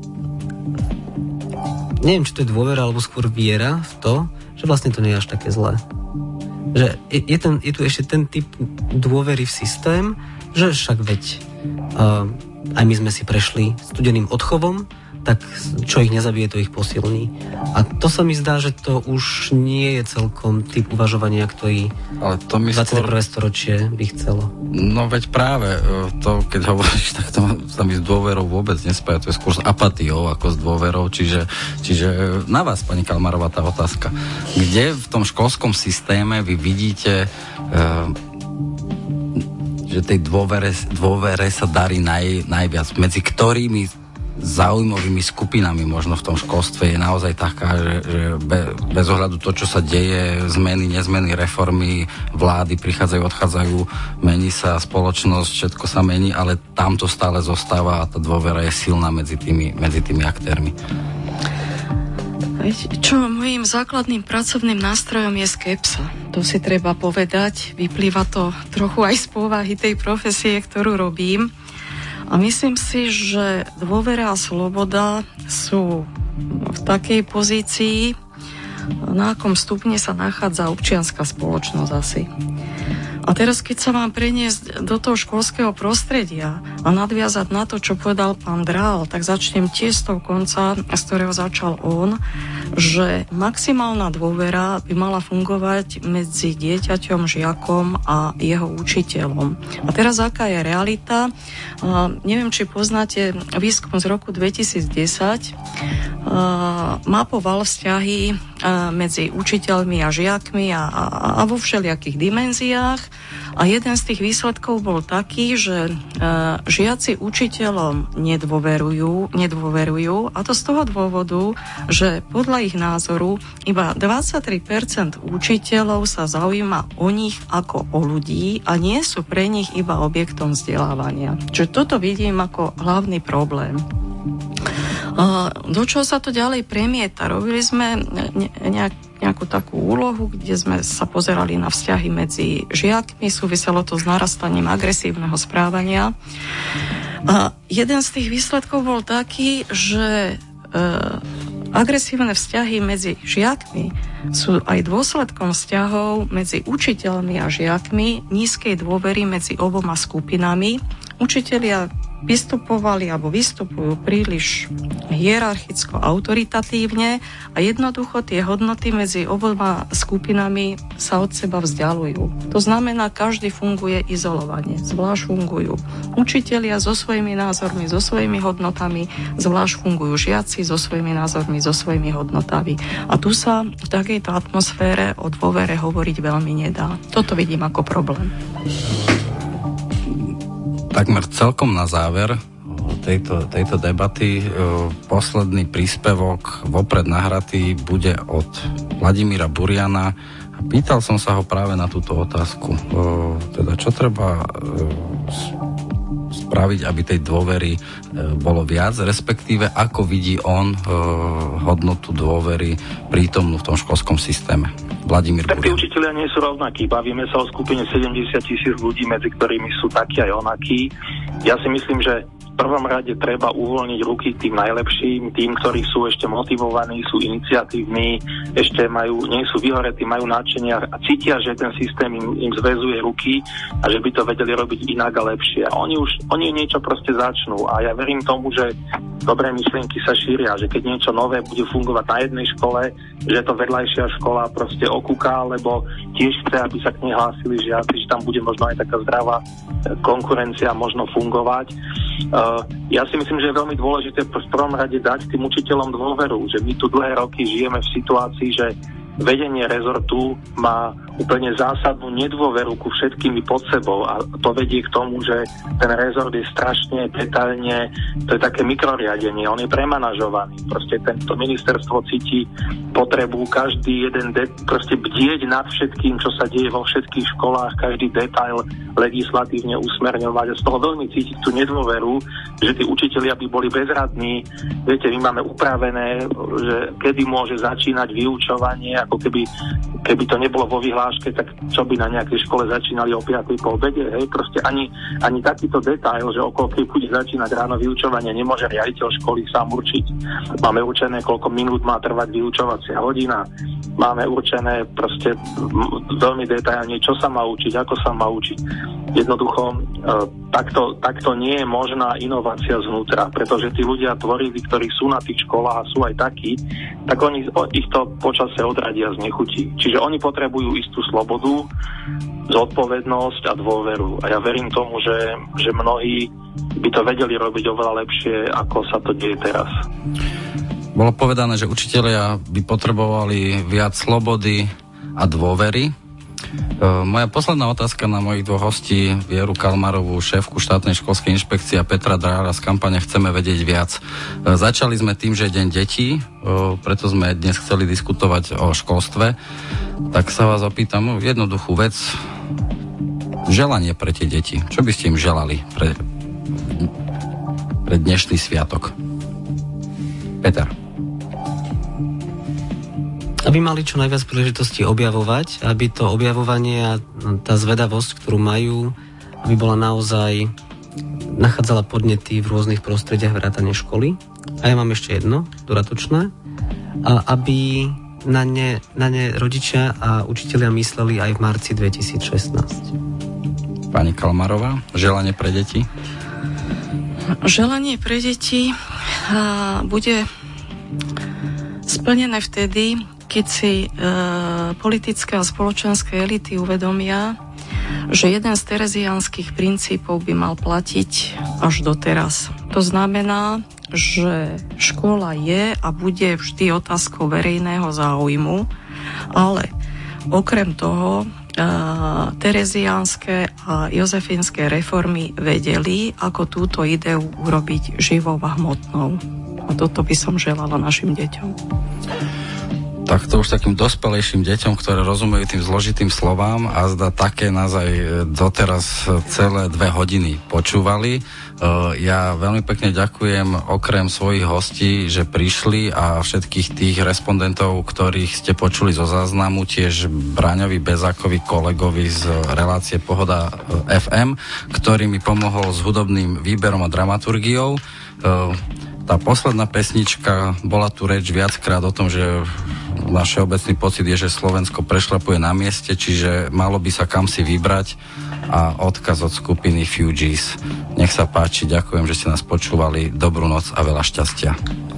Neviem, či to je dôvera, alebo skôr viera v to, že vlastne to nie je až také zlé. Že je, je, ten, je tu ešte ten typ dôvery v systém, že však veď... Uh, aj my sme si prešli studeným odchovom, tak čo ich nezabije, to ich posilní. A to sa mi zdá, že to už nie je celkom typ uvažovania, ktorý ale to mi dvadsiate prvé skôr... storočie by chcelo. No veď práve to, keď hovoríš, tak to sa mi s dôverou vôbec nespája, to je skôr s apatiou ako s dôverou, čiže, čiže na vás, pani Kalmarová, tá otázka. Kde v tom školskom systéme vy vidíte uh, že tej dôvere, dôvere sa darí naj, najviac. Medzi ktorými záujmovými skupinami možno v tom školstve je naozaj taká, že, že be, bez ohľadu to, čo sa deje, zmeny, nezmeny, reformy, vlády prichádzajú, odchádzajú, mení sa spoločnosť, všetko sa mení, ale tam to stále zostáva a tá dôvera je silná medzi tými, medzi tými aktérmi. Čo mojím základným pracovným nástrojom je skepsa. To si treba povedať. Vyplýva to trochu aj z povahy tej profesie, ktorú robím. A myslím si, že dôvera a sloboda sú v takej pozícii, na akom stupne sa nachádza občianska spoločnosť asi. A teraz, keď sa mám preniesť do toho školského prostredia a nadviazať na to, čo povedal pán Drál, tak začnem tiež z toho konca, z ktorého začal on, že maximálna dôvera by mala fungovať medzi dieťaťom, žiakom a jeho učiteľom. A teraz, aká je realita? Uh, neviem, či poznáte výskum z roku dvetisícdesať. Uh, mapoval vzťahy uh, medzi učiteľmi a žiakmi a, a, a vo všelijakých dimenziách. A jeden z tých výsledkov bol taký, že uh, žiaci učiteľom nedôverujú, nedôverujú, a to z toho dôvodu, že podľa ich názoru iba dvadsaťtri percent učiteľov sa zaujíma o nich ako o ľudí a nie sú pre nich iba objektom vzdelávania. Čiže toto vidím ako hlavný problém. Do čoho sa to ďalej premieta? Robili sme nejak, nejakú takú úlohu, kde sme sa pozerali na vzťahy medzi žiakmi, súviselo to s narastaním agresívneho správania. A jeden z tých výsledkov bol taký, že e, agresívne vzťahy medzi žiakmi sú aj dôsledkom vzťahov medzi učiteľmi a žiakmi, nízkej dôvery medzi oboma skupinami. Učitelia vystupovali alebo vystupujú príliš hierarchicko, autoritatívne a jednoducho tie hodnoty medzi oboma skupinami sa od seba vzdialujú. To znamená, každý funguje izolovane, zvlášť fungujú učitelia so svojimi názormi, so svojimi hodnotami, zvlášť fungujú žiaci so svojimi názormi, so svojimi hodnotami. A tu sa v takejto atmosfére o dôvere hovoriť veľmi nedá. Toto vidím ako problém. Takmer celkom na záver tejto, tejto debaty posledný príspevok vopred nahratý bude od Vladimíra Buriana. Pýtal som sa ho práve na túto otázku. Teda čo treba spraviť, aby tej dôvery bolo viac, respektíve ako vidí on hodnotu dôvery prítomnú v tom školskom systéme. Vladimír Tak tí Burian. učitelia nie sú rovnakí. Bavíme sa o skupine sedemdesiat tisíc ľudí, medzi ktorými sú takí aj onakí. Ja si myslím, že v prvom rade treba uvoľniť ruky tým najlepším, tým, ktorí sú ešte motivovaní, sú iniciatívni, ešte majú, nie sú vyhoretí, majú nadšenia a cítia, že ten systém im, im zväzuje ruky a že by to vedeli robiť inak a lepšie. A oni už oni niečo proste začnú. A ja verím tomu, že dobré myšlienky sa šíria, že keď niečo nové bude fungovať na jednej škole, že to vedľajšia škola proste okúka, lebo tiež chce, aby sa k nej hlásili žiaci, že tam bude možno aj taká zdravá konkurencia možno fungovať. Uh, ja si myslím, že je veľmi dôležité v prvom rade dať tým učiteľom dôveru, že my tu dlhé roky žijeme v situácii, že vedenie rezortu má úplne zásadnú nedôveru ku všetkými pod sebou a to vedie k tomu, že ten rezort je strašne detailne, to je také mikroriadenie, on je premanažovaný. Proste tento ministerstvo cíti potrebu každý jeden de- proste bdieť nad všetkým, čo sa deje vo všetkých školách, každý detail legislatívne usmerňovať a z toho veľmi cítiť tú nedôveru, že tí učitelia by boli bezradní. Viete, my máme upravené, že kedy môže začínať vyučovanie, ako keby, keby to nebolo vo vyhláške, tak čo by na nejakej škole začínali o piatej po obede, hej, proste ani, ani takýto detail, že okolo keď bude začínať ráno vyučovanie, nemôže riaditeľ školy sám určiť. Máme určené, koľko minút má trvať vyučovacia hodina, máme určené proste veľmi detailne, čo sa má učiť, ako sa má učiť. Jednoducho, e, takto, takto nie je možná inovácia znútra, pretože tí ľudia tvoriví, ktorí sú na tých školách a sú aj takí, tak oni, ich to počasie odradia z nechutí. Čiže oni potrebujú istú slobodu, zodpovednosť a dôveru. A ja verím tomu, že, že mnohí by to vedeli robiť oveľa lepšie, ako sa to deje teraz. Bolo povedané, že učitelia by potrebovali viac slobody a dôvery. Moja posledná otázka na mojich dvoch hostí, Vieru Kalmarovú, šéfku štátnej školskej inšpekcie, a Petra Drála z kampane Chceme vedieť viac. Začali sme tým, že je deň detí, preto sme dnes chceli diskutovať o školstve. Tak sa vás opýtam jednoduchú vec. Želanie pre tie deti. Čo by ste im želali pre, pre dnešný sviatok? Peter. aby mali čo najviac príležitosti objavovať, aby to objavovanie a tá zvedavosť, ktorú majú, aby bola naozaj nachádzala podnety v rôznych prostrediach vrátane školy. A ja mám ešte jedno, dodatočné, a aby na ne, na ne rodičia a učitelia mysleli aj v marci dvetisícšestnásť. Pani Kalmarová, želanie pre deti? Želanie pre deti a, bude splnené vtedy, keď si e, politické a spoločenské elity uvedomia, že jeden z tereziánskych princípov by mal platiť až doteraz. To znamená, že škola je a bude vždy otázkou verejného záujmu, ale okrem toho e, tereziánske a jozefínske reformy vedeli, ako túto ideu urobiť živou a hmotnou. A toto by som želala našim deťom. Tak to už takým dospelejším deťom, ktoré rozumejú tým zložitým slovám a zda také nás aj doteraz celé dve hodiny počúvali. Ja veľmi pekne ďakujem okrem svojich hostí, že prišli a všetkých tých respondentov, ktorých ste počuli zo záznamu, tiež Braňovi Bezákovi, kolegovi z relácie Pohoda ef em, ktorý mi pomohol s hudobným výberom a dramaturgiou. Tá posledná pesnička, bola tu reč viackrát o tom, že náš obecný pocit je, že Slovensko prešľapuje na mieste, čiže malo by sa kam si vybrať a odkaz od skupiny Fugees. Nech sa páči, ďakujem, že ste nás počúvali. Dobrú noc a veľa šťastia.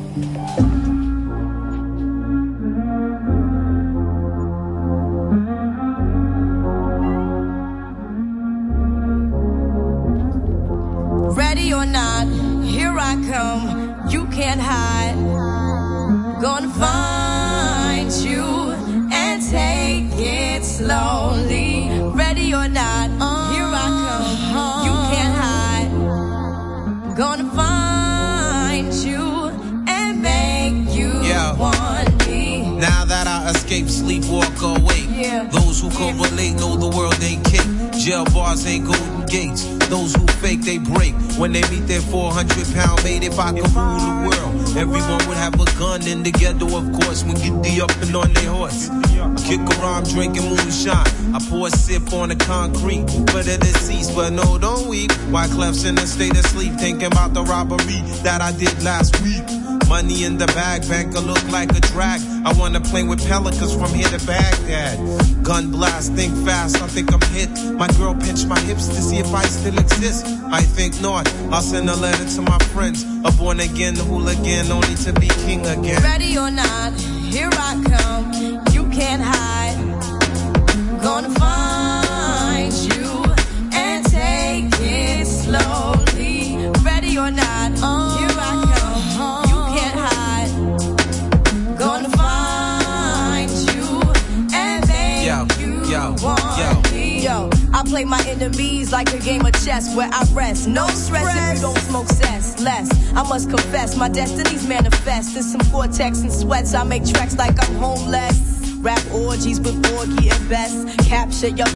Ready or not, here I come. You can't hide. Gonna find you and take it slowly. Ready or not, here I come. You can't hide. Gonna find you and make you yeah. want me. Now that I escape, sleep, walk awake. Yeah. Those who correlate know the world ain't cake. Jail bars ain't golden gates. Those who fake, they break. When they meet their four hundred pound mate, if I could rule the world, everyone would have a gun in the ghetto, of course. When get the up and on their horse. Kick around drinking moonshine. I pour a sip on the concrete for the deceased, but no, don't weep. Why Clef's in a state of sleep, thinking about the robbery that I did last week. Money in the bag, banker look like a drag. I wanna play with pelicans from here to Baghdad. Gun blast, think fast, I think I'm hit. My girl pinched my hips to see if I still exist. I think not, I'll send a letter to my friends. A born again hooligan, only to be king again. Ready or not, here I come. You can't hide. Gonna find you and take it slowly. Ready or not, here I come. You can't hide. Gonna find you and make yo, you yo, want yo. me. Yo, I play my enemies like a game of chess where I rest. No stress if you don't smoke cess. Less, I must confess, my destinies manifest. In some Cortex and sweats, I make tracks like I'm homeless. Rap orgies with Orgy and Best. Capture your